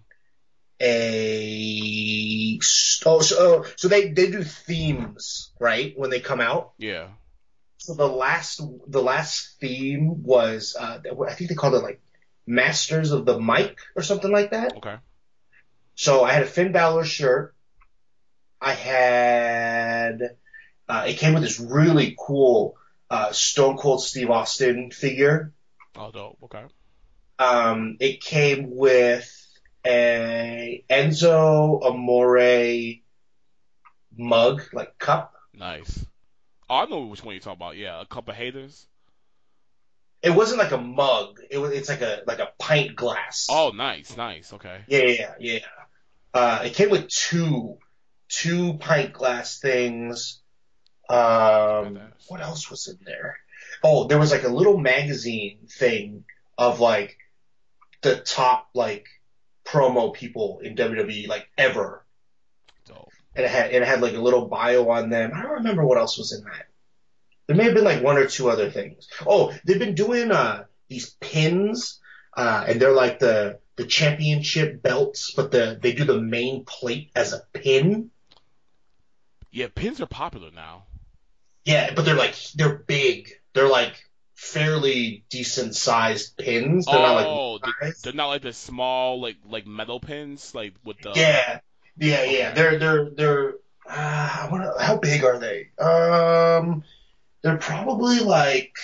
S2: A oh, so, oh, so they they do themes, right, when they come out.
S1: Yeah.
S2: So the last the last theme was uh, I think they called it like Masters of the Mic or something like that.
S1: Okay.
S2: So I had a Finn Balor shirt. I had uh, it came with this really cool uh, Stone Cold Steve Austin figure.
S1: Oh, dope. Okay.
S2: Um, it came with a Enzo Amore mug, like cup.
S1: Nice. Oh, I know which one you're talking about. Yeah, a couple haters.
S2: It wasn't like a mug. It was. It's like a like a pint glass.
S1: Oh, nice, nice. Okay.
S2: Yeah, yeah, yeah. Uh, it came with two two pint glass things. Um,
S1: Badass.
S2: what else was in there? Oh, there was like a little magazine thing of like the top like promo people in W W E like ever.
S1: Dope.
S2: And it had and it had like a little bio on them. I don't remember what else was in that. There may have been like one or two other things. Oh, they've been doing uh these pins, uh, and they're like the the championship belts, but the they do the main plate as a pin.
S1: Yeah, pins are popular now.
S2: Yeah, but they're like they're big. They're like fairly decent sized pins. They're not
S1: Oh,
S2: like
S1: they-
S2: size.
S1: they're not like the small like like metal pins like with the
S2: Yeah, yeah, yeah.
S1: Okay.
S2: They're they're they're. Uh, what, how big are they? Um, they're probably like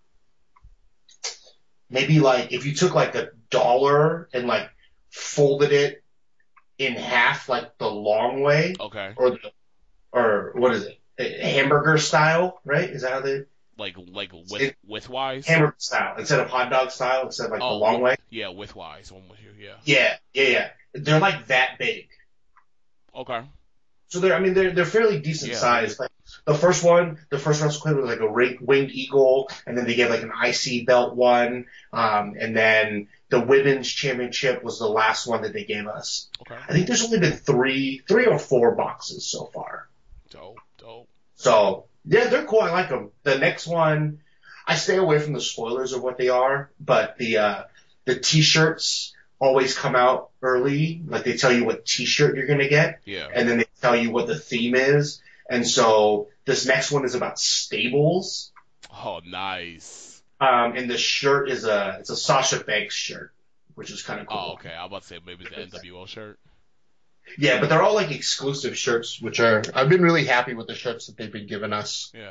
S2: maybe like if you took like a dollar and like folded it in half, like the long way,
S1: Okay.
S2: or the, or what is it? Hamburger style, right? Is that how they
S1: Like like with
S2: it,
S1: widthwise.
S2: hamburger style instead of hot dog style instead of like the
S1: Oh,
S2: long way?
S1: yeah, widthwise. One with you. Yeah.
S2: Yeah, yeah, yeah. They're like that big.
S1: Okay.
S2: So they're, I mean, they're they're fairly decent
S1: Yeah.
S2: size. Like the first one, the first wrestle clip was like a ring, winged eagle, and then they gave like an I C belt one, um, and then the women's championship was the last one that they gave us.
S1: Okay.
S2: I think there's only been three, three or four boxes so far.
S1: Dope. Dope.
S2: So yeah, they're cool. I like them. The next one, I stay away from the spoilers of what they are, but the uh, the t-shirts always come out early. Like they tell you what t-shirt you're gonna get.
S1: Yeah.
S2: And then they tell you what the theme is. And so this next one is about stables.
S1: Oh, nice.
S2: Um, and the shirt is a it's a Sasha Banks shirt, which is kind of cool.
S1: Oh, okay. I was about to say maybe the N W O shirt.
S2: Yeah, but they're all like exclusive shirts, which are I've been really happy with the shirts that they've been giving us.
S1: Yeah.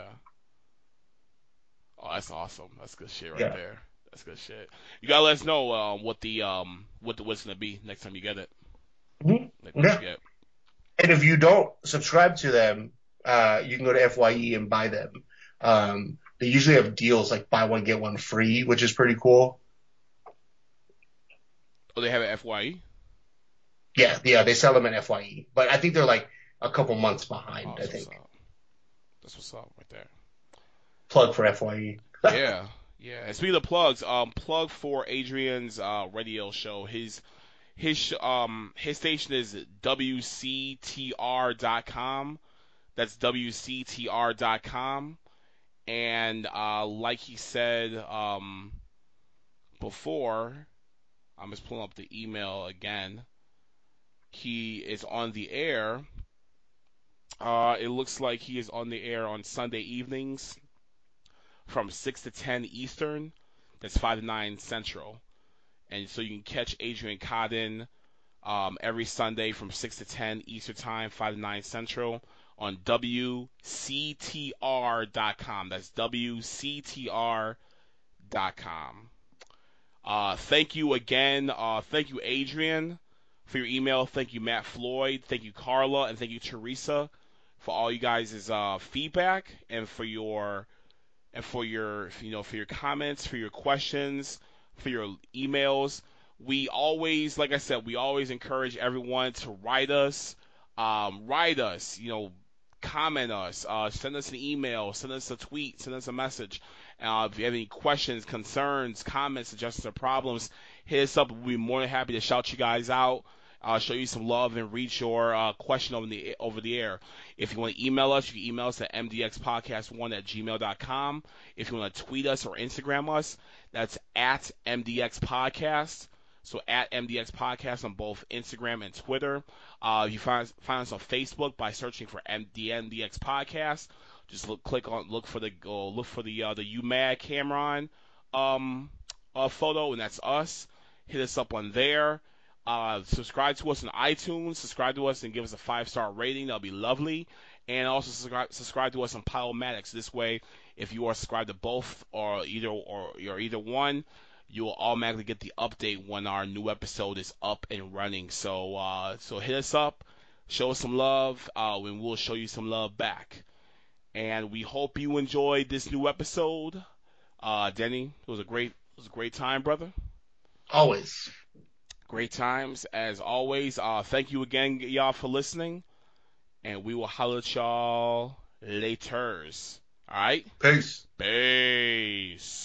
S1: Oh, that's awesome. That's good shit right
S2: Yeah.
S1: there. That's good shit. You gotta let us know um, what the um what the what's gonna be next time you get it.
S2: Mhm.
S1: Like what
S2: Yeah.
S1: you get.
S2: And if you don't subscribe to them, uh, you can go to F Y E and buy them. Um, they usually have deals like buy one get one free, which is pretty cool.
S1: Oh, they have an F Y E.
S2: Yeah, yeah, they sell them in F Y E, but I think they're like a couple months
S1: Oh,
S2: behind. I
S1: that's what's
S2: think.
S1: up. That's what's up right there.
S2: Plug for F Y E.
S1: Yeah, yeah. And speaking of plugs, um, plug for Adrian's uh radio show. His his sh- um his station is W C T R dot com. That's W C T R dot com. And uh, like he said um before, I'm just pulling up the email again. He is on the air. Uh, it looks like he is on the air on Sunday evenings from six to ten Eastern. That's five to nine Central. And so you can catch Adrian Cotton um, every Sunday from six to ten Eastern Time, five to nine Central on W C T R dot com. That's W C T R dot com. Uh, thank you again. Uh, thank you, Adrian, for your email. Thank you, Matt Floyd. Thank you, Carla. And thank you, Teresa, for all you guys' uh, feedback and for your and for your you know for your comments, for your questions, for your emails. We always, like I said, we always encourage everyone to write us, um, write us, you know, comment us, uh, send us an email, send us a tweet, send us a message. Uh, if you have any questions, concerns, comments, suggestions, or problems, hit us up. We'll be more than happy to shout you guys out, uh, show you some love, and reach your uh, question over the over the air. If you want to email us, you can email us at m d x podcast one at gmail dot com. If you want to tweet us or Instagram us, that's at M D X Podcast. So at M D X Podcast on both Instagram and Twitter. Uh, you find find us on Facebook by searching for M D M D X Podcast. Just look, click on, look for the uh, look for the uh, the U M A D Cameron um uh, photo, and that's us. Hit us up on there. Uh, subscribe to us on iTunes. Subscribe to us and give us a five star rating. That'll be lovely. And also subscribe subscribe to us on Pilomatics. This way, if you are subscribed to both or either or you're either one, you will automatically get the update when our new episode is up and running. So uh, so hit us up, show us some love, uh, and we'll show you some love back. And we hope you enjoyed this new episode. Uh, Denny, it was a great it was a great time, brother.
S2: Always.
S1: Great times as always. Uh, thank you again, y'all, for listening, and we will holler at y'all laters. All right,
S2: Peace.
S1: peace.